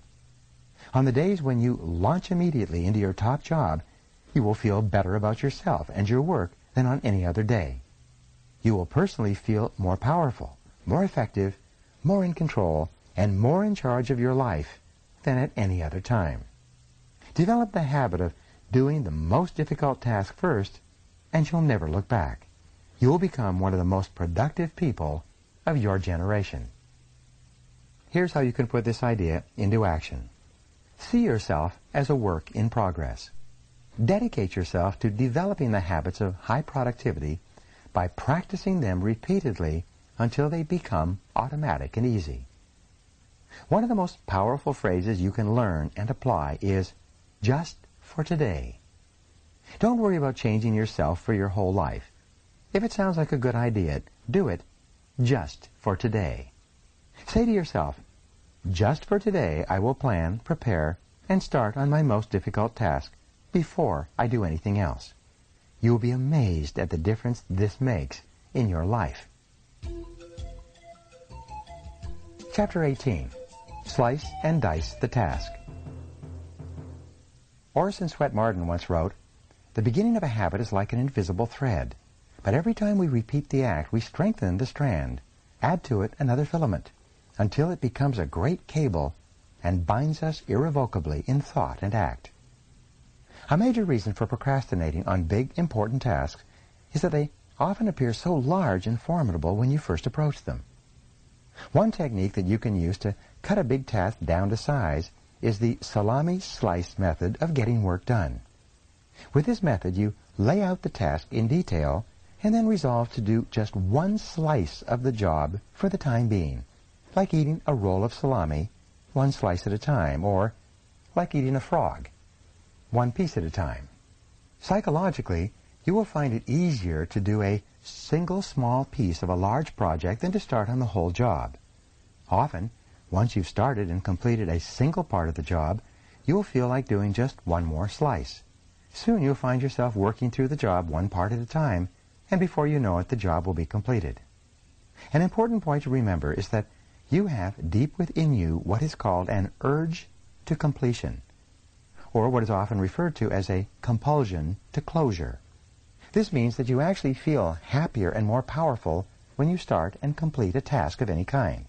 On the days when you launch immediately into your top job, you will feel better about yourself and your work than on any other day. You will personally feel more powerful, more effective, more in control, and more in charge of your life than at any other time. Develop the habit of doing the most difficult task first, and you'll never look back. You'll become one of the most productive people of your generation. Here's how you can put this idea into action. See yourself as a work in progress. Dedicate yourself to developing the habits of high productivity by practicing them repeatedly until they become automatic and easy. One of the most powerful phrases you can learn and apply is, just for today. Don't worry about changing yourself for your whole life. If it sounds like a good idea, do it just for today. Say to yourself, Just for today, I will plan, prepare, and start on my most difficult task before I do anything else. You will be amazed at the difference this makes in your life. Chapter 18. Slice and Dice the Task. Orison Swett Marden once wrote, "The beginning of a habit is like an invisible thread, but every time we repeat the act, we strengthen the strand, add to it another filament, until it becomes a great cable and binds us irrevocably in thought and act." A major reason for procrastinating on big, important tasks is that they often appear so large and formidable when you first approach them. One technique that you can use to cut a big task down to size is the salami slice method of getting work done. With this method, you lay out the task in detail and then resolve to do just one slice of the job for the time being, like eating a roll of salami, one slice at a time, or like eating a frog, one piece at a time. Psychologically, you will find it easier to do a single small piece of a large project than to start on the whole job. Often, once you've started and completed a single part of the job, you will feel like doing just one more slice. Soon you'll find yourself working through the job one part at a time, and before you know it, the job will be completed. An important point to remember is that you have deep within you what is called an urge to completion, or what is often referred to as a compulsion to closure. This means that you actually feel happier and more powerful when you start and complete a task of any kind.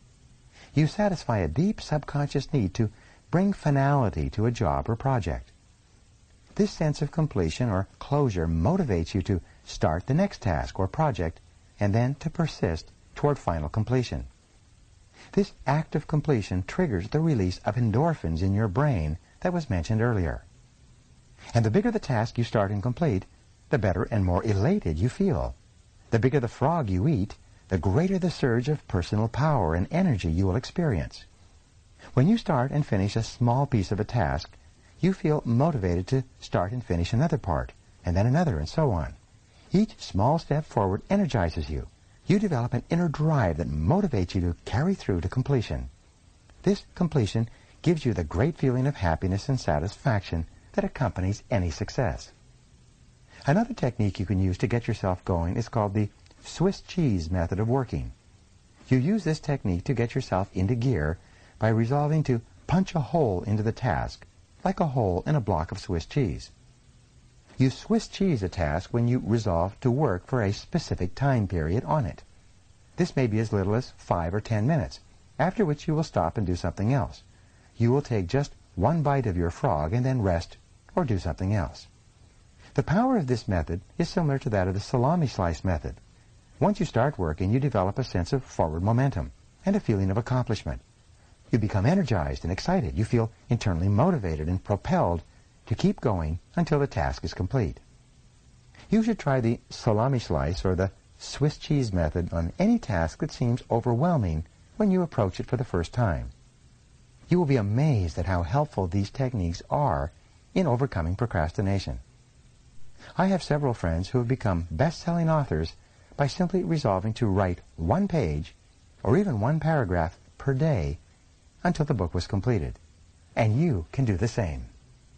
You satisfy a deep subconscious need to bring finality to a job or project. This sense of completion or closure motivates you to start the next task or project and then to persist toward final completion. This act of completion triggers the release of endorphins in your brain that was mentioned earlier. And the bigger the task you start and complete, the better and more elated you feel. The bigger the frog you eat, the greater the surge of personal power and energy you will experience. When you start and finish a small piece of a task, you feel motivated to start and finish another part, and then another, and so on. Each small step forward energizes you. You develop an inner drive that motivates you to carry through to completion. This completion gives you the great feeling of happiness and satisfaction that accompanies any success. Another technique you can use to get yourself going is called the Swiss cheese method of working. You use this technique to get yourself into gear by resolving to punch a hole into the task, like a hole in a block of Swiss cheese. You Swiss cheese a task when you resolve to work for a specific time period on it. This may be as little as 5 or 10 minutes, after which you will stop and do something else. You will take just one bite of your frog and then rest or do something else. The power of this method is similar to that of the salami slice method. Once you start working, you develop a sense of forward momentum and a feeling of accomplishment. You become energized and excited. You feel internally motivated and propelled to keep going until the task is complete. You should try the salami slice or the Swiss cheese method on any task that seems overwhelming when you approach it for the first time. You will be amazed at how helpful these techniques are in overcoming procrastination. I have several friends who have become best-selling authors by simply resolving to write one page or even one paragraph per day until the book was completed. And you can do the same.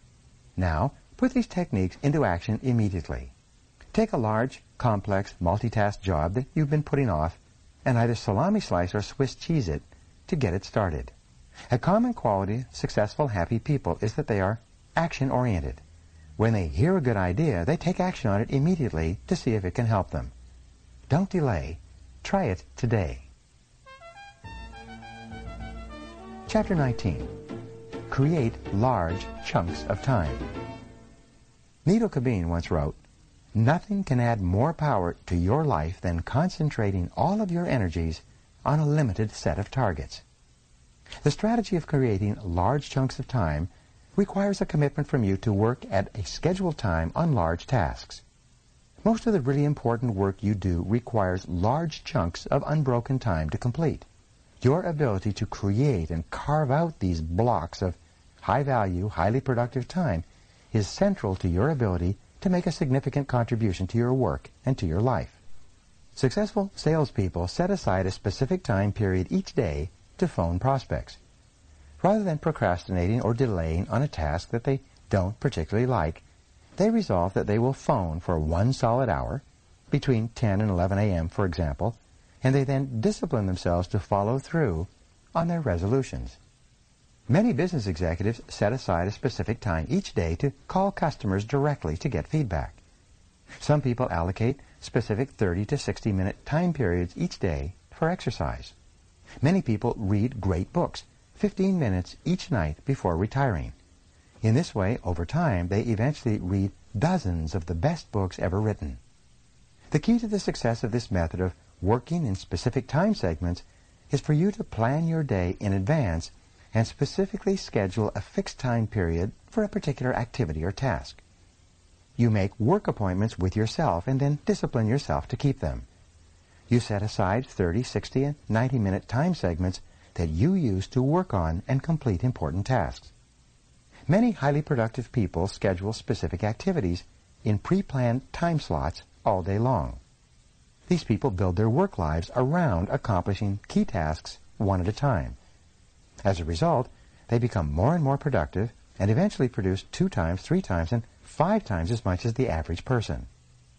Now, put these techniques into action immediately. Take a large, complex, multitask job that you've been putting off and either salami slice or Swiss cheese it to get it started. A common quality of successful, happy people is that they are action-oriented. When they hear a good idea, they take action on it immediately to see if it can help them. Don't delay. Try it today. Chapter 19. Create large chunks of time. Needle Cabine once wrote, "Nothing can add more power to your life than concentrating all of your energies on a limited set of targets." The strategy of creating large chunks of time requires a commitment from you to work at a scheduled time on large tasks. Most of the really important work you do requires large chunks of unbroken time to complete. Your ability to create and carve out these blocks of high-value, highly productive time is central to your ability to make a significant contribution to your work and to your life. Successful salespeople set aside a specific time period each day to phone prospects. Rather than procrastinating or delaying on a task that they don't particularly like, they resolve that they will phone for 1 solid hour, between 10 and 11 a.m., for example, and they then discipline themselves to follow through on their resolutions. Many business executives set aside a specific time each day to call customers directly to get feedback. Some people allocate specific 30 to 60-minute time periods each day for exercise. Many people read great books, 15 minutes each night before retiring. In this way, over time, they eventually read dozens of the best books ever written. The key to the success of this method of working in specific time segments is for you to plan your day in advance and specifically schedule a fixed time period for a particular activity or task. You make work appointments with yourself and then discipline yourself to keep them. You set aside 30, 60, and 90-minute time segments that you use to work on and complete important tasks. Many highly productive people schedule specific activities in pre-planned time slots all day long. These people build their work lives around accomplishing key tasks one at a time. As a result, they become more and more productive and eventually produce 2 times, 3 times, and 5 times as much as the average person.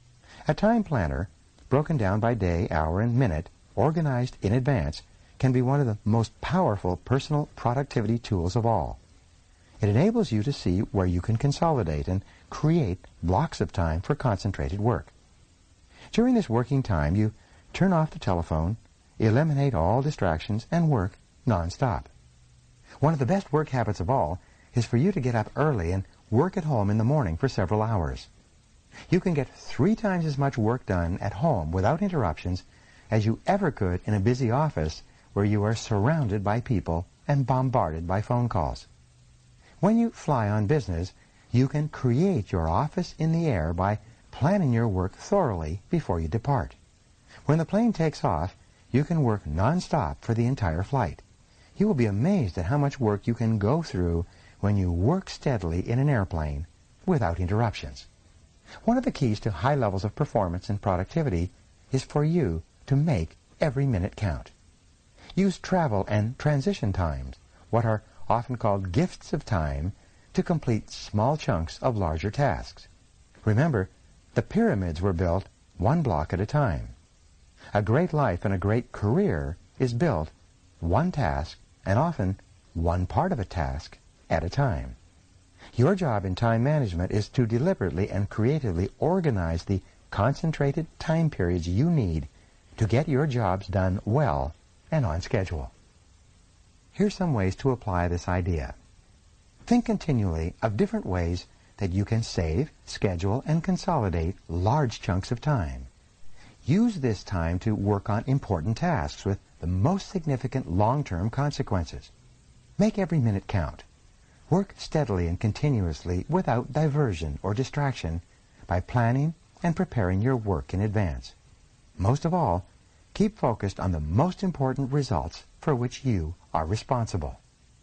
A time planner, broken down by day, hour, and minute, organized in advance, can be one of the most powerful personal productivity tools of all. It enables you to see where you can consolidate and create blocks of time for concentrated work. During this working time, you turn off the telephone, eliminate all distractions, and work non-stop. One of the best work habits of all is for you to get up early and work at home in the morning for several hours. You can get 3 times as much work done at home without interruptions as you ever could in a busy office where you are surrounded by people and bombarded by phone calls. When you fly on business, you can create your office in the air by planning your work thoroughly before you depart. When the plane takes off, you can work non-stop for the entire flight. You will be amazed at how much work you can go through when you work steadily in an airplane without interruptions. One of the keys to high levels of performance and productivity is for you to make every minute count. Use travel and transition times, what are often called gifts of time, to complete small chunks of larger tasks. Remember, the pyramids were built 1 block at a time. A great life and a great career is built 1 task, and often 1 part of a task, at a time. Your job in time management is to deliberately and creatively organize the concentrated time periods you need to get your jobs done well and on schedule. Here's some ways to apply this idea. Think continually of different ways that you can save, schedule, and consolidate large chunks of time. Use this time to work on important tasks with the most significant long-term consequences. Make every minute count. Work steadily and continuously without diversion or distraction by planning and preparing your work in advance. Most of all, keep focused on the most important results for which you are responsible.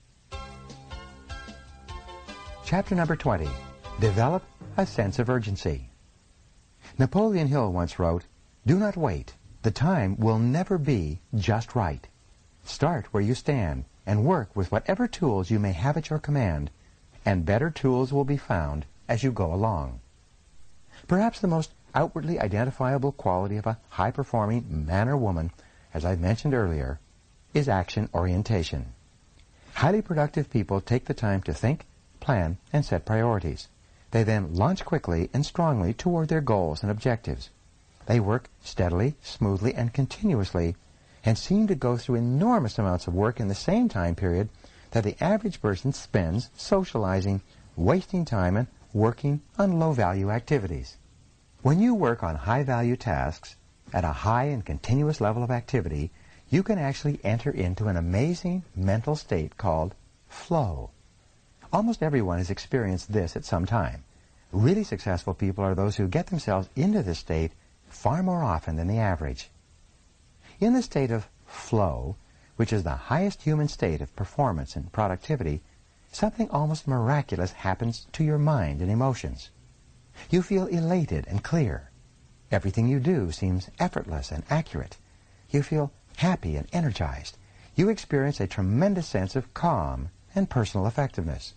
Chapter number 20. Develop a sense of urgency. Napoleon Hill once wrote, "Do not wait. The time will never be just right. Start where you stand and work with whatever tools you may have at your command, and better tools will be found as you go along." Perhaps the most outwardly identifiable quality of a high-performing man or woman, as I mentioned earlier, is action orientation. Highly productive people take the time to think, plan, and set priorities. They then launch quickly and strongly toward their goals and objectives. They work steadily, smoothly, and continuously, and seem to go through enormous amounts of work in the same time period that the average person spends socializing, wasting time, and working on low-value activities. When you work on high-value tasks at a high and continuous level of activity, you can actually enter into an amazing mental state called flow. Almost everyone has experienced this at some time. Really successful people are those who get themselves into this state far more often than the average. In the state of flow, which is the highest human state of performance and productivity, something almost miraculous happens to your mind and emotions. You feel elated and clear. Everything you do seems effortless and accurate. You feel happy and energized. You experience a tremendous sense of calm and personal effectiveness.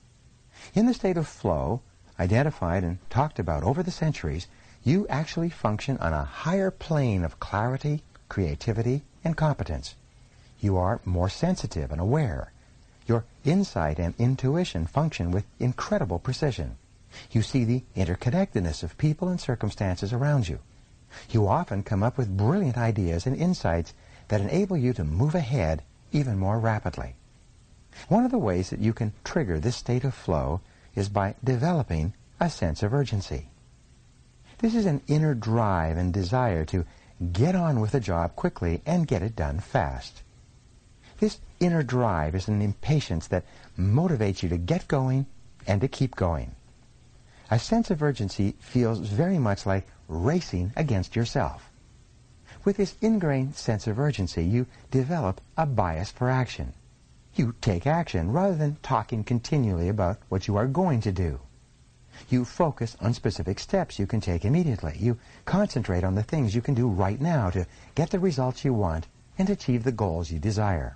In the state of flow, identified and talked about over the centuries, you actually function on a higher plane of clarity, creativity, and competence. You are more sensitive and aware. Your insight and intuition function with incredible precision. You see the interconnectedness of people and circumstances around you. You often come up with brilliant ideas and insights that enable you to move ahead even more rapidly. One of the ways that you can trigger this state of flow is by developing a sense of urgency. This is an inner drive and desire to get on with a job quickly and get it done fast. This inner drive is an impatience that motivates you to get going and to keep going. A sense of urgency feels very much like racing against yourself. With this ingrained sense of urgency, you develop a bias for action. You take action rather than talking continually about what you are going to do. You focus on specific steps you can take immediately. You concentrate on the things you can do right now to get the results you want and achieve the goals you desire.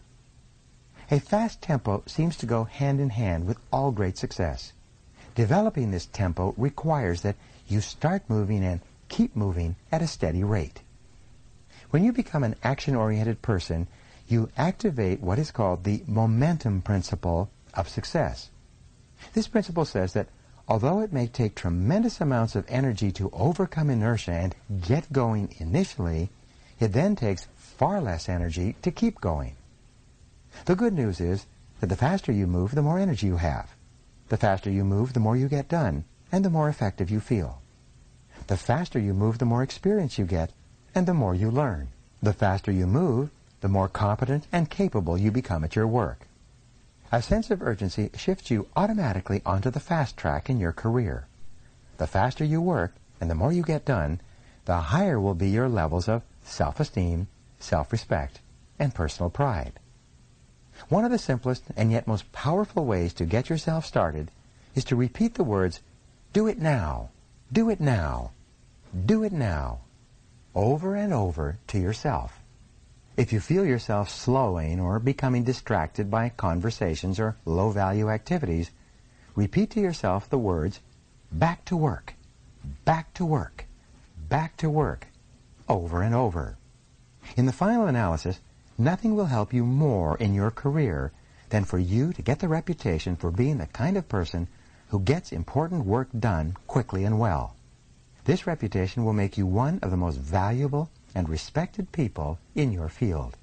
A fast tempo seems to go hand in hand with all great success. Developing this tempo requires that you start moving and keep moving at a steady rate. When you become an action-oriented person, you activate what is called the momentum principle of success. This principle says that although it may take tremendous amounts of energy to overcome inertia and get going initially, it then takes far less energy to keep going. The good news is that the faster you move, the more energy you have. The faster you move, the more you get done, and the more effective you feel. The faster you move, the more experience you get, and the more you learn. The faster you move, the more competent and capable you become at your work. A sense of urgency shifts you automatically onto the fast track in your career. The faster you work, and the more you get done, the higher will be your levels of self-esteem, self-respect, and personal pride. One of the simplest and yet most powerful ways to get yourself started is to repeat the words, "Do it now, do it now, do it now," over and over to yourself. If you feel yourself slowing or becoming distracted by conversations or low-value activities, repeat to yourself the words, "Back to work, back to work, back to work," over and over. In the final analysis, nothing will help you more in your career than for you to get the reputation for being the kind of person who gets important work done quickly and well. This reputation will make you one of the most valuable and respected people in your field.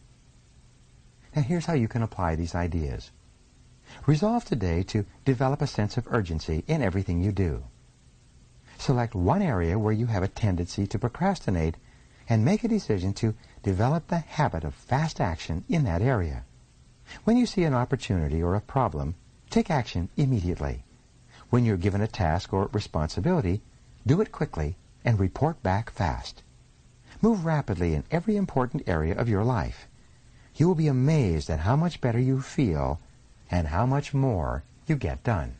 Now here's how you can apply these ideas. Resolve today to develop a sense of urgency in everything you do. Select one area where you have a tendency to procrastinate and make a decision to develop the habit of fast action in that area. When you see an opportunity or a problem, take action immediately. When you're given a task or responsibility, do it quickly and report back fast. Move rapidly in every important area of your life. You will be amazed at how much better you feel and how much more you get done.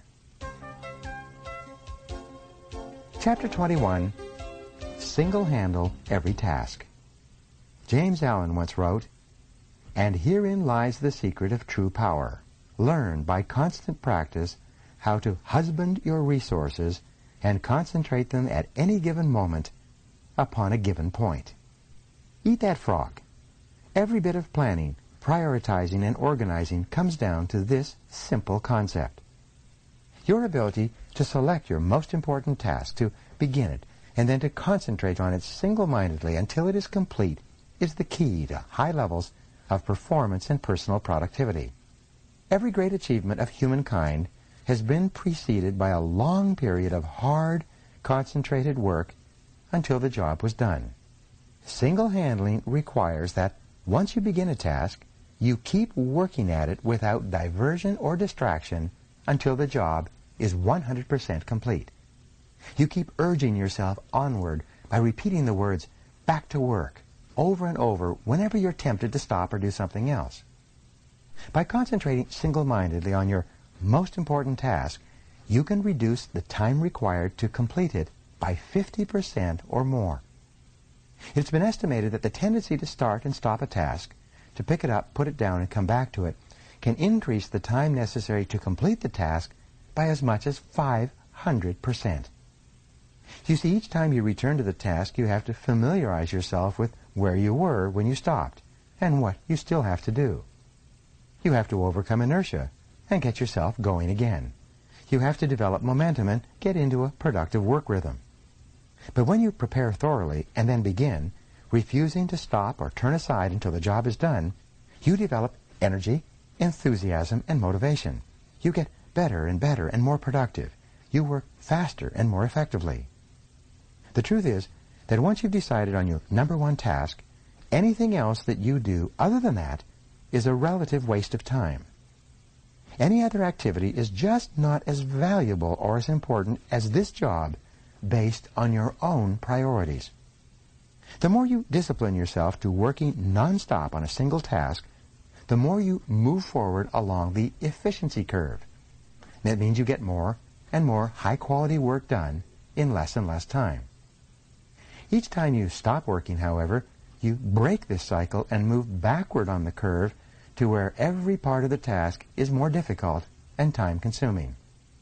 Chapter 21, Single-Handle Every Task. James Allen once wrote, "And herein lies the secret of true power. Learn by constant practice how to husband your resources and concentrate them at any given moment upon a given point." Eat that frog. Every bit of planning, prioritizing, and organizing comes down to this simple concept. Your ability to select your most important task, to begin it, and then to concentrate on it single-mindedly until it is complete is the key to high levels of performance and personal productivity. Every great achievement of humankind has been preceded by a long period of hard, concentrated work until the job was done. Single-handling requires that once you begin a task, you keep working at it without diversion or distraction until the job is 100% complete. You keep urging yourself onward by repeating the words, "back to work," over and over whenever you're tempted to stop or do something else. By concentrating single-mindedly on your most important task, you can reduce the time required to complete it by 50% or more. It's been estimated that the tendency to start and stop a task, to pick it up, put it down, and come back to it, can increase the time necessary to complete the task by as much as 500%. You see, each time you return to the task, you have to familiarize yourself with where you were when you stopped and what you still have to do. You have to overcome inertia and get yourself going again. You have to develop momentum and get into a productive work rhythm. But when you prepare thoroughly and then begin, refusing to stop or turn aside until the job is done, you develop energy, enthusiasm, and motivation. You get better and more productive. You work faster and more effectively. The truth is that once you've decided on your number one task, anything else that you do other than that is a relative waste of time. Any other activity is just not as valuable or as important as this job based on your own priorities. The more you discipline yourself to working non-stop on a single task, the more you move forward along the efficiency curve. That means you get more and more high-quality work done in less and less time. Each time you stop working, however, you break this cycle and move backward on the curve to where every part of the task is more difficult and time-consuming.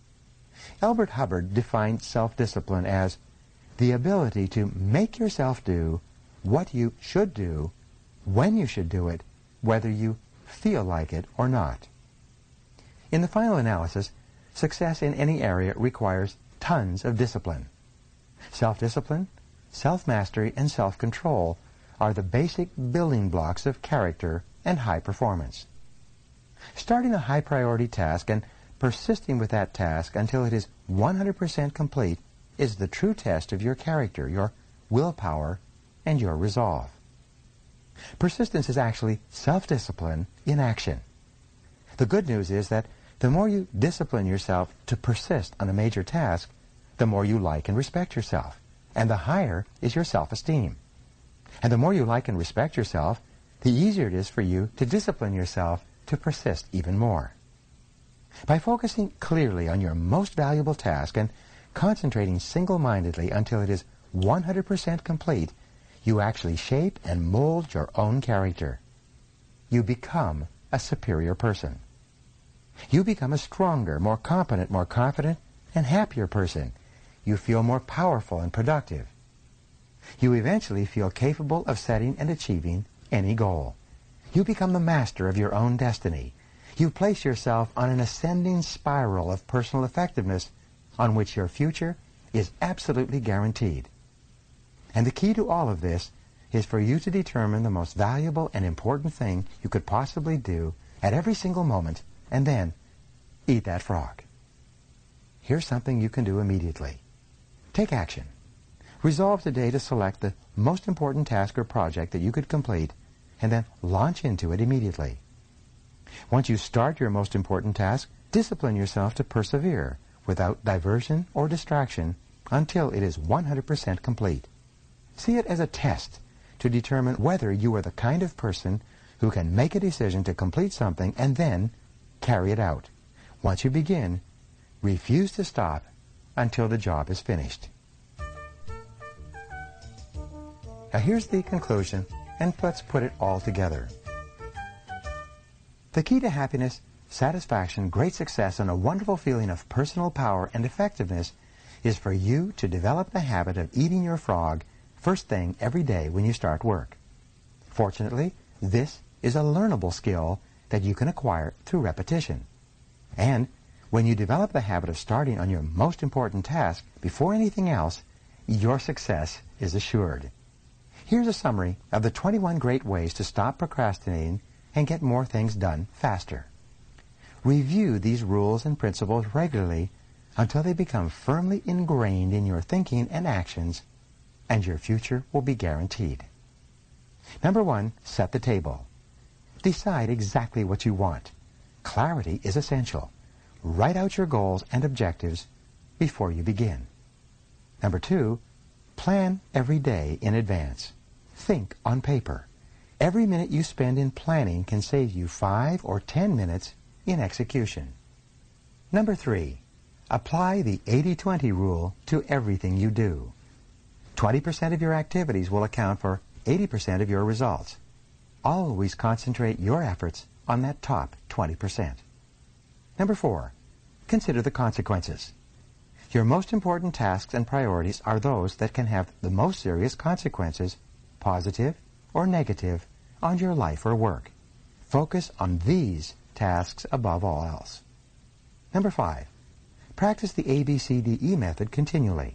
Elbert Hubbard defined self-discipline as the ability to make yourself do what you should do, when you should do it, whether you feel like it or not. In the final analysis, success in any area requires tons of discipline. Self-discipline, self-mastery, and self-control are the basic building blocks of character and high performance. Starting a high-priority task and persisting with that task until it is 100% complete is the true test of your character, your willpower, and your resolve. Persistence is actually self-discipline in action. The good news is that the more you discipline yourself to persist on a major task, the more you like and respect yourself, and the higher is your self-esteem. And the more you like and respect yourself, the easier it is for you to discipline yourself to persist even more. By focusing clearly on your most valuable task and concentrating single-mindedly until it is 100% complete, you actually shape and mold your own character. You become a superior person. You become a stronger, more competent, more confident, and happier person. You feel more powerful and productive. You eventually feel capable of setting and achieving any goal. You become the master of your own destiny. You place yourself on an ascending spiral of personal effectiveness on which your future is absolutely guaranteed. And the key to all of this is for you to determine the most valuable and important thing you could possibly do at every single moment, and then eat that frog. Here's something you can do immediately. Take action. Resolve today to select the most important task or project that you could complete, and then launch into it immediately. Once you start your most important task, discipline yourself to persevere without diversion or distraction until it is 100% complete. See it as a test to determine whether you are the kind of person who can make a decision to complete something and then carry it out. Once you begin, refuse to stop until the job is finished. Now here's the conclusion, and let's put it all together. The key to happiness, satisfaction, great success, and a wonderful feeling of personal power and effectiveness is for you to develop the habit of eating your frog first thing every day when you start work. Fortunately, this is a learnable skill that you can acquire through repetition. And when you develop the habit of starting on your most important task before anything else, your success is assured. Here's a summary of the 21 great ways to stop procrastinating and get more things done faster. Review these rules and principles regularly until they become firmly ingrained in your thinking and actions, and your future will be guaranteed. Number 1, set the table. Decide exactly what you want. Clarity is essential. Write out your goals and objectives before you begin. Number 2, plan every day in advance. Think on paper. Every minute you spend in planning can save you 5 or 10 minutes in execution. Number 3, apply the 80-20 rule to everything you do. 20% of your activities will account for 80% of your results. Always concentrate your efforts on that top 20%. Number 4, consider the consequences. Your most important tasks and priorities are those that can have the most serious consequences, positive or negative, on your life or work. Focus on these tasks above all else. Number 5, practice the ABCDE method continually.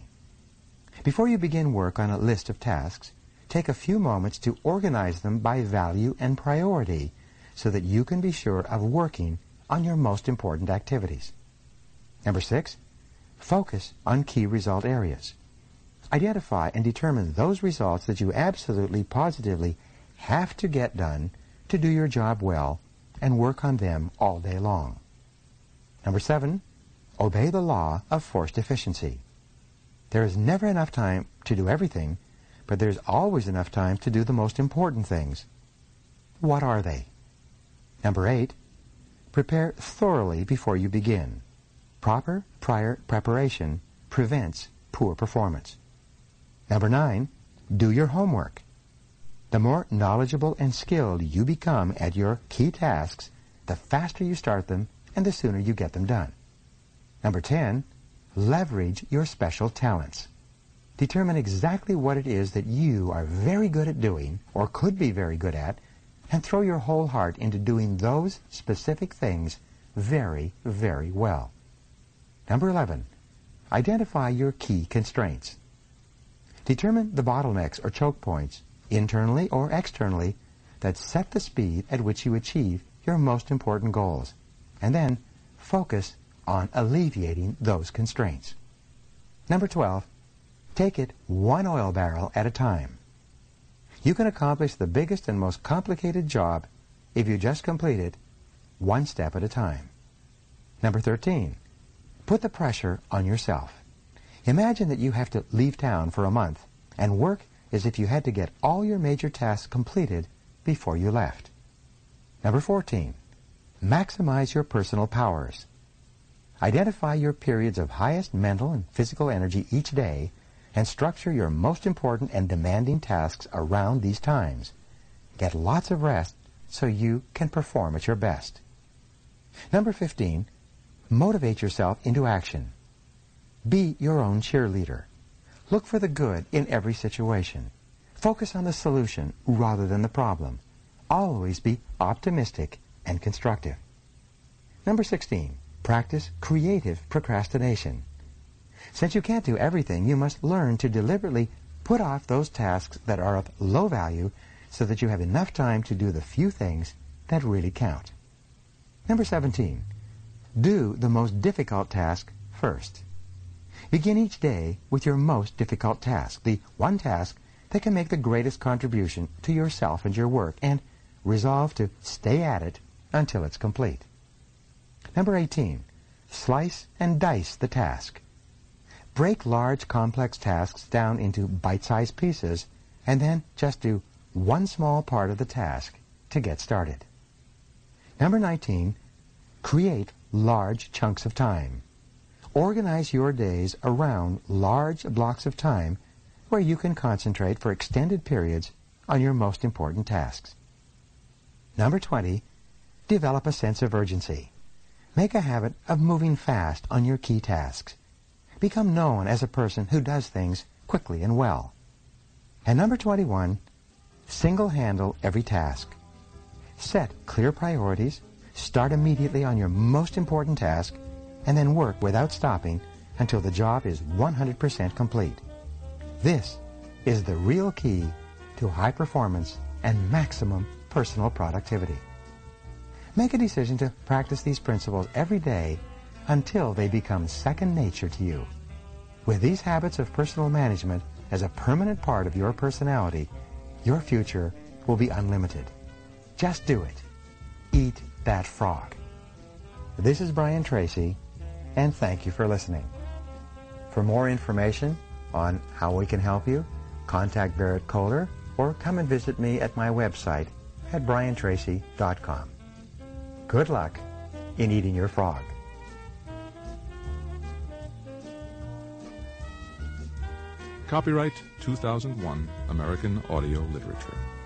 Before you begin work on a list of tasks, take a few moments to organize them by value and priority so that you can be sure of working on your most important activities. Number 6, focus on key result areas. Identify and determine those results that you absolutely, positively have to get done to do your job well and work on them all day long. Number 7, obey the law of forced efficiency. There is never enough time to do everything, but there's always enough time to do the most important things. What are they? Number 8, prepare thoroughly before you begin. Proper prior preparation prevents poor performance. Number 9, do your homework. The more knowledgeable and skilled you become at your key tasks, the faster you start them and the sooner you get them done. Number 10, leverage your special talents. Determine exactly what it is that you are very good at doing or could be very good at, and throw your whole heart into doing those specific things very, very well. Number 11, identify your key constraints. Determine the bottlenecks or choke points, internally or externally, that set the speed at which you achieve your most important goals, and then focus on alleviating those constraints. Number 12, take it one oil barrel at a time. You can accomplish the biggest and most complicated job if you just complete it one step at a time. Number 13, put the pressure on yourself. Imagine that you have to leave town for a month and work as if you had to get all your major tasks completed before you left. Number 14, maximize your personal powers. Identify your periods of highest mental and physical energy each day and structure your most important and demanding tasks around these times. Get lots of rest so you can perform at your best. Number 15, motivate yourself into action. Be your own cheerleader. Look for the good in every situation. Focus on the solution rather than the problem. Always be optimistic and constructive. Number 16, practice creative procrastination. Since you can't do everything, you must learn to deliberately put off those tasks that are of low value so that you have enough time to do the few things that really count. Number 17, do the most difficult task first. Begin each day with your most difficult task, the one task that can make the greatest contribution to yourself and your work, and resolve to stay at it until it's complete. Number 18, slice and dice the task. Break large, complex tasks down into bite-sized pieces, and then just do one small part of the task to get started. Number 19, create large chunks of time. Organize your days around large blocks of time where you can concentrate for extended periods on your most important tasks. Number 20, develop a sense of urgency. Make a habit of moving fast on your key tasks. Become known as a person who does things quickly and well. And number 21, single-handle every task. Set clear priorities, start immediately on your most important task, and then work without stopping until the job is 100% complete. This is the real key to high performance and maximum personal productivity. Make a decision to practice these principles every day until they become second nature to you. With these habits of personal management as a permanent part of your personality, your future will be unlimited. Just do it. Eat that frog. This is Brian Tracy, and thank you for listening. For more information on how we can help you, contact Barrett Kohler or come and visit me at my website at briantracy.com. Good luck in eating your frog. Copyright 2001, American Audio Literature.